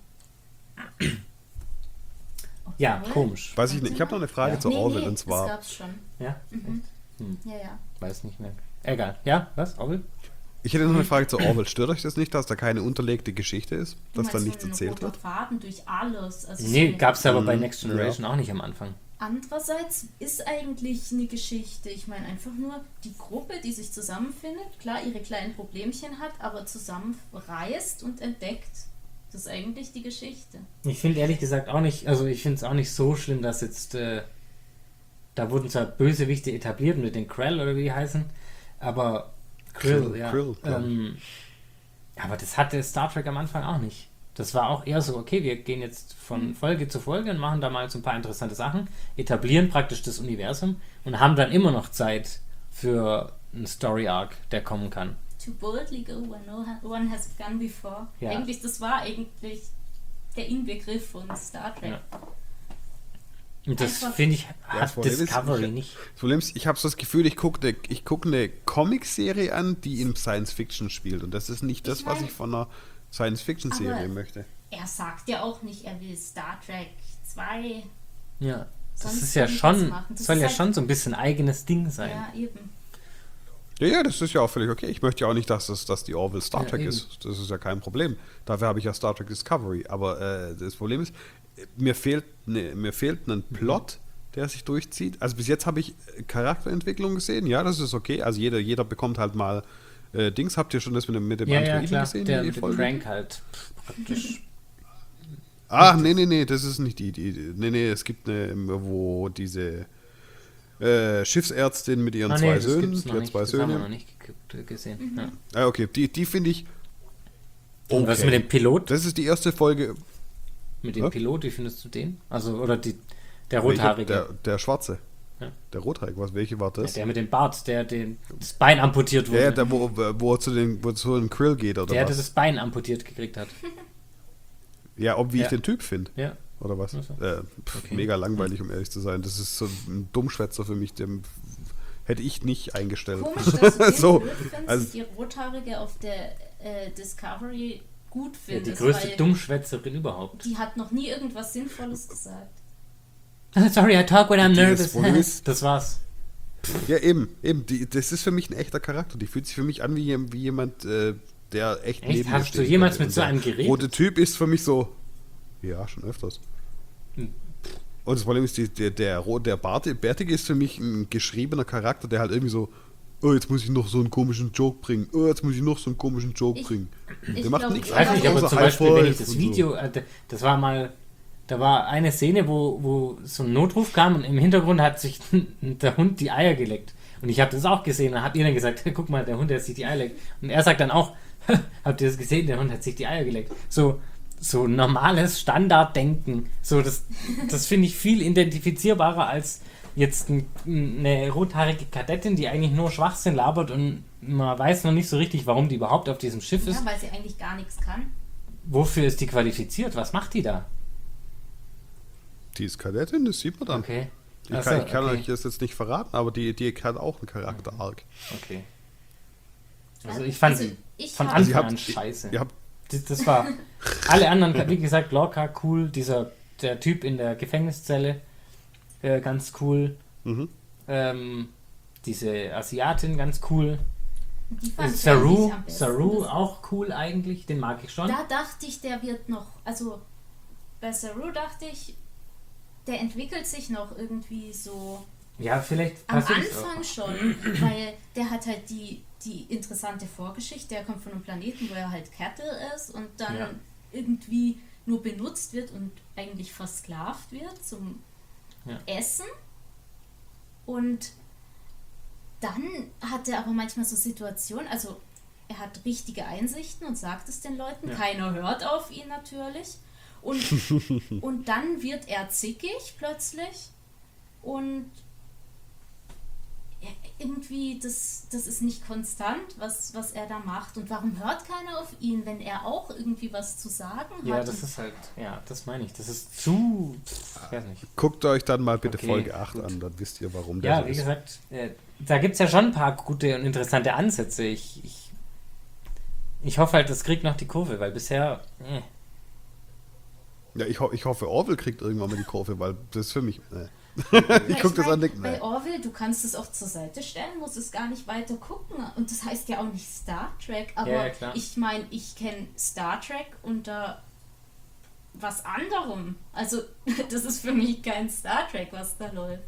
Ja, Obwohl- komisch. Weiß ich nicht. Ich habe noch eine Frage Ja. zu Orville, und das zwar, gab's schon. Ja? Ja, ja. Weiß nicht mehr. Egal. Ja, was? Orwell? ich hätte noch eine Frage zu Orville. Stört euch das nicht, dass da keine unterlegte Geschichte ist? Du Dass da meinst nichts so ein erzählt roter wird? Faden durch alles. Also so Nee, eine- gab's aber bei Next Generation auch nicht am Anfang. Andererseits ist eigentlich eine Geschichte, ich meine einfach nur die Gruppe, die sich zusammenfindet, klar ihre kleinen Problemchen hat, aber zusammenreist und entdeckt. Das ist eigentlich die Geschichte. Ich finde ehrlich gesagt auch nicht, also ich finde es auch nicht so schlimm, dass jetzt, da wurden zwar Bösewichte etabliert mit den Krell oder wie die heißen, aber Krill, ja. Krill, klar. Aber das hatte Star Trek am Anfang auch nicht. Das war auch eher so, okay, wir gehen jetzt von Folge zu Folge und machen da mal so ein paar interessante Sachen, etablieren praktisch das Universum und haben dann immer noch Zeit für einen Story-Arc, der kommen kann. To boldly go where no one has gone before. Ja. Eigentlich, das war eigentlich der Inbegriff von Star Trek. Ja. Und das, Einfach- finde ich, das hat Problem ist, Discovery nicht. Das Problem ist, ich habe so das Gefühl, ich gucke eine Comic-Serie an, die in Science-Fiction spielt. Und das ist nicht das, Ich was mein- ich von einer Science-Fiction-Serie Aber- möchte. Er sagt ja auch nicht, er will Star Trek 2. Ja, das Sonst ist ja irgendwas schon, machen. Das soll ist ja halt- schon so ein bisschen eigenes Ding sein. Ja, eben. Ja, das ist ja auch völlig okay. Ich möchte ja auch nicht, dass die Orville Star Ja, Trek eben. ist. Das ist ja kein Problem. Dafür habe ich ja Star Trek Discovery. Aber das Problem ist, mir fehlt ein Plot, der sich durchzieht. Also bis jetzt habe ich Charakterentwicklung gesehen. Ja, das ist okay. Also jeder bekommt halt mal Dings. Habt ihr schon das mit dem Ja, Androiden klar, gesehen? der die mit dem Folge? Crank halt praktisch. Nee, das ist nicht die. Nee, es gibt eine, wo diese Schiffsärztin mit ihren zwei das Söhnen, gibt's die noch hat nicht. zwei Das haben wir Söhne. noch nicht gesehen. Ja. Ah, okay, die finde ich. Und was okay. mit dem Pilot? Das ist die erste Folge. Mit dem Hä? Pilot, wie findest du den? Also, oder der Welche? Rothaarige. Der Schwarze. Ja. Der Rothaarige, welche war das? Der mit dem Bart, der das Bein amputiert wurde. Ja, der, wo er zu dem Krill geht, oder der was? das Bein amputiert gekriegt hat. Ja, wie ich Ja. den Typ finde. Ja. Oder was? Also. Okay. Mega langweilig, um ehrlich zu sein. Das ist so ein Dummschwätzer für mich, den hätte ich nicht eingestellt. Komisch, dass du den So, blöd findest, also- die Rothaarige auf der Discovery gut Ja, findest. die größte weil Dummschwätzerin überhaupt. die hat noch nie irgendwas Sinnvolles gesagt. Sorry, I talk when I'm Die nervous. ist wohl- Das war's. Ja, eben. Das ist für mich ein echter Charakter. Die fühlt sich für mich an wie jemand, der echt neben mir Hast du stehen jemals könnte. mit so Und einem der geredet? rote Typ ist für mich so, ja, schon öfters. Hm. Und das Problem ist, der Bärtige ist für mich ein geschriebener Charakter, der halt irgendwie so, oh, jetzt muss ich noch so einen komischen Joke bringen. Oh, jetzt muss ich noch so einen komischen Joke bringen. Der macht glaub, nichts. Ich weiß nicht, aber außer zum High Beispiel, wenn ich Five das und Video, das war mal, da war eine Szene, wo so ein Notruf kam und im Hintergrund hat sich der Hund die Eier geleckt. Und ich habe das auch gesehen. Dann habt ihr dann gesagt, guck mal, der Hund hat sich die Eier geleckt. Und er sagt dann auch, habt ihr das gesehen, der Hund hat sich die Eier geleckt. So normales Standarddenken. So, das finde ich viel identifizierbarer als jetzt eine rothaarige Kadettin, die eigentlich nur Schwachsinn labert und man weiß noch nicht so richtig, warum die überhaupt auf diesem Schiff ist. Ja, weil sie eigentlich gar nichts kann. Wofür ist die qualifiziert? Was macht die da? Die ist Kadettin, das sieht man dann. Okay. Ich Ach so, kann okay. euch das jetzt nicht verraten, aber die hat auch einen Charakter-Arc. Okay. Also ich fand Also sie ich von hab- Anfang ihr habt- an scheiße. Ihr habt Das war alle anderen, wie gesagt, Lorca cool, der Typ in der Gefängniszelle ganz cool, Mhm. diese Asiatin ganz cool, Die fand ich Saru eigentlich am besten. auch cool eigentlich, den mag ich schon. Da dachte ich, der wird noch, also bei Saru dachte ich, der entwickelt sich noch irgendwie so Ja, vielleicht am passiert es Anfang auch. schon, weil der hat halt die interessante Vorgeschichte, der kommt von einem Planeten, wo er halt Cattle ist und dann Ja. irgendwie nur benutzt wird und eigentlich versklavt wird zum Ja. Essen. Und dann hat er aber manchmal so Situationen, also er hat richtige Einsichten und sagt es den Leuten, Ja. keiner hört auf ihn natürlich. Und, und dann wird er zickig plötzlich und irgendwie, das ist nicht konstant, was er da macht. Und warum hört keiner auf ihn, wenn er auch irgendwie was zu sagen hat? Ja, Und das ist halt, ja, das meine ich. Das ist zu, ich weiß nicht. Guckt euch dann mal bitte Okay, Folge 8 gut. an, dann wisst ihr, warum der Ja, so wie ist. gesagt, da gibt es ja schon ein paar gute und interessante Ansätze. Ich hoffe halt, das kriegt noch die Kurve, weil bisher, Ja, ich hoffe, Orville kriegt irgendwann mal die Kurve, weil das ist für mich. Ja, Ich gucke das mein, an, denke, bei nee. Orville, du kannst es auch zur Seite stellen, musst es gar nicht weiter gucken. Und das heißt ja auch nicht Star Trek, aber Ja, klar. ich meine, ich kenne Star Trek unter was anderem. Also, das ist für mich kein Star Trek, was da läuft.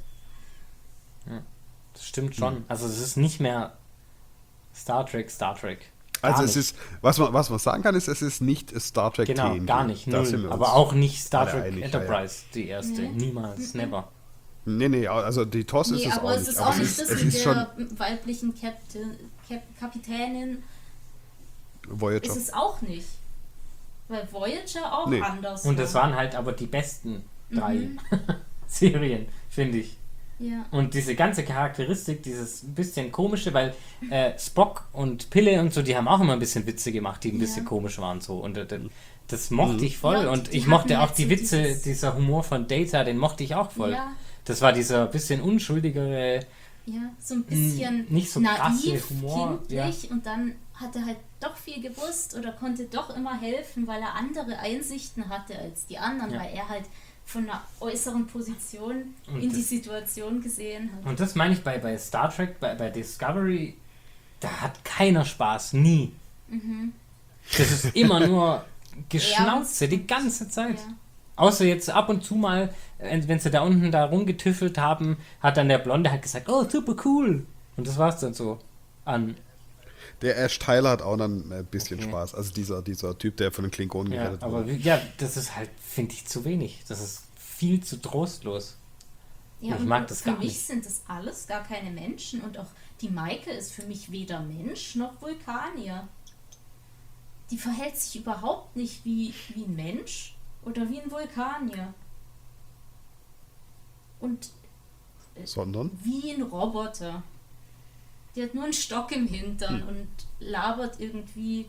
das stimmt schon. Also es ist nicht mehr Star Trek. Gar Also nicht. es ist, was man sagen kann, ist, es ist nicht Star Trek Genau, TNG. gar nicht, Da sind null. wir Aber uns auch nicht Star alle Trek einig, ja, Enterprise, die erste. Niemals, never. Nee, also die TOS ist Nee, es aber auch es nicht. ist Aber auch nicht das es mit ist schon, der weiblichen Kapitänin. Voyager. ist es auch nicht. Weil Voyager auch Nee. anders Und war. das waren halt aber die besten 3 Serien, finde ich. Ja. Und diese ganze Charakteristik, dieses bisschen komische, weil Spock und Pille und so, die haben auch immer ein bisschen Witze gemacht, die ein bisschen komisch waren so. Und das mochte ich voll. Ja, und die ich mochte hatten auch die jetzt Witze, dieses- dieser Humor von Data, den mochte ich auch voll. Ja. Das war dieser bisschen unschuldigere, Ja, so ein bisschen nicht so krasse naiv, Humor, kindlich und dann hat er halt doch viel gewusst oder konnte doch immer helfen, weil er andere Einsichten hatte als die anderen, Ja. weil er halt von einer äußeren Position Und in die das- Situation gesehen hat. Und das meine ich bei Star Trek, bei Discovery, da hat keiner Spaß, nie. Das ist immer nur Geschnauze, die ganze Zeit. Ja. Außer jetzt ab und zu mal, wenn sie da unten da rumgetüffelt haben, hat dann der Blonde halt gesagt, oh, super cool. Und das war's dann so. Der Ash Tyler hat auch dann ein bisschen Okay. Spaß. Also dieser Typ, der von den Klingonen Ja, gerettet aber wurde. ja, das ist halt, finde ich, zu wenig. Das ist viel zu trostlos. Ja, Ich und mag das für gar mich nicht. sind das alles gar keine Menschen und auch die Maike ist für mich weder Mensch noch Vulkanier. Die verhält sich überhaupt nicht wie ein Mensch oder wie ein Vulkanier. Und Sondern? wie ein Roboter. Die hat nur einen Stock im Hintern und labert irgendwie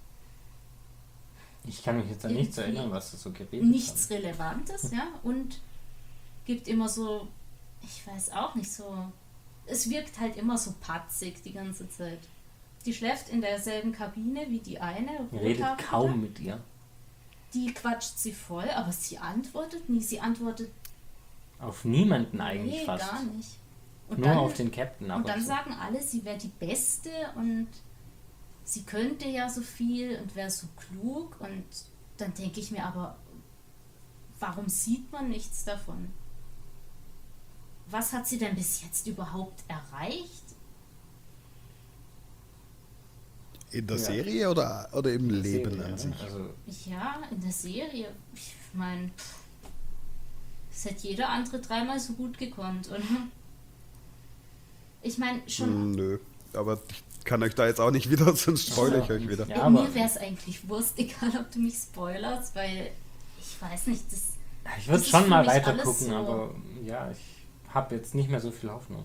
Ich kann mich jetzt an nichts Irgendwie erinnern, was das so geredet nichts Relevantes, ja, und gibt immer so, ich weiß auch nicht, so, es wirkt halt immer so patzig die ganze Zeit. Die schläft in derselben Kabine wie die eine. Redet Rothaarige. kaum mit ihr. Die quatscht sie voll, aber sie antwortet nie. Sie antwortet Auf niemanden eigentlich nee, fast. gar nicht. Und Nur dann, auf den Captain. und dann so. sagen alle, sie wäre die Beste und sie könnte ja so viel und wäre so klug. Und dann denke ich mir aber, warum sieht man nichts davon? Was hat sie denn bis jetzt überhaupt erreicht? In der Ja. Serie oder im Leben Serie, an sich? Also, Ja, in der Serie. Ich meine, es hätte jeder andere 3-mal so gut gekonnt, oder? Ich meine, schon. Nö. Aber ich kann euch da jetzt auch nicht wieder, sonst spoilere ich euch wieder. Ja, aber mir wäre es eigentlich Wurst, egal ob du mich spoilerst, weil ich weiß nicht, das. ich würde das ist schon für mal mich weiter alles gucken, so- aber ja, ich habe jetzt nicht mehr so viel Hoffnung.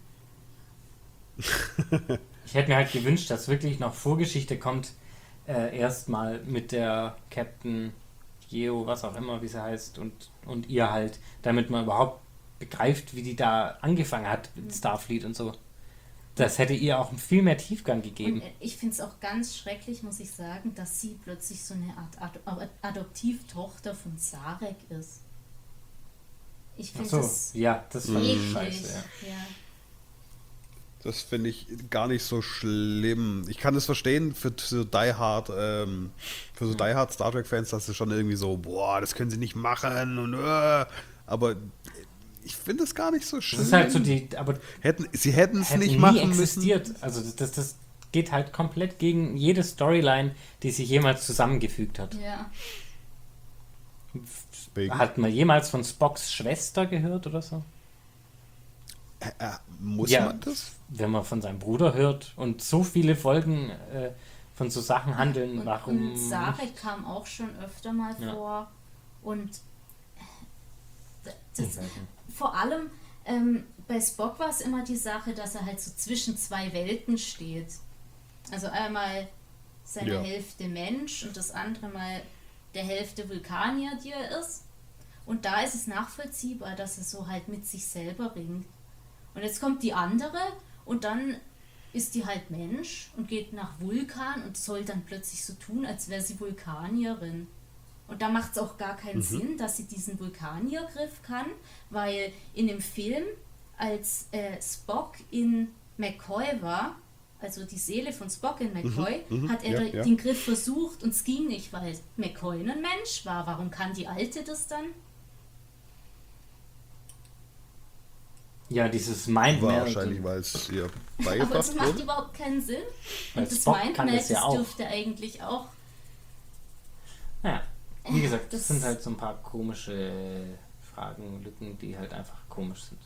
Ich hätte mir halt gewünscht, dass wirklich noch Vorgeschichte kommt, erstmal mit der Captain Geo, was auch immer, wie sie heißt, und ihr halt, damit man überhaupt begreift, wie die da angefangen hat mit Starfleet und so. Das hätte ihr auch viel mehr Tiefgang gegeben. Und ich finde es auch ganz schrecklich, muss ich sagen, dass sie plötzlich so eine Art Adoptivtochter von Sarek ist. Ich Ach finde so, das ja, das fand ich eklig. scheiße. Ja. Ja. Das finde ich gar nicht so schlimm. Ich kann es verstehen für so Die Hard Star Trek Fans, dass sie schon irgendwie so, boah, das können sie nicht machen und aber ich finde es gar nicht so schlimm. Das ist halt so aber Sie hätten es hätte nicht nie machen müssen. existiert. Also das geht halt komplett gegen jede Storyline, die sich jemals zusammengefügt hat. Ja. Deswegen. Hat man jemals von Spocks Schwester gehört oder so? Muss Ja. man das? Wenn man von seinem Bruder hört und so viele Folgen von so Sachen handeln, warum? Und Sarek kam auch schon öfter mal Ja. vor. Und Ich das, weiß nicht. vor allem bei Spock war es immer die Sache, dass er halt so zwischen zwei Welten steht. Also einmal seine Ja. Hälfte Mensch und das andere mal der Hälfte Vulkanier, die er ist. Und da ist es nachvollziehbar, dass er so halt mit sich selber ringt. Und jetzt kommt die andere und dann ist die halt Mensch und geht nach Vulkan und soll dann plötzlich so tun, als wäre sie Vulkanierin. Und da macht es auch gar keinen Sinn, dass sie diesen Vulkaniergriff kann, weil in dem Film, als Spock in McCoy war, also die Seele von Spock in McCoy, hat er ja. den Griff versucht und es ging nicht, weil McCoy ein Mensch war. Warum kann die Alte das dann? Ja, dieses Mindmeld. Wahrscheinlich, weil es ihr Aber das beigebracht macht wurde. überhaupt keinen Sinn. Weil Und das Spock kann Mindmeld, das ja das auch. dürfte eigentlich auch. Ja, wie gesagt, das Das- sind halt so ein paar komische Fragen, Lücken, die halt einfach komisch sind.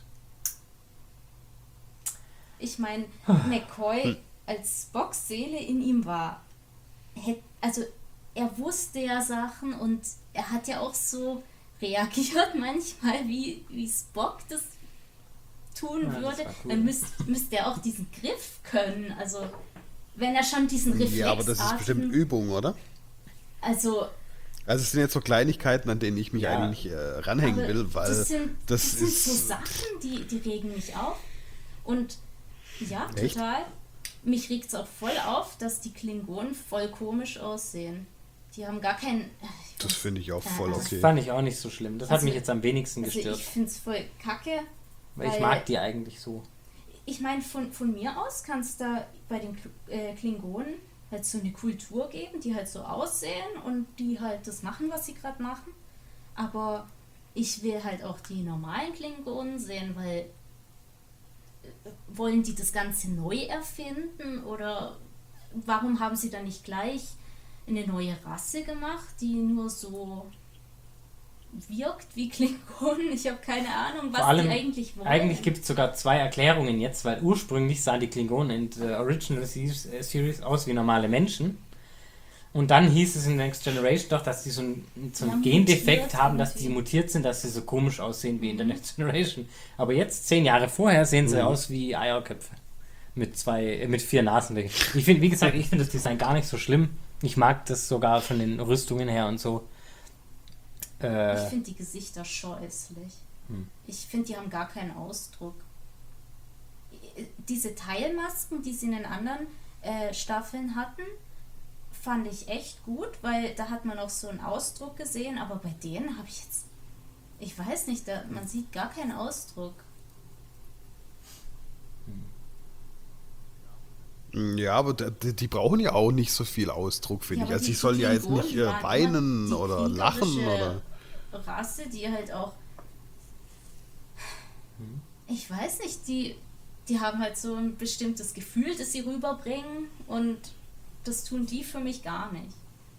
Ich meine, Ah. McCoy als Spocks Seele in ihm war. also er wusste ja Sachen und er hat ja auch so reagiert manchmal, wie Spock das tun Ja, das würde. war cool. Dann müsste er auch diesen Griff können. Also wenn er schon diesen Reflex Ja, aber das ist bestimmt Übung, oder? Also Also es sind jetzt so Kleinigkeiten, an denen ich mich Ja. eigentlich ranhängen aber will, weil das sind so ist... Sachen, die regen mich auf. Und ja, Echt? total. Mich regt es auch voll auf, dass die Klingonen voll komisch aussehen. Die haben gar keinen... Das finde ich auch voll Das okay. fand ich auch nicht so schlimm. Das hat Also- mich jetzt am wenigsten Also gestört. ich finde es voll kacke. Weil ich weil- mag die eigentlich so. Ich meine, von mir aus kann es da bei den Klingonen halt so eine Kultur geben, die halt so aussehen und die halt das machen, was sie gerade machen. Aber ich will halt auch die normalen Klingonen sehen, weil wollen die das Ganze neu erfinden oder warum haben sie dann nicht gleich eine neue Rasse gemacht, die nur so wirkt wie Klingonen? Ich habe keine Ahnung, was Vor allem, die eigentlich wollen. eigentlich gibt es sogar 2 Erklärungen jetzt, weil ursprünglich sahen die Klingonen in der Original Series aus wie normale Menschen. Und dann hieß es in Next Generation doch, dass die so einen Ja, Gendefekt mutiert haben, dass die irgendwie. mutiert sind, dass sie so komisch aussehen wie in der Next Generation. Aber jetzt, 10 Jahre vorher, sehen sie aus wie Eierköpfe. Mit 4 Nasen. Ich finde, wie gesagt, ich finde das Design gar nicht so schlimm. Ich mag das sogar von den Rüstungen her und so. Ich finde die Gesichter scheußlich. Ich finde, die haben gar keinen Ausdruck. Diese Teilmasken, die sie in den anderen Staffeln hatten, fand ich echt gut, weil da hat man auch so einen Ausdruck gesehen, aber bei denen habe ich jetzt, ich weiß nicht, man sieht gar keinen Ausdruck. Ja, aber die brauchen ja auch nicht so viel Ausdruck, finde Ja, ich. aber Also die sie sollen ja jetzt Klingonen nicht waren weinen immer die oder lachen kriegerische oder... Rasse, die halt auch, ich weiß nicht, die haben halt so ein bestimmtes Gefühl, das sie rüberbringen und das tun die für mich gar nicht.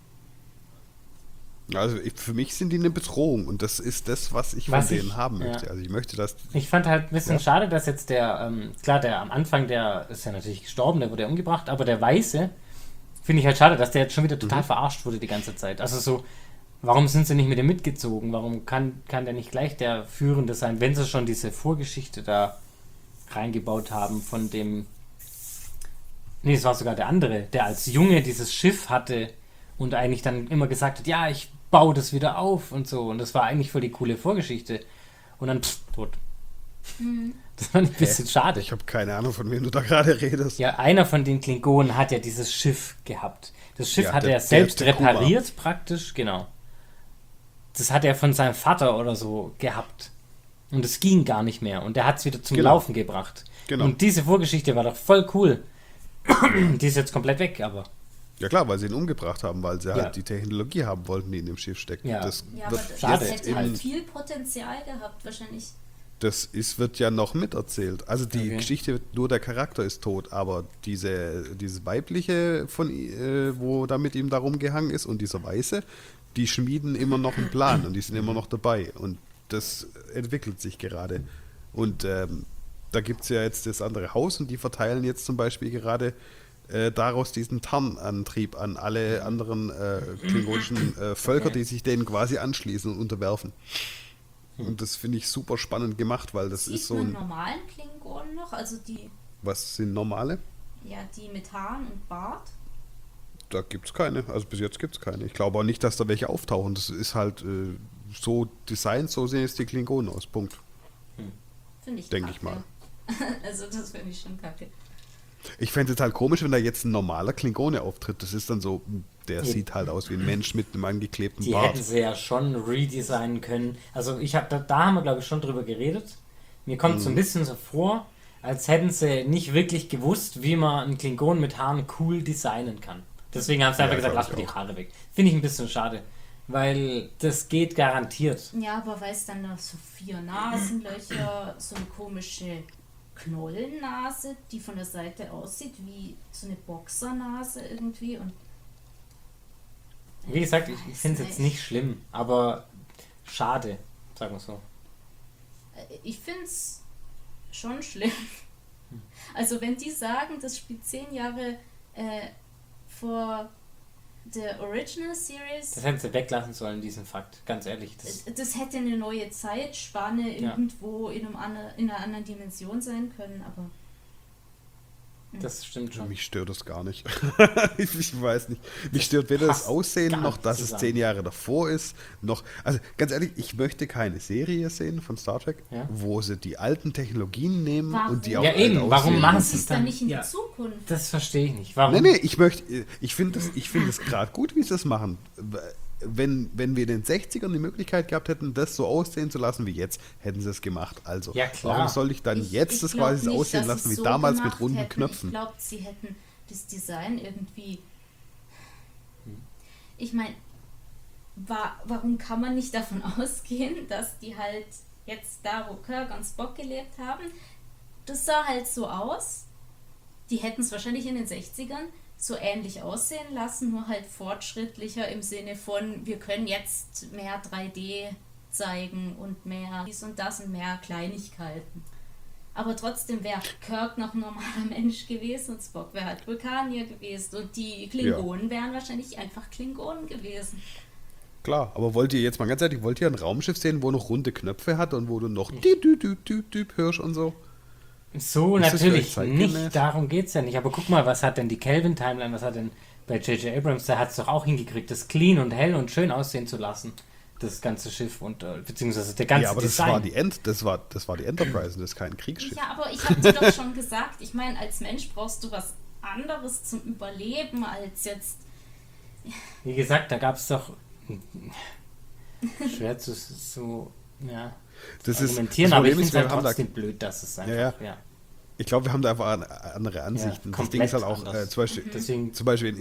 Also für mich sind die eine Bedrohung und das ist das, was ich von denen haben möchte. ja. Also ich möchte, dass... Ich fand halt ein bisschen Ja. schade, dass jetzt der am Anfang, der ist ja natürlich gestorben, der wurde ja umgebracht, aber der Weiße, finde ich halt schade, dass der jetzt schon wieder total verarscht wurde die ganze Zeit. Also so, warum sind sie nicht mit dem mitgezogen? Warum kann der nicht gleich der Führende sein, wenn sie schon diese Vorgeschichte da reingebaut haben von dem... Nee, es war sogar der andere, der als Junge dieses Schiff hatte und eigentlich dann immer gesagt hat, ja, ich baue das wieder auf und so. Und das war eigentlich voll die coole Vorgeschichte. Und dann tot. Das fand ich ein bisschen schade. Ich habe keine Ahnung, von wem du da gerade redest. Ja, einer von den Klingonen hat ja dieses Schiff gehabt. Das Schiff Ja, hat der- er selbst der ist der repariert praktisch, genau. Das hat er von seinem Vater oder so gehabt. Und es ging gar nicht mehr. Und der hat es wieder zum Genau. Laufen gebracht. Genau. Und diese Vorgeschichte war doch voll cool. Die ist jetzt komplett weg, aber... Ja klar, weil sie ihn umgebracht haben, weil sie Ja. halt die Technologie haben wollten, die in dem Schiff steckt. Ja. Das Ja, aber wird schade. das jetzt hätte in, viel Potenzial gehabt, wahrscheinlich. wird ja noch miterzählt. Also die Okay. Geschichte wird, nur der Charakter ist tot, aber dieses weibliche wo da mit ihm darum gehangen ist und dieser Weiße, die schmieden immer noch einen Plan und die sind immer noch dabei und das entwickelt sich gerade. Und da gibt es ja jetzt das andere Haus und die verteilen jetzt zum Beispiel gerade daraus diesen Tarnantrieb an alle anderen klingonischen Völker, Okay. die sich denen quasi anschließen und unterwerfen. Und das finde ich super spannend gemacht, weil das Sieht ist so man ein... normalen Klingonen noch? Also die, Was sind normale? ja, die mit Haaren und Bart? Da gibt es keine. Also bis jetzt gibt es keine. Ich glaube auch nicht, dass da welche auftauchen. Das ist halt so designt, so sehen jetzt die Klingonen aus. Punkt. Finde ich Denke ich kacke. mal. Also das finde ich schon kacke. Ich fände es halt komisch, wenn da jetzt ein normaler Klingone auftritt. Das ist dann so, der sieht halt aus wie ein Mensch mit einem angeklebten Die Bart. hätten sie ja schon redesignen können. Also da haben wir, glaube ich, schon drüber geredet. Mir kommt so ein bisschen so vor, als hätten sie nicht wirklich gewusst, wie man einen Klingon mit Haaren cool designen kann. Deswegen haben sie einfach gesagt, glaub lass ich mir die Haare weg. Finde ich ein bisschen schade. Weil das geht garantiert. Ja, aber weil es dann noch so 4 Nasenlöcher, so eine komische Knollennase, die von der Seite aussieht wie so eine Boxernase irgendwie und Wie gesagt, ich weiß finde es jetzt nicht schlimm, aber schade, sagen wir so. Ich finde es schon schlimm. Also wenn die sagen, das spielt 10 Jahre vor der Original Series, Das hätten sie weglassen sollen, diesen Fakt. Ganz ehrlich. das hätte eine neue Zeitspanne irgendwo in einer anderen Dimension sein können, aber Das stimmt schon. Mich stört das gar nicht. Ich weiß nicht. Mich stört weder das passt Aussehen, gar noch nicht dass es zusammen. 10 Jahre davor ist, noch. Also ganz ehrlich, ich möchte keine Serie sehen von Star Trek, Ja. wo sie die alten Technologien nehmen Warum? und die auch Ja, eben, alt warum aussehen. machen machen sie sie es es dann dann? nicht in Ja. die Zukunft? Das verstehe ich nicht. Warum? Nee, ich finde es gerade gut, wie sie das machen. Wenn wir in den 60ern die Möglichkeit gehabt hätten, das so aussehen zu lassen wie jetzt, hätten sie es gemacht. Also, Ja, klar. warum soll ich dann jetzt das glaub quasi so nicht, aussehen dass lassen sie wie so damals mit gemacht runden hätten. Knöpfen? Ich glaube, sie hätten das Design irgendwie. Ich meine, warum kann man nicht davon ausgehen, dass die halt jetzt da, wo Kirk und Spock gelebt haben, das sah halt so aus. Die hätten es wahrscheinlich in den 60ern so ähnlich aussehen lassen, nur halt fortschrittlicher im Sinne von, wir können jetzt mehr 3D zeigen und mehr dies und das und mehr Kleinigkeiten. Aber trotzdem wäre Kirk noch ein normaler Mensch gewesen und Spock wäre halt Vulkanier gewesen und die Klingonen wären wahrscheinlich einfach Klingonen gewesen. Klar, aber wollt ihr jetzt mal ganz ehrlich, wollt ihr ein Raumschiff sehen, wo noch runde Knöpfe hat und wo du noch düp hörst und so? So, Ist das natürlich vielleicht zeitgemäß? nicht. Darum geht es ja nicht. Aber guck mal, was hat denn die Kelvin-Timeline, was hat denn bei J.J. Abrams, der hat es doch auch hingekriegt, das clean und hell und schön aussehen zu lassen. Das ganze Schiff und beziehungsweise der ganze Ja, aber Design. das war die Enterprise und das ist kein Kriegsschiff. Ja, aber ich habe dir doch schon gesagt, ich meine, als Mensch brauchst du was anderes zum Überleben als jetzt. Wie gesagt, da gab es doch schwer zu so, ja, Das ist, argumentieren, das aber ich Problem finde ist, es wir halt haben da, trotzdem blöd, dass es einfach, Ja. ja. ich glaube, wir haben da einfach andere Ansichten. Das Ding ist halt auch, komplett anders. zum Beispiel, Deswegen, zum Beispiel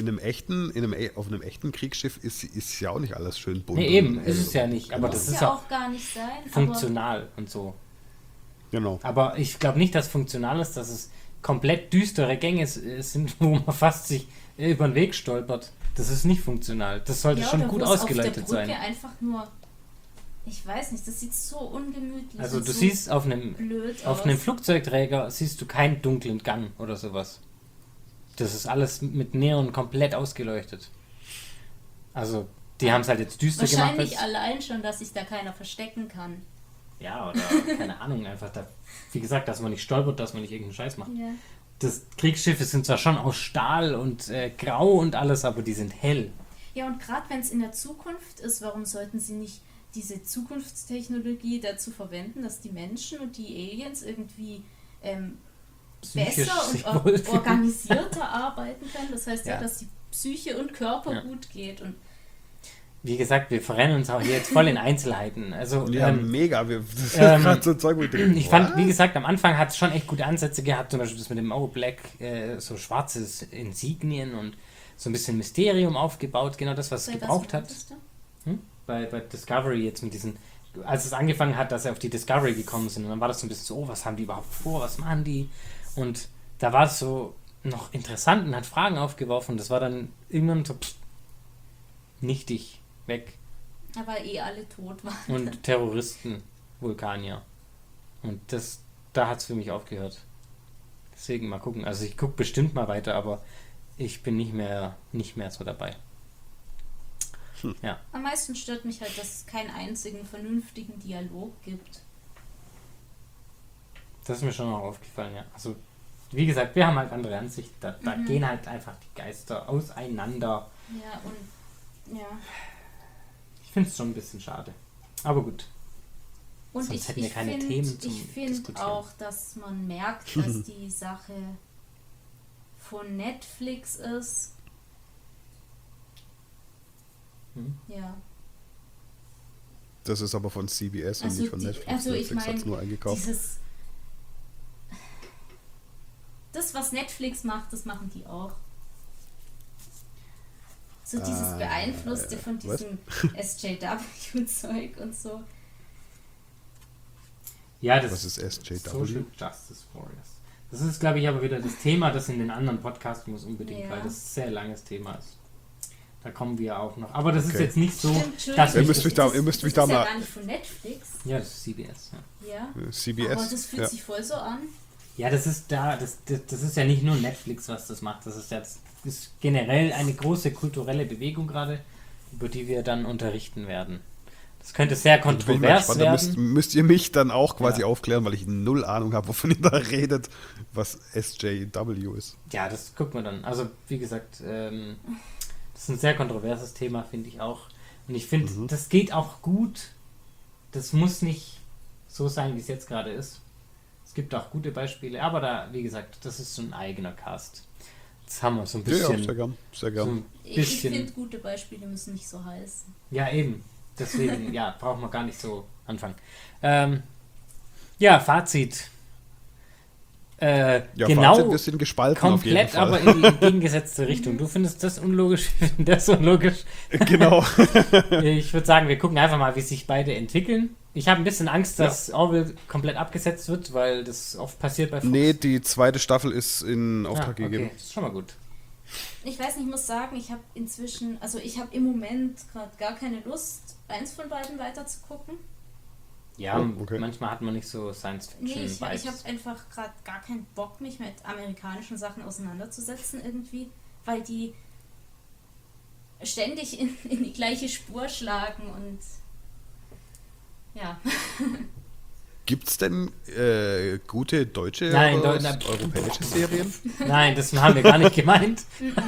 auf einem echten Kriegsschiff ist ja auch nicht alles schön bunt. nee, eben, und, ist es ja nicht, aber Muss das ist ja auch auch gar nicht sein. funktional und so. Genau. Aber ich glaube nicht, dass funktional ist, dass es komplett düstere Gänge sind, wo man fast sich über den Weg stolpert. Das ist nicht funktional. Das sollte Ja, schon oder gut wo es ausgeleitet auf der Brücke sein. einfach nur, ich weiß nicht, das sieht so ungemütlich Also und du so siehst auf einem blöd Auf aus. einem Flugzeugträger siehst du keinen dunklen Gang oder sowas. Das ist alles mit Neon komplett ausgeleuchtet. Also, die haben es halt jetzt düster gemacht. Wahrscheinlich allein schon, dass sich da keiner verstecken kann. Ja, oder keine Ahnung, einfach da, wie gesagt, dass man nicht stolpert, dass man nicht irgendeinen Scheiß macht. Ja. Das Kriegsschiffe sind zwar schon aus Stahl und grau und alles, aber die sind hell. Ja, und gerade wenn es in der Zukunft ist, warum sollten sie nicht diese Zukunftstechnologie dazu verwenden, dass die Menschen und die Aliens irgendwie Psychisch besser sich und wohlfühlen. organisierter arbeiten können? Das heißt ja, Ja. dass die Psyche und Körper Ja. gut geht. Und Wie gesagt, wir verrennen uns auch hier jetzt voll in Einzelheiten. Also, Ja, mega. Das ist ähm, gerade so ein Zeug, wo ich denke, ich fand, what? wie gesagt, am Anfang hat es schon echt gute Ansätze gehabt, zum Beispiel das mit dem Mao Black, so schwarzes Insignien und so ein bisschen Mysterium aufgebaut, genau das, was es bei was gebraucht hat. meintest du? Bei Discovery jetzt mit diesen, als es angefangen hat, dass sie auf die Discovery gekommen sind, und dann war das so ein bisschen so, oh, was haben die überhaupt vor, was machen die? Und da war es so noch interessant und hat Fragen aufgeworfen und das war dann irgendwann so nichtig, weg. Aber alle tot waren. Und Terroristen, Vulkanier. Und da hat es für mich aufgehört. Deswegen mal gucken. Also ich gucke bestimmt mal weiter, aber ich bin nicht mehr so dabei. Ja. Am meisten stört mich halt, dass es keinen einzigen vernünftigen Dialog gibt. Das ist mir schon auch aufgefallen, ja. Also, wie gesagt, wir haben halt andere Ansichten. Da gehen halt einfach die Geister auseinander. Ja, und ja. Ich finde es schon ein bisschen schade. Aber gut. Und Sonst hätten wir keine Themen zum ich finde Diskutieren. auch, dass man merkt, dass die Sache von Netflix ist. Ja. Das ist aber von CBS und Also nicht von die- Netflix. also ich Netflix hat es mein, nur eingekauft. Das, was Netflix macht, das machen die auch. So dieses Beeinflusste von was? diesem SJW-Zeug und so. Ja, das Was ist SJW? Social Justice Warriors. Das ist, glaube ich, aber wieder das Thema, das in den anderen Podcasts muss unbedingt, Ja. weil das ein sehr langes Thema ist. Da kommen wir auch noch. Aber das ist Okay. jetzt nicht so, Stimmt, dass Ihr mich müsst das, mich da- ihr müsst mich da Das ist ja mal- gar nicht von Netflix. ja, das ist CBS. Ja. Ja. CBS. Aber das fühlt ja. sich voll so an. Ja, das ist ja nicht nur Netflix, was das macht. Das ist generell eine große kulturelle Bewegung gerade, über die wir dann unterrichten werden. Das könnte sehr kontrovers werden. Da müsst ihr mich dann auch quasi aufklären, weil ich null Ahnung habe, wovon ihr da redet, was SJW ist. Ja, das gucken wir dann. Also, wie gesagt, das ist ein sehr kontroverses Thema, finde ich auch. Und ich finde, das geht auch gut. Das muss nicht so sein, wie es jetzt gerade ist. Es gibt auch gute Beispiele, aber da, wie gesagt, das ist so ein eigener Cast. Jetzt haben wir so ein bisschen... Ja, sehr gern. Sehr gern. So ich finde, gute Beispiele müssen nicht so heißen. Ja, eben. Deswegen, brauchen wir gar nicht so anfangen. Fazit. Genau, Fazit, wir sind gespalten komplett, auf jeden Fall. Aber in die entgegengesetzte Richtung. Du findest das unlogisch, ich finde das unlogisch. Genau. Ich würde sagen, wir gucken einfach mal, wie sich beide entwickeln. Ich habe ein bisschen Angst, dass Orville komplett abgesetzt wird, weil das oft passiert bei Fox. Nee, die zweite Staffel ist in Auftrag gegeben. Das ist schon mal gut. Ich weiß nicht, ich muss sagen, ich habe im Moment gerade gar keine Lust, eins von beiden weiter zu gucken. Ja, manchmal hat man nicht so Science-Fiction. Nee, ich habe einfach gerade gar keinen Bock, mich mit amerikanischen Sachen auseinanderzusetzen irgendwie, weil die ständig in die gleiche Spur schlagen und ja. Gibt's denn gute deutsche oder europäische Serien? Nein, das haben wir gar nicht gemeint.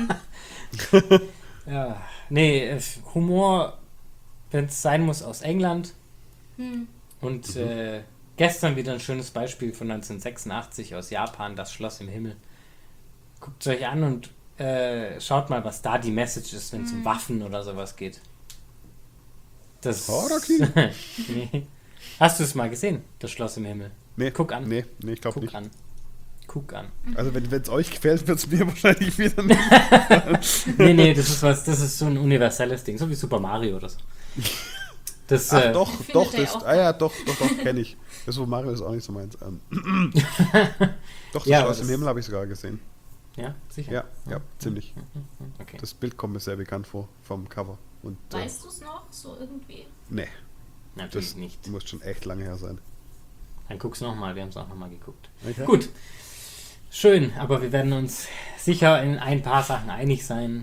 Humor, wenn es sein muss, aus England. Und gestern wieder ein schönes Beispiel von 1986 aus Japan, Das Schloss im Himmel. Guckt es euch an und schaut mal, was da die Message ist, wenn es um Waffen oder sowas geht. Das nee. Hast du es mal gesehen, Das Schloss im Himmel? Nee. Guck an. Nee, ich glaube nicht. Guck an. Also wenn es euch gefällt, wird es mir wahrscheinlich wieder nicht. Nee, das ist so ein universelles Ding, so wie Super Mario oder so. Das, doch, kenne ich. Das Super Mario ist auch nicht so meins. Doch, Das Schloss im Himmel habe ich sogar gesehen. Ja, sicher? Ja, ziemlich. Okay. Das Bild kommt mir sehr bekannt vor, vom Cover. Und, weißt du es noch, so irgendwie? Nee. Natürlich nicht. Das muss schon echt lange her sein. Dann guck's nochmal, wir haben es auch nochmal geguckt. Okay. Gut. Schön, aber wir werden uns sicher in ein paar Sachen einig sein.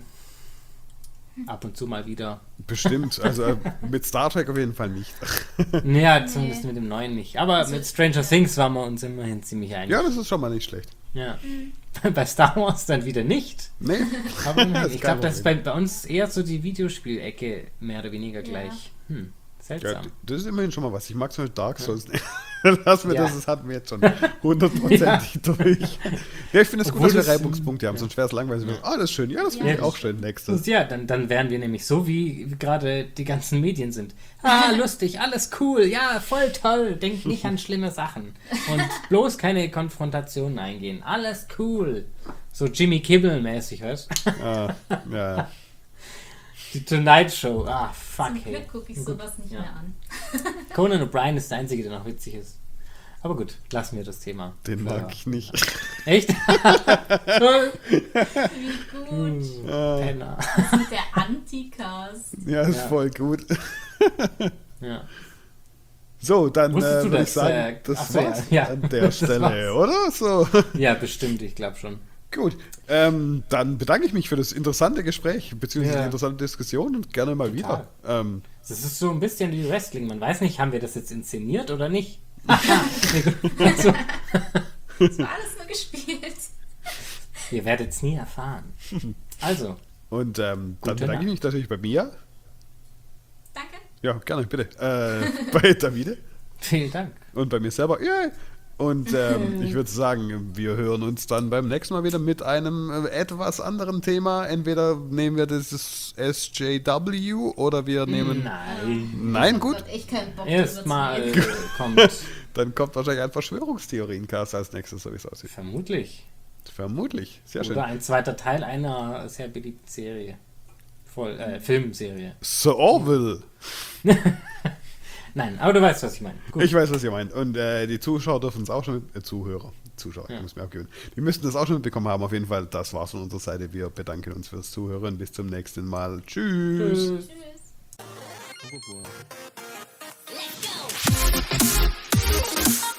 Ab und zu mal wieder. Bestimmt, also mit Star Trek auf jeden Fall nicht. Ja, zumindest mit dem neuen nicht. Aber also, mit Stranger Things waren wir uns immerhin ziemlich einig. Ja, das ist schon mal nicht schlecht. Ja. Bei Star Wars dann wieder nicht. Nee. Aber ich glaube, das ist bei uns eher so die Videospielecke mehr oder weniger gleich. Seltsam. Ja, das ist immerhin schon mal was. Ich mag zum Beispiel Dark Souls nicht. Lass mir das hatten wir jetzt schon 100%ig durch. Ja, ich finde es gut, dass wir Reibungspunkte haben, sonst wäre es langweilig. Das ist schön. Ja, das finde ich auch schön. Nächstes. Ja, dann wären wir nämlich so, wie gerade die ganzen Medien sind. Lustig, alles cool, ja, voll toll, denkt nicht an schlimme Sachen. Und bloß keine Konfrontationen eingehen. Alles cool. So Jimmy Kimmel-mäßig, weißt du? Ja. Die Tonight Show. Fuck, Zum Glück gucke ich sowas nicht mehr an. Conan O'Brien ist der Einzige, der noch witzig ist. Aber gut, lassen wir das Thema. Den mag ich nicht. Echt? Wie gut. Penner. Das ist der Anticast. Ja, ist voll gut. Ja. So, dann würde ich das? sagen, das war's an der Stelle, war's. oder? So. Ja, bestimmt, ich glaube schon. Gut, dann bedanke ich mich für das interessante Gespräch, beziehungsweise die interessante Diskussion und gerne mal wieder. Das ist so ein bisschen wie Wrestling. Man weiß nicht, haben wir das jetzt inszeniert oder nicht? Das war alles nur gespielt. Ihr werdet es nie erfahren. Also. Und dann bedanke ich mich natürlich bei Mia. Danke. Ja, gerne, bitte. Bei Davide. Vielen Dank. Und bei mir selber. Yeah. Und ich würde sagen, wir hören uns dann beim nächsten Mal wieder mit einem etwas anderen Thema. Entweder nehmen wir das SJW oder wir nehmen... Nein, gut. Gott, ich keinen Bock Erstmal kommt... Dann kommt wahrscheinlich ein Verschwörungstheorien-Cast als nächstes, so wie es aussieht. Vermutlich. Sehr schön. Oder ein zweiter Teil einer sehr beliebten Serie. Filmserie. Sir Orville. Nein, aber du weißt, was ich meine. Gut. Ich weiß, was ihr meint. Und die Zuschauer dürfen es auch schon Zuschauer, ich muss mir abgewöhnen. Die müssten das auch schon mitbekommen haben. Auf jeden Fall, das war's von unserer Seite. Wir bedanken uns fürs Zuhören. Bis zum nächsten Mal. Tschüss. Tschüss.